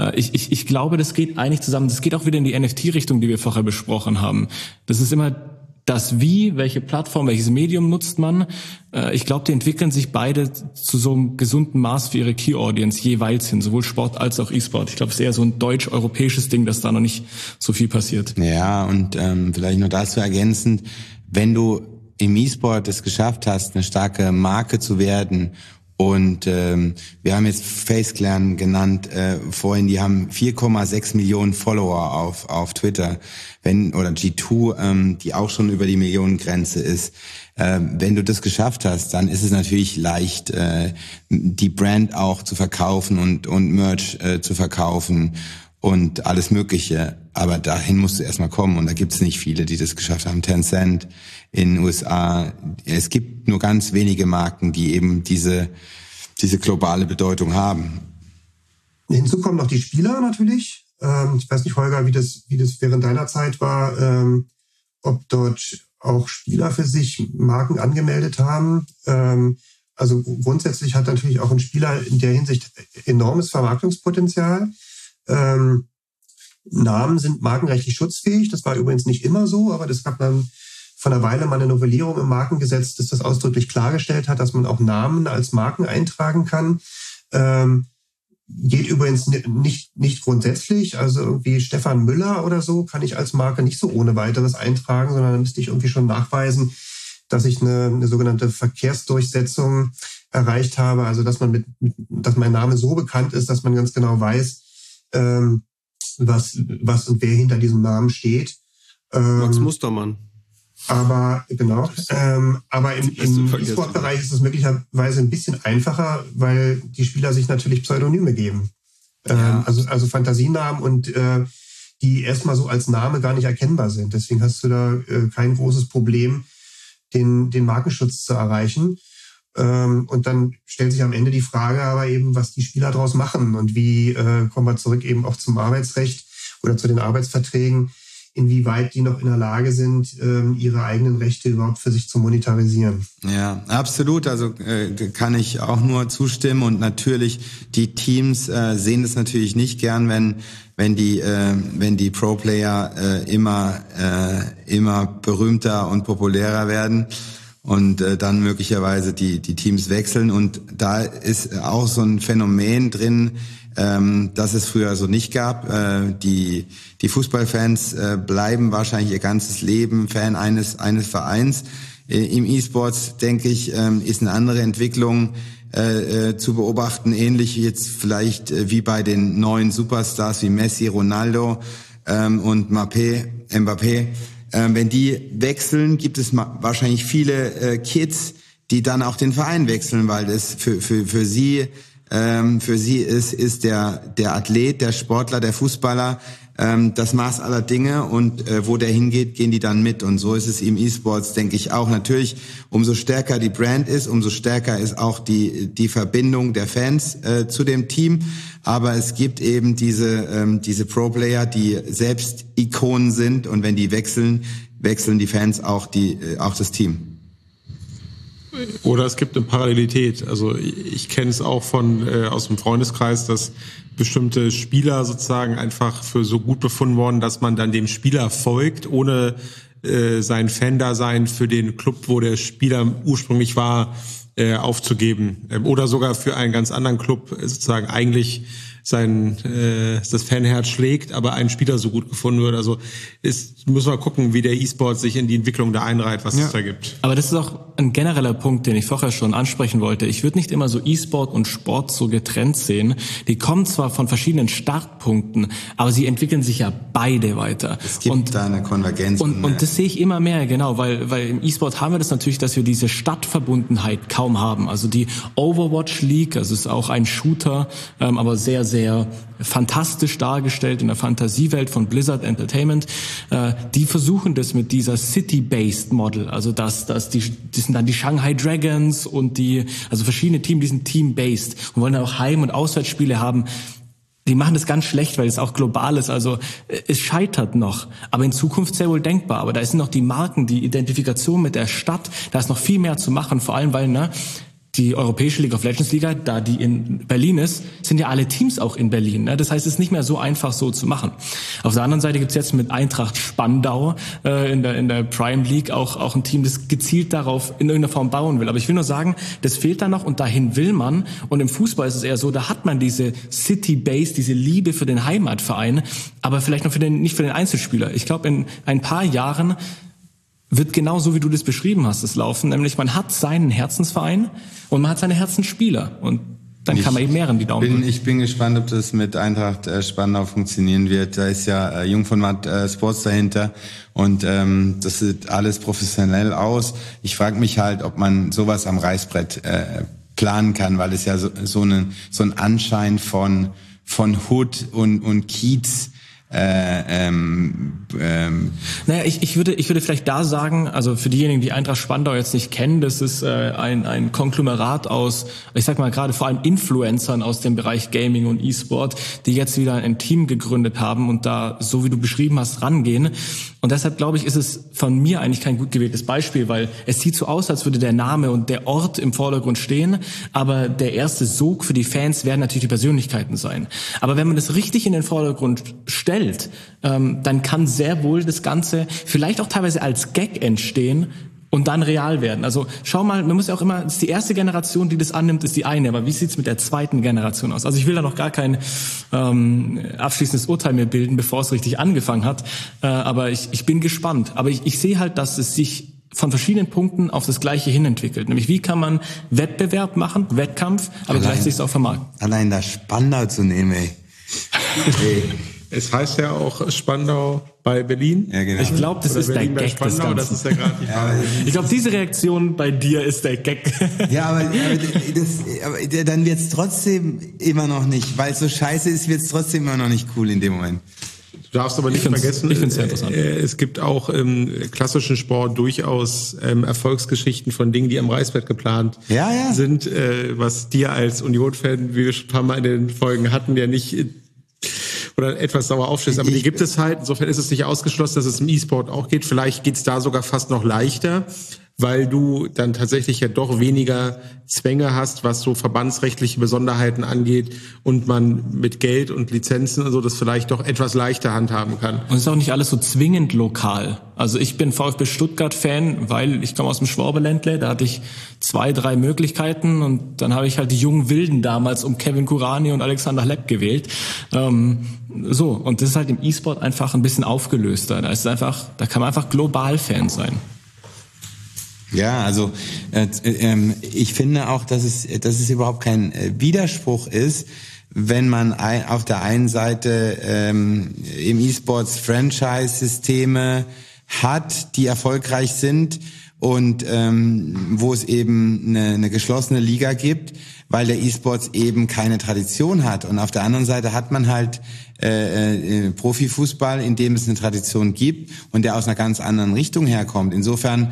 ich glaube, das geht eigentlich zusammen. Das geht auch wieder in die NFT-Richtung, die wir vorher besprochen haben. Das ist immer das Wie, welche Plattform, welches Medium nutzt man. Ich glaube, die entwickeln sich beide zu so einem gesunden Maß für ihre Key-Audience jeweils hin, sowohl Sport als auch E-Sport. Ich glaube, es ist eher so ein deutsch-europäisches Ding, dass da noch nicht so viel passiert. Ja, und vielleicht noch dazu ergänzend, wenn du im E-Sport es geschafft hast, eine starke Marke zu werden, und wir haben jetzt FaceClan genannt vorhin, die haben 4,6 Millionen Follower auf Twitter, oder G2, die auch schon über die Millionengrenze ist. Wenn du das geschafft hast, dann ist es natürlich leicht, die Brand auch zu verkaufen und Merch zu verkaufen und alles Mögliche. Aber dahin musst du erstmal kommen, und da gibt es nicht viele, die das geschafft haben. Tencent in den USA. Es gibt nur ganz wenige Marken, die eben diese globale Bedeutung haben. Hinzu kommen noch die Spieler natürlich. Ich weiß nicht, Holger, wie das während deiner Zeit war, ob dort auch Spieler für sich Marken angemeldet haben. Also grundsätzlich hat natürlich auch ein Spieler in der Hinsicht enormes Vermarktungspotenzial. Namen sind markenrechtlich schutzfähig. Das war übrigens nicht immer so, aber das gab dann vor einer Weile mal eine Novellierung im Markengesetz, das ausdrücklich klargestellt hat, dass man auch Namen als Marken eintragen kann. Geht übrigens nicht grundsätzlich. Also irgendwie Stefan Müller oder so kann ich als Marke nicht so ohne weiteres eintragen, sondern dann müsste ich irgendwie schon nachweisen, dass ich eine sogenannte Verkehrsdurchsetzung erreicht habe. Also dass dass mein Name so bekannt ist, dass man ganz genau weiß, was und wer hinter diesem Namen steht. Max Mustermann. Aber genau. Aber im E-Sport-Bereich ist es möglicherweise ein bisschen einfacher, weil die Spieler sich natürlich Pseudonyme geben. Ja. Also Fantasienamen, und die erstmal so als Name gar nicht erkennbar sind. Deswegen hast du da kein großes Problem, den Markenschutz zu erreichen. Und dann stellt sich am Ende die Frage aber eben, was die Spieler daraus machen, und wie kommen wir zurück eben auch zum Arbeitsrecht oder zu den Arbeitsverträgen, inwieweit die noch in der Lage sind, ihre eigenen Rechte überhaupt für sich zu monetarisieren. Ja, absolut. Also kann ich auch nur zustimmen. Und natürlich, die Teams sehen das natürlich nicht gern, wenn die Pro-Player immer berühmter und populärer werden und dann möglicherweise die Teams wechseln. Und da ist auch so ein Phänomen drin, das es früher so nicht gab. Die Fußballfans bleiben wahrscheinlich ihr ganzes Leben Fan eines Vereins. Im E-Sports, denke ich, ist eine andere Entwicklung zu beobachten, ähnlich jetzt vielleicht wie bei den neuen Superstars wie Messi, Ronaldo und Mbappé. Wenn die wechseln, gibt es wahrscheinlich viele Kids, die dann auch den Verein wechseln, weil es für sie Für sie ist der Athlet, der Sportler, der Fußballer das Maß aller Dinge, und wo der hingeht, gehen die dann mit. Und so ist es im E-Sports, denke ich auch. Natürlich, umso stärker die Brand ist, umso stärker ist auch die Verbindung der Fans zu dem Team. Aber es gibt eben diese Pro-Player, die selbst Ikonen sind, und wenn die wechseln die Fans auch das Team. Oder es gibt eine Parallelität. Also ich kenne es auch aus dem Freundeskreis, dass bestimmte Spieler sozusagen einfach für so gut befunden worden, dass man dann dem Spieler folgt, ohne sein Fan-Dasein für den Club, wo der Spieler ursprünglich war, aufzugeben. Oder sogar für einen ganz anderen Club sozusagen eigentlich das Fanherz schlägt, aber ein Spieler so gut gefunden wird. Also müssen wir gucken, wie der E-Sport sich in die Entwicklung da einreiht, was es da gibt. Aber das ist auch ein genereller Punkt, den ich vorher schon ansprechen wollte. Ich würde nicht immer so E-Sport und Sport so getrennt sehen. Die kommen zwar von verschiedenen Startpunkten, aber sie entwickeln sich ja beide weiter. Es gibt da eine Konvergenz. Und das sehe ich immer mehr, genau, weil im E-Sport haben wir das natürlich, dass wir diese Stadtverbundenheit kaum haben. Also die Overwatch League, also ist auch ein Shooter, aber sehr, sehr fantastisch dargestellt in der Fantasiewelt von Blizzard Entertainment. Die versuchen das mit dieser City-Based Model, also das sind dann die Shanghai Dragons und also verschiedene Teams, die sind Team-Based und wollen dann auch Heim- und Auswärtsspiele haben. Die machen das ganz schlecht, weil es auch global ist. Also es scheitert noch, aber in Zukunft sehr wohl denkbar. Aber da sind noch die Marken, die Identifikation mit der Stadt, da ist noch viel mehr zu machen, vor allem weil die Europäische League of Legends Liga, da die in Berlin ist, sind ja alle Teams auch in Berlin. Ne? Das heißt, es ist nicht mehr so einfach so zu machen. Auf der anderen Seite gibt's jetzt mit Eintracht Spandau in der Prime League auch ein Team, das gezielt darauf in irgendeiner Form bauen will. Aber ich will nur sagen, das fehlt da noch und dahin will man. Und im Fußball ist es eher so, da hat man diese City-Base, diese Liebe für den Heimatverein, aber vielleicht noch nicht für den Einzelspieler. Ich glaube, in ein paar Jahren wird genau so, wie du das beschrieben hast, es laufen. Nämlich man hat seinen Herzensverein und man hat seine Herzensspieler. Und dann kann man eben mehreren die Daumen drücken. Ich bin gespannt, ob das mit Eintracht Spandau funktionieren wird. Da ist ja Jung von Matt Sports dahinter. Und das sieht alles professionell aus. Ich frage mich halt, ob man sowas am Reißbrett planen kann, weil es ja so ein Anschein von Hood und Kiez. Ich würde vielleicht da sagen, also für diejenigen, die Eintracht Spandau jetzt nicht kennen, das ist ein Konglomerat aus, ich sag mal gerade vor allem Influencern aus dem Bereich Gaming und E-Sport, die jetzt wieder ein Team gegründet haben und da, so wie du beschrieben hast, rangehen. Und deshalb glaube ich, ist es von mir eigentlich kein gut gewähltes Beispiel, weil es sieht so aus, als würde der Name und der Ort im Vordergrund stehen, aber der erste Sog für die Fans werden natürlich die Persönlichkeiten sein. Aber wenn man das richtig in den Vordergrund stellt, dann kann sehr wohl das Ganze vielleicht auch teilweise als Gag entstehen und dann real werden. Also schau mal, man muss ja auch immer, das ist die erste Generation, die das annimmt, ist die eine, aber wie sieht's mit der zweiten Generation aus? Also ich will da noch gar kein abschließendes Urteil mehr bilden, bevor es richtig angefangen hat, aber ich bin gespannt. Aber ich sehe halt, dass es sich von verschiedenen Punkten auf das Gleiche hin entwickelt. Nämlich, wie kann man Wettbewerb machen, Wettkampf, aber gleichzeitig auch vermarkten. Allein das Spandau zu nehmen, ey. Es heißt ja auch Spandau bei Berlin. Ja, genau. Ich glaube, das ist der Gag des Ganzen. Das ist ja gerade die Frage. Ich glaube, diese Reaktion bei dir ist der Gag. Ja, aber dann wird's trotzdem immer noch nicht, weil es so scheiße ist, wird's trotzdem immer noch nicht cool in dem Moment. Du darfst aber nicht vergessen, ich find's sehr interessant. Es gibt auch im klassischen Sport durchaus Erfolgsgeschichten von Dingen, die am Reißbrett geplant sind, was dir als Union-Fan, wie wir schon ein paar Mal in den Folgen hatten, ja nicht oder etwas sauer aufstößt. Aber die gibt es halt. Insofern ist es nicht ausgeschlossen, dass es im E-Sport auch geht. Vielleicht geht's da sogar fast noch leichter, weil du dann tatsächlich ja doch weniger Zwänge hast, was so verbandsrechtliche Besonderheiten angeht und man mit Geld und Lizenzen und so das vielleicht doch etwas leichter handhaben kann. Und es ist auch nicht alles so zwingend lokal. Also ich bin VfB Stuttgart-Fan, weil ich komme aus dem Schwabenländle, da hatte ich 2, 3 Möglichkeiten und dann habe ich halt die jungen Wilden damals um Kevin Kurani und Alexander Lepp gewählt. Und das ist halt im E-Sport einfach ein bisschen aufgelöster. Da kann man einfach global Fan sein. Ja, also ich finde auch, dass es überhaupt kein Widerspruch ist, wenn man auf der einen Seite im E-Sports Franchise-Systeme hat, die erfolgreich sind und wo es eben eine geschlossene Liga gibt. weil der E-Sports eben keine Tradition hat. Und auf der anderen Seite hat man halt Profifußball, in dem es eine Tradition gibt und der aus einer ganz anderen Richtung herkommt. Insofern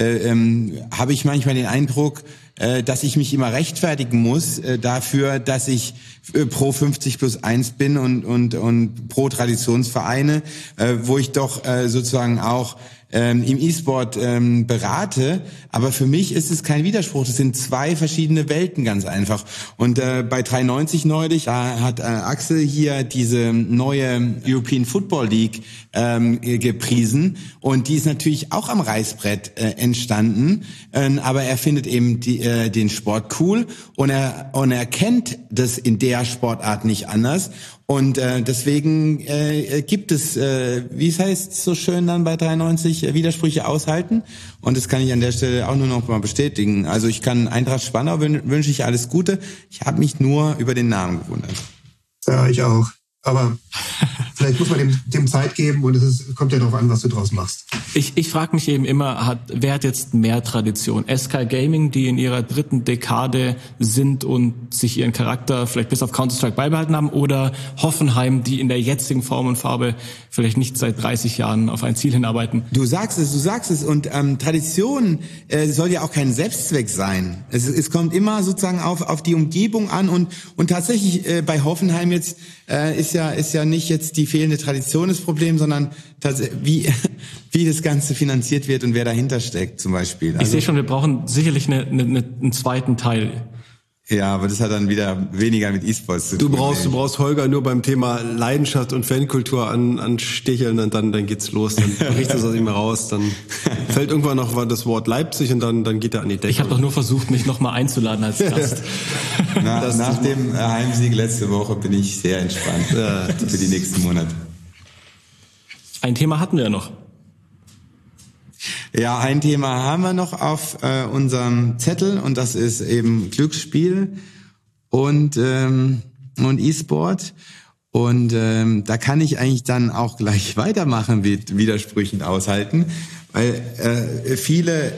habe ich manchmal den Eindruck, dass ich mich immer rechtfertigen muss dafür, dass ich pro 50+1 bin und pro Traditionsvereine, wo ich doch sozusagen auch im E-Sport berate, aber für mich ist es kein Widerspruch. Das sind zwei verschiedene Welten, ganz einfach. Und bei 390 neulich, da hat Axel hier diese neue European Football League gepriesen und die ist natürlich auch am Reißbrett entstanden, aber er findet eben den Sport cool und er kennt das in der Sportart nicht anders. Und deswegen gibt es, wie es heißt so schön dann bei 93, Widersprüche aushalten. Und das kann ich an der Stelle auch nur noch mal bestätigen. Also ich kann Eintracht Spandau wünsche ich alles Gute. Ich habe mich nur über den Namen gewundert. Ja, ich auch. Aber vielleicht muss man dem Zeit geben und kommt ja darauf an, was du draus machst. Ich frage mich eben immer, wer hat jetzt mehr Tradition? SK Gaming, die in ihrer 3. Dekade sind und sich ihren Charakter vielleicht bis auf Counter-Strike beibehalten haben, oder Hoffenheim, die in der jetzigen Form und Farbe vielleicht nicht seit 30 Jahren auf ein Ziel hinarbeiten? Du sagst es. Und Tradition soll ja auch kein Selbstzweck sein. Es kommt immer sozusagen auf die Umgebung an und tatsächlich bei Hoffenheim jetzt ist ja nicht jetzt die fehlende Tradition das Problem, sondern wie das Ganze finanziert wird und wer dahinter steckt zum Beispiel. Ich sehe schon, wir brauchen sicherlich einen zweiten Teil. Ja, aber das hat dann wieder weniger mit E-Sports zu tun. Du brauchst Holger nur beim Thema Leidenschaft und Fankultur ansticheln und dann geht's los. Dann bricht das aus ihm raus. Dann fällt irgendwann noch das Wort Leipzig und dann geht er an die Decke. Ich habe doch nur versucht, mich nochmal einzuladen als Gast. Nach dem Heimsieg letzte Woche bin ich sehr entspannt für die nächsten Monate. Ein Thema hatten wir ja noch. Ja, ein Thema haben wir noch auf unserem Zettel und das ist eben Glücksspiel und E-Sport. Und da kann ich eigentlich dann auch gleich weitermachen mit Widersprüchen aushalten, weil viele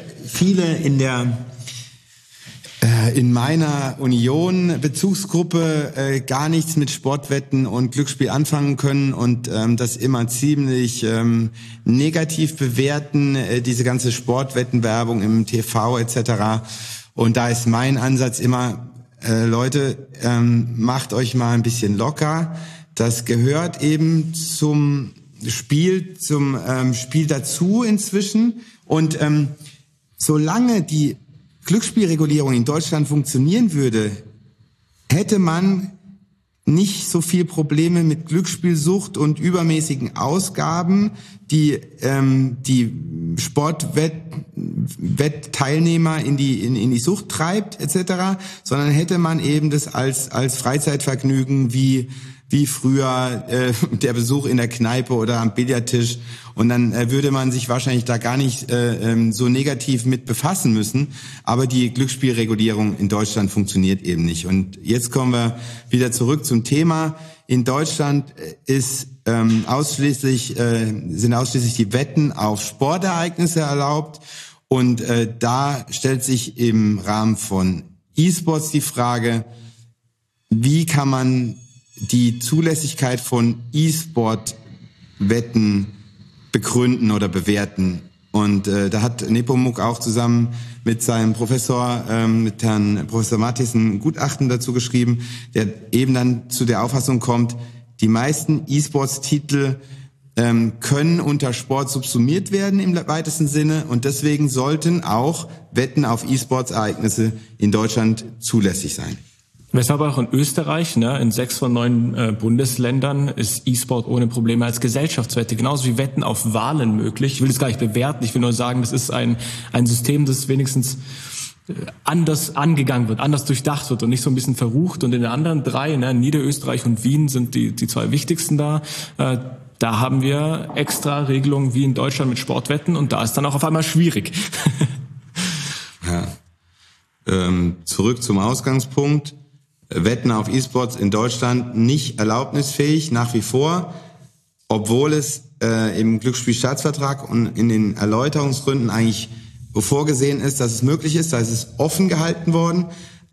in meiner Union-Bezugsgruppe gar nichts mit Sportwetten und Glücksspiel anfangen können und das immer ziemlich negativ bewerten, diese ganze Sportwettenwerbung im TV etc. Und da ist mein Ansatz immer, Leute, macht euch mal ein bisschen locker. Das gehört eben zum Spiel dazu inzwischen. Und solange die Glücksspielregulierung in Deutschland funktionieren würde, hätte man nicht so viel Probleme mit Glücksspielsucht und übermäßigen Ausgaben, die Sportwettteilnehmer in die Sucht treibt etc., sondern hätte man eben das als Freizeitvergnügen wie früher der Besuch in der Kneipe oder am Billardtisch, und dann würde man sich wahrscheinlich da gar nicht so negativ mit befassen müssen. Aber die Glücksspielregulierung in Deutschland funktioniert eben nicht. Und jetzt kommen wir wieder zurück zum Thema. In Deutschland sind ausschließlich die Wetten auf Sportereignisse erlaubt. Und da stellt sich im Rahmen von E-Sports die Frage, wie kann man die Zulässigkeit von E-Sport-Wetten begründen oder bewerten. Und da hat Nepomuk auch zusammen mit seinem Professor, mit Herrn Professor Mattis, ein Gutachten dazu geschrieben, der eben dann zu der Auffassung kommt, die meisten E-Sports-Titel können unter Sport subsumiert werden im weitesten Sinne, und deswegen sollten auch Wetten auf E-Sports-Ereignisse in Deutschland zulässig sein. Weshalb auch in Österreich, in 6 von 9 Bundesländern ist E-Sport ohne Probleme als Gesellschaftswette, genauso wie Wetten auf Wahlen möglich. Ich will das gar nicht bewerten, ich will nur sagen, das ist ein System, das wenigstens anders angegangen wird, anders durchdacht wird und nicht so ein bisschen verrucht. Und in den anderen 3, Niederösterreich und Wien sind die 2 wichtigsten da. Da haben wir extra Regelungen wie in Deutschland mit Sportwetten, und da ist dann auch auf einmal schwierig. Ja. Zurück zum Ausgangspunkt. Wetten auf E-Sports in Deutschland nicht erlaubnisfähig, nach wie vor, obwohl es im Glücksspielstaatsvertrag und in den Erläuterungsgründen eigentlich vorgesehen ist, dass es möglich ist. Da ist es offen gehalten worden.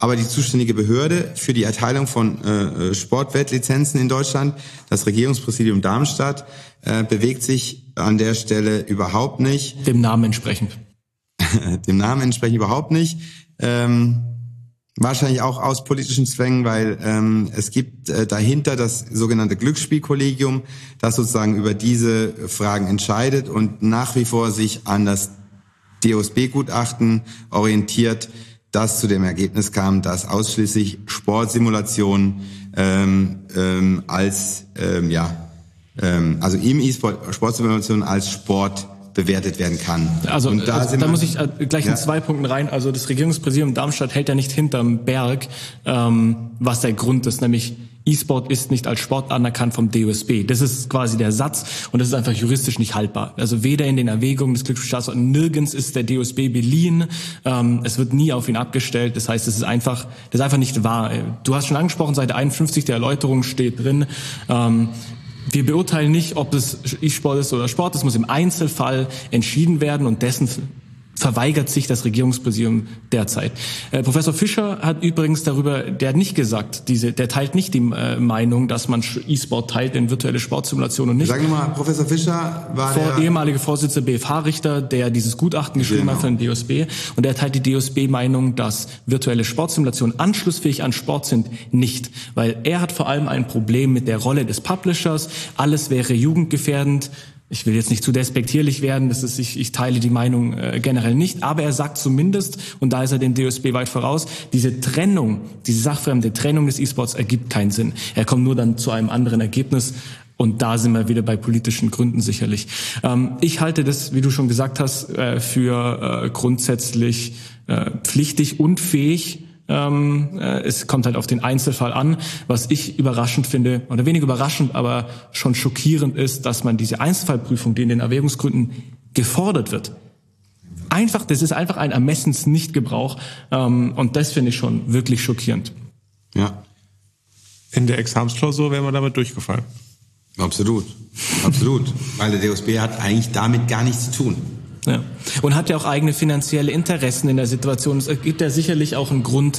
aber die zuständige Behörde für die Erteilung von Sportwettlizenzen in Deutschland, das Regierungspräsidium Darmstadt, bewegt sich an der Stelle überhaupt nicht. Dem Namen entsprechend. Dem Namen entsprechend überhaupt nicht. Wahrscheinlich auch aus politischen Zwängen, weil es gibt dahinter das sogenannte Glücksspielkollegium, das sozusagen über diese Fragen entscheidet und nach wie vor sich an das DOSB-Gutachten orientiert, das zu dem Ergebnis kam, dass ausschließlich Sportsimulationen also im E-Sport Sportsimulation als Sport bewertet werden kann. Also da muss ich gleich in 2 Punkten rein. Also das Regierungspräsidium Darmstadt hält ja nicht hinterm Berg, was der Grund ist, nämlich E-Sport ist nicht als Sport anerkannt vom DOSB. Das ist quasi der Satz und das ist einfach juristisch nicht haltbar. Also weder in den Erwägungen des Glücksspielstaates, nirgends ist der DOSB beliehen. Es wird nie auf ihn abgestellt. Das heißt, das ist einfach nicht wahr. Du hast schon angesprochen, Seite 51 der Erläuterung steht drin, wir beurteilen nicht, ob das E-Sport ist oder Sport. Das muss im Einzelfall entschieden werden und dessen verweigert sich das Regierungspräsidium derzeit. Professor Fischer hat übrigens der hat nicht gesagt, der teilt nicht die Meinung, dass man E-Sport teilt in virtuelle Sportsimulationen und nicht. Sagen wir mal, Professor Fischer war der ehemalige Vorsitzende BFH-Richter, der dieses Gutachten geschrieben hat für den DOSB, und der teilt die DOSB-Meinung, dass virtuelle Sportsimulationen anschlussfähig an Sport sind, nicht. Weil er hat vor allem ein Problem mit der Rolle des Publishers. Alles wäre jugendgefährdend. Ich will jetzt nicht zu despektierlich werden, ich teile die Meinung generell nicht, aber er sagt zumindest, und da ist er dem DOSB weit voraus, diese sachfremde Trennung des E-Sports ergibt keinen Sinn. Er kommt nur dann zu einem anderen Ergebnis und da sind wir wieder bei politischen Gründen sicherlich. Ich halte das, wie du schon gesagt hast, für grundsätzlich pflichtig und fähig. Es kommt halt auf den Einzelfall an. Was ich überraschend finde, oder wenig überraschend, aber schon schockierend ist, dass man diese Einzelfallprüfung, die in den Erwägungsgründen gefordert wird, das ist einfach ein Ermessensnichtgebrauch, und das finde ich schon wirklich schockierend. Ja. In der Examensklausur wären wir damit durchgefallen. Absolut. Weil der DOSB hat eigentlich damit gar nichts zu tun. Ja. Und hat ja auch eigene finanzielle Interessen in der Situation. Es gibt ja sicherlich auch einen Grund,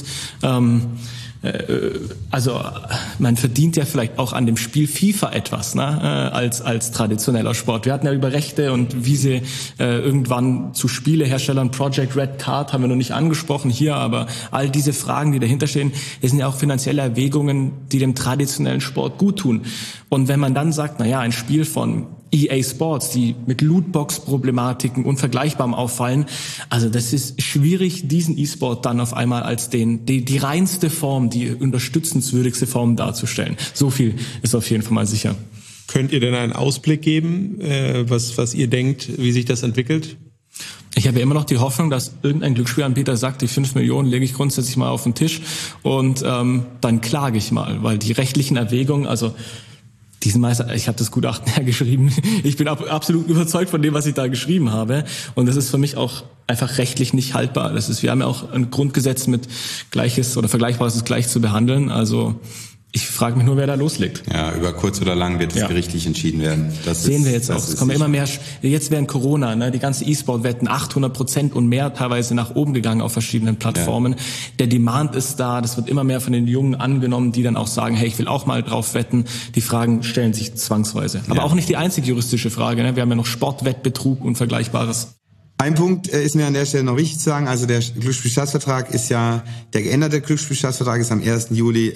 also man verdient ja vielleicht auch an dem Spiel FIFA etwas, ne, als traditioneller Sport. Wir hatten ja über Rechte und wie sie irgendwann zu Spieleherstellern, Project Red Card haben wir noch nicht angesprochen hier, aber all diese Fragen, die dahinter stehen, das sind ja auch finanzielle Erwägungen, die dem traditionellen Sport gut tun. Und wenn man dann sagt, ein Spiel von EA Sports, die mit Lootbox-Problematiken unvergleichbar auffallen. Also das ist schwierig, diesen E-Sport dann auf einmal als die reinste Form, die unterstützenswürdigste Form darzustellen. So viel ist auf jeden Fall mal sicher. Könnt ihr denn einen Ausblick geben, was ihr denkt, wie sich das entwickelt? Ich habe ja immer noch die Hoffnung, dass irgendein Glücksspielanbieter sagt, die 5 Millionen lege ich grundsätzlich mal auf den Tisch und dann klage ich mal, weil die rechtlichen Erwägungen, also ich habe das Gutachten ja geschrieben. Ich bin absolut überzeugt von dem, was ich da geschrieben habe. Und das ist für mich auch einfach rechtlich nicht haltbar. Wir haben ja auch ein Grundgesetz mit Gleiches oder Vergleichbares gleich zu behandeln. Also ich frage mich nur, wer da loslegt. Ja, über kurz oder lang wird es gerichtlich entschieden werden. Das sehen wir jetzt auch. Es kommen immer mehr, jetzt während Corona, die ganze E-Sport-Wetten 800% und mehr teilweise nach oben gegangen auf verschiedenen Plattformen. Ja. Der Demand ist da, das wird immer mehr von den Jungen angenommen, die dann auch sagen, hey, ich will auch mal drauf wetten. Die Fragen stellen sich zwangsweise. Aber auch nicht die einzige juristische Frage. Wir haben ja noch Sportwettbetrug und Vergleichbares. Ein Punkt ist mir an der Stelle noch wichtig zu sagen, also der Glücksspielstaatsvertrag der geänderte Glücksspielstaatsvertrag ist am 1. Juli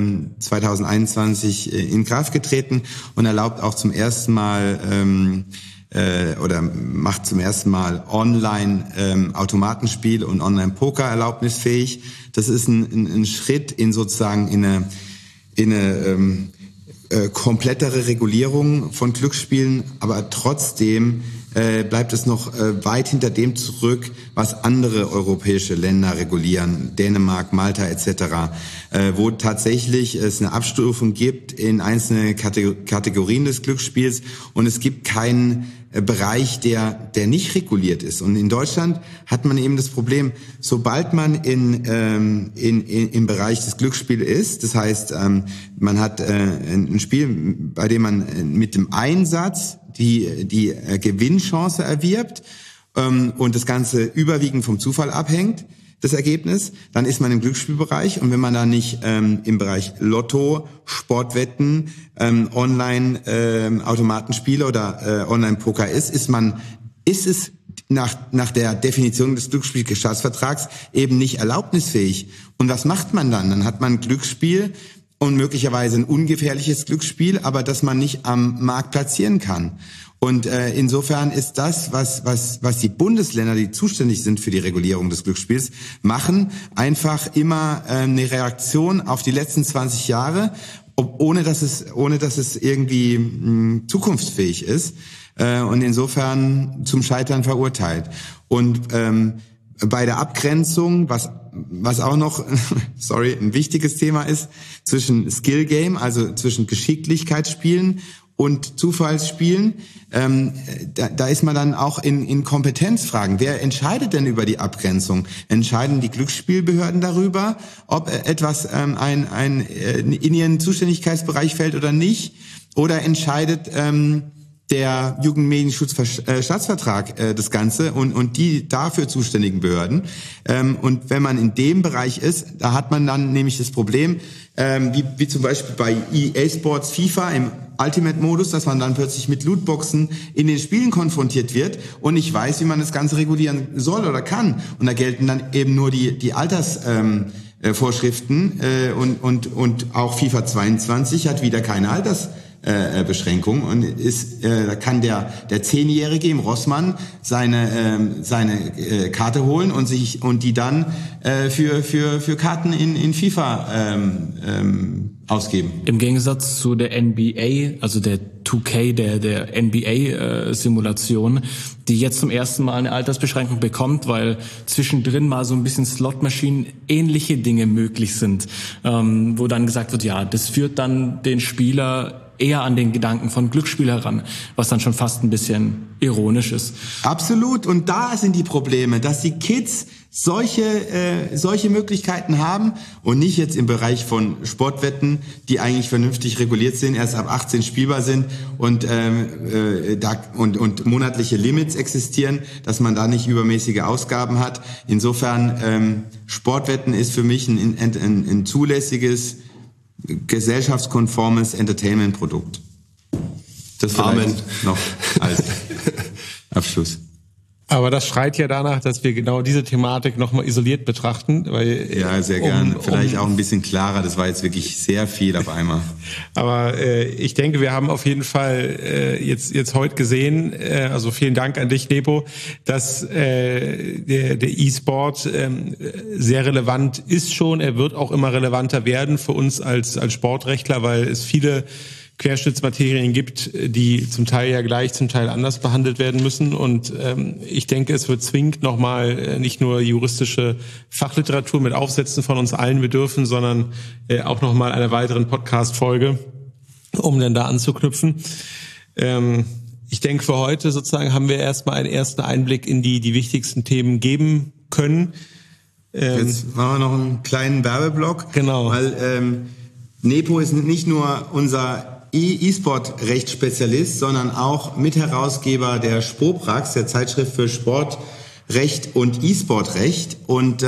2021 in Kraft getreten und erlaubt auch zum ersten Mal macht zum ersten Mal Online Automatenspiel und Online-Poker erlaubnisfähig. Das ist ein Schritt in sozusagen in eine komplettere Regulierung von Glücksspielen, aber trotzdem bleibt es noch weit hinter dem zurück, was andere europäische Länder regulieren, Dänemark, Malta etc., wo tatsächlich es eine Abstufung gibt in einzelne Kategorien des Glücksspiels und es gibt keinen Bereich, der nicht reguliert ist. Und in Deutschland hat man eben das Problem, sobald man im Bereich des Glücksspiels ist, das heißt, man hat ein Spiel, bei dem man mit dem Einsatz die Gewinnchance erwirbt und das Ganze überwiegend vom Zufall abhängt, das Ergebnis, dann ist man im Glücksspielbereich. Und wenn man da nicht im Bereich Lotto, Sportwetten, Online-Automatenspiele oder Online-Poker ist es nach der Definition des Glücksspielstaatsvertrags eben nicht erlaubnisfähig. Und was macht man dann? Dann hat man Glücksspiel und möglicherweise ein ungefährliches Glücksspiel, aber das man nicht am Markt platzieren kann. Und insofern ist das, was die Bundesländer, die zuständig sind für die Regulierung des Glücksspiels, machen, einfach immer eine Reaktion auf die letzten 20 Jahre, ohne dass es irgendwie zukunftsfähig ist. Und insofern zum Scheitern verurteilt. Und bei der Abgrenzung, was auch noch, ein wichtiges Thema ist, zwischen Skill Game, also zwischen Geschicklichkeitsspielen und Zufallsspielen, da ist man dann auch in Kompetenzfragen. Wer entscheidet denn über die Abgrenzung? Entscheiden die Glücksspielbehörden darüber, ob etwas in ihren Zuständigkeitsbereich fällt oder nicht? Oder entscheidet der Jugendmedienschutzstaatsvertrag das Ganze und die dafür zuständigen Behörden? Und wenn man in dem Bereich ist, da hat man dann nämlich das Problem, wie zum Beispiel bei EA Sports FIFA im Ultimate-Modus, dass man dann plötzlich mit Lootboxen in den Spielen konfrontiert wird und nicht weiß, wie man das Ganze regulieren soll oder kann. Und da gelten dann eben nur die Altersvorschriften und auch FIFA 22 hat wieder keine Altersbeschränkung und da kann der 10-Jährige im Rossmann seine Karte holen und die dann für Karten in FIFA ausgeben. Im Gegensatz zu der NBA, also der 2K, der NBA-Simulation, die jetzt zum ersten Mal eine Altersbeschränkung bekommt, weil zwischendrin mal so ein bisschen Slotmaschinen ähnliche Dinge möglich sind, wo dann gesagt wird, ja, das führt dann den Spieler eher an den Gedanken von Glücksspiel heran, was dann schon fast ein bisschen ironisch ist. Absolut. Und da sind die Probleme, dass die Kids solche Möglichkeiten haben und nicht jetzt im Bereich von Sportwetten, die eigentlich vernünftig reguliert sind, erst ab 18 spielbar sind und monatliche Limits existieren, dass man da nicht übermäßige Ausgaben hat. Insofern Sportwetten ist für mich ein zulässiges, gesellschaftskonformes Entertainment-Produkt. Das vielleicht noch als Abschluss. Aber das schreit ja danach, dass wir genau diese Thematik nochmal isoliert betrachten. Ja, sehr gern. Vielleicht auch ein bisschen klarer. Das war jetzt wirklich sehr viel auf einmal. Aber ich denke, wir haben auf jeden Fall jetzt heute gesehen, also vielen Dank an dich, Nepo, dass der E-Sport sehr relevant ist schon. Er wird auch immer relevanter werden für uns als Sportrechtler, weil es viele Querschnittsmaterien gibt, die zum Teil ja gleich, zum Teil anders behandelt werden müssen. Und ich denke, es wird zwingend nochmal nicht nur juristische Fachliteratur mit Aufsätzen von uns allen bedürfen, sondern auch nochmal einer weiteren Podcast-Folge, um dann da anzuknüpfen. Ich denke, für heute sozusagen haben wir erstmal einen ersten Einblick in die wichtigsten Themen geben können. Jetzt machen wir noch einen kleinen Werbeblock. Genau. Weil Nepo ist nicht nur unser E-Sport-Rechtsspezialist, sondern auch Mitherausgeber der Spoprax, der Zeitschrift für Sportrecht und E-Sport-Recht. Und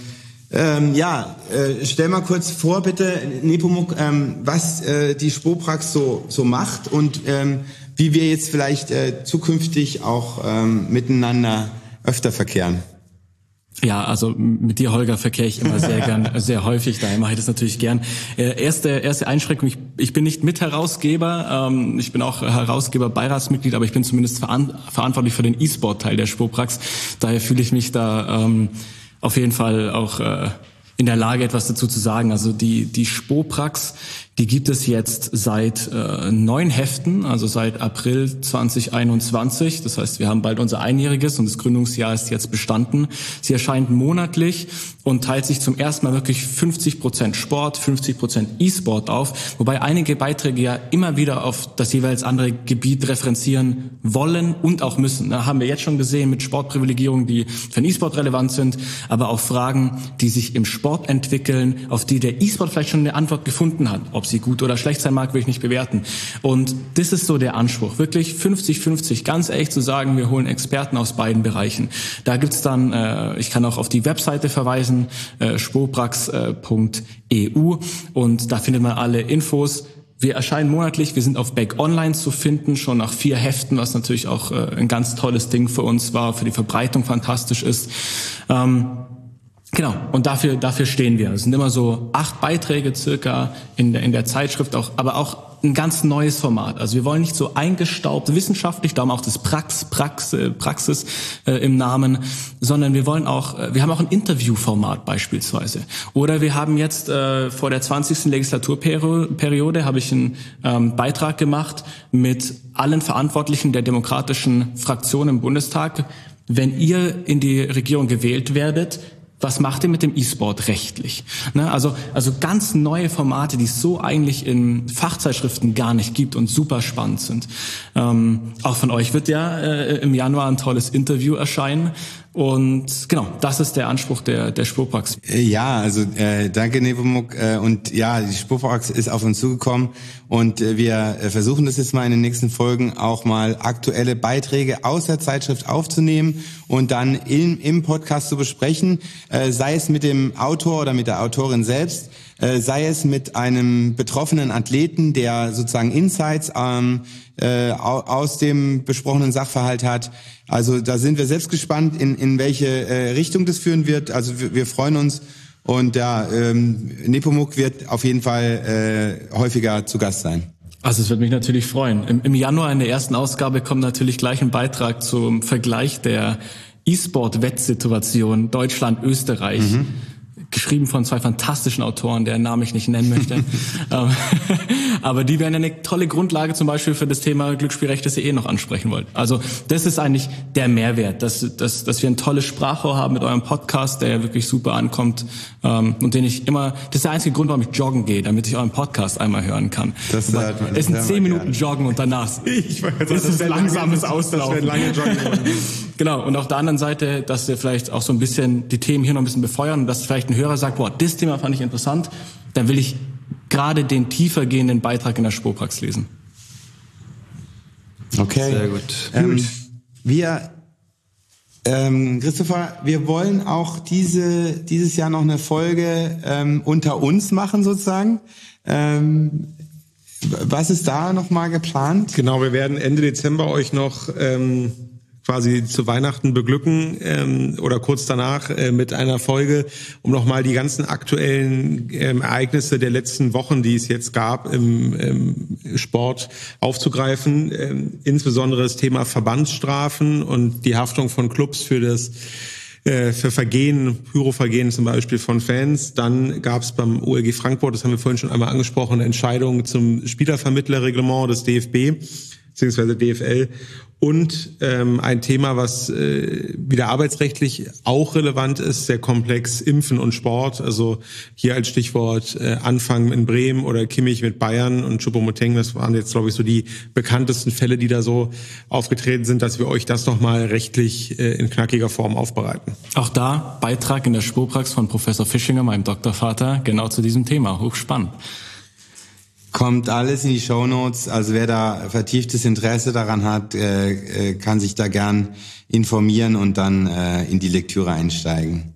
stell mal kurz vor, bitte, Nepomuk, was die Spoprax so macht und wie wir jetzt vielleicht zukünftig auch miteinander öfter verkehren. Ja, also mit dir, Holger, verkehre ich immer sehr gern, sehr häufig, daher mache ich das natürlich gern. Erste Einschränkung, ich bin nicht Mitherausgeber, ich bin auch Herausgeber, Beiratsmitglied, aber ich bin zumindest verantwortlich für den E-Sport-Teil der Spoprax. Daher fühle ich mich da auf jeden Fall auch in der Lage, etwas dazu zu sagen. Also die Spoprax, die gibt es jetzt seit 9 Heften, also seit April 2021. Das heißt, wir haben bald unser Einjähriges und das Gründungsjahr ist jetzt bestanden. Sie erscheint monatlich und teilt sich zum ersten Mal wirklich 50% Sport, 50% E-Sport auf, wobei einige Beiträge ja immer wieder auf das jeweils andere Gebiet referenzieren wollen und auch müssen. Da haben wir jetzt schon gesehen mit Sportprivilegierungen, die für den E-Sport relevant sind, aber auch Fragen, die sich im Sport Sport entwickeln, auf die der E-Sport vielleicht schon eine Antwort gefunden hat. Ob sie gut oder schlecht sein mag, will ich nicht bewerten. Und das ist so der Anspruch, wirklich 50-50, ganz ehrlich zu sagen, wir holen Experten aus beiden Bereichen. Da gibt's dann, ich kann auch auf die Webseite verweisen, sporprax.eu, und da findet man alle Infos. Wir erscheinen monatlich, wir sind auf Back Online zu finden, schon nach 4 Heften, was natürlich auch ein ganz tolles Ding für uns war, für die Verbreitung fantastisch ist. Genau, und dafür stehen wir. Es sind immer so 8 Beiträge circa in der Zeitschrift, aber auch ein ganz neues Format. Also wir wollen nicht so eingestaubt wissenschaftlich, darum auch das Praxis im Namen, sondern wir haben auch ein Interviewformat beispielsweise. Oder wir haben jetzt vor der 20. Legislaturperiode habe ich einen Beitrag gemacht mit allen Verantwortlichen der demokratischen Fraktionen im Bundestag. Wenn ihr in die Regierung gewählt werdet, was macht ihr mit dem E-Sport rechtlich? Ne, also ganz neue Formate, die es so eigentlich in Fachzeitschriften gar nicht gibt und super spannend sind. Auch von euch wird ja im Januar ein tolles Interview erscheinen. Und genau, das ist der Anspruch der Sporprax. Ja, also danke Nepomuk. Und ja, die Sporprax ist auf uns zugekommen und wir versuchen das jetzt mal in den nächsten Folgen auch mal aktuelle Beiträge aus der Zeitschrift aufzunehmen und dann im Podcast zu besprechen, sei es mit dem Autor oder mit der Autorin selbst, sei es mit einem betroffenen Athleten, der sozusagen Insights aus dem besprochenen Sachverhalt hat. Also da sind wir selbst gespannt, in welche Richtung das führen wird. Also wir freuen uns, und ja, Nepomuk wird auf jeden Fall häufiger zu Gast sein. Also es wird mich natürlich freuen. Im Januar in der ersten Ausgabe kommt natürlich gleich ein Beitrag zum Vergleich der E-Sport-Wettsituation Deutschland-Österreich. Geschrieben von 2 fantastischen Autoren, deren Namen ich nicht nennen möchte. Aber die werden eine tolle Grundlage zum Beispiel für das Thema Glücksspielrecht, das ihr noch ansprechen wollt. Also das ist eigentlich der Mehrwert, dass wir ein tolles Sprachrohr haben mit eurem Podcast, der ja wirklich super ankommt, und den ich immer, das ist der einzige Grund, warum ich joggen gehe, damit ich euren Podcast einmal hören kann. Es sind 10 Minuten Joggen und danach. Das ist ein langsames Auslaufen. Das wird lange Joggen. Genau, und auf der anderen Seite, dass wir vielleicht auch so ein bisschen die Themen hier noch ein bisschen befeuern, dass vielleicht ein Hörer sagt, boah, das Thema fand ich interessant, dann will ich gerade den tiefer gehenden Beitrag in der Sporprax lesen. Okay. Sehr gut. Christopher, wir wollen auch dieses Jahr noch eine Folge unter uns machen sozusagen. Was ist da nochmal geplant? Genau, wir werden Ende Dezember euch noch quasi zu Weihnachten beglücken oder kurz danach mit einer Folge, um nochmal die ganzen aktuellen Ereignisse der letzten Wochen, die es jetzt gab im Sport, aufzugreifen. Insbesondere das Thema Verbandsstrafen und die Haftung von Clubs für Vergehen, Pyrovergehen zum Beispiel von Fans. Dann gab es beim OLG Frankfurt, das haben wir vorhin schon einmal angesprochen, eine Entscheidung zum Spielervermittlerreglement des DFB bzw. DFL. Und ein Thema, was wieder arbeitsrechtlich auch relevant ist, sehr komplex, Impfen und Sport. Also hier als Stichwort Anfang in Bremen oder Kimmich mit Bayern und Choupo-Moting. Das waren jetzt, glaube ich, so die bekanntesten Fälle, die da so aufgetreten sind, dass wir euch das nochmal rechtlich in knackiger Form aufbereiten. Auch da Beitrag in der Sporprax von Professor Fischinger, meinem Doktorvater, genau zu diesem Thema. Hochspannend. Kommt alles in die Shownotes. Also wer da vertieftes Interesse daran hat, kann sich da gern informieren und dann in die Lektüre einsteigen.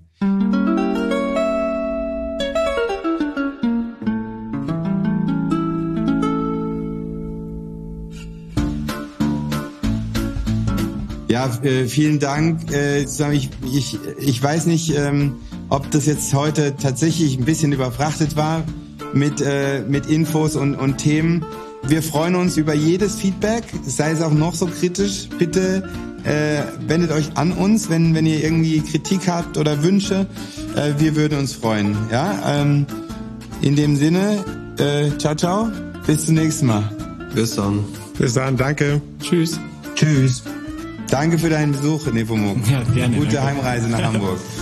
Ja, vielen Dank. Ich weiß nicht, ob das jetzt heute tatsächlich ein bisschen überfrachtet war mit Infos und Themen. Wir freuen uns über jedes Feedback, sei es auch noch so kritisch. Bitte wendet euch an uns, wenn ihr irgendwie Kritik habt oder Wünsche. Wir würden uns freuen. Ja, in dem Sinne, ciao, ciao. Bis zum nächsten Mal. Bis dann. Bis dann, danke. Tschüss. Tschüss. Danke für deinen Besuch, Nepomuk. Ja, gerne. Gute Heimreise nach Hamburg.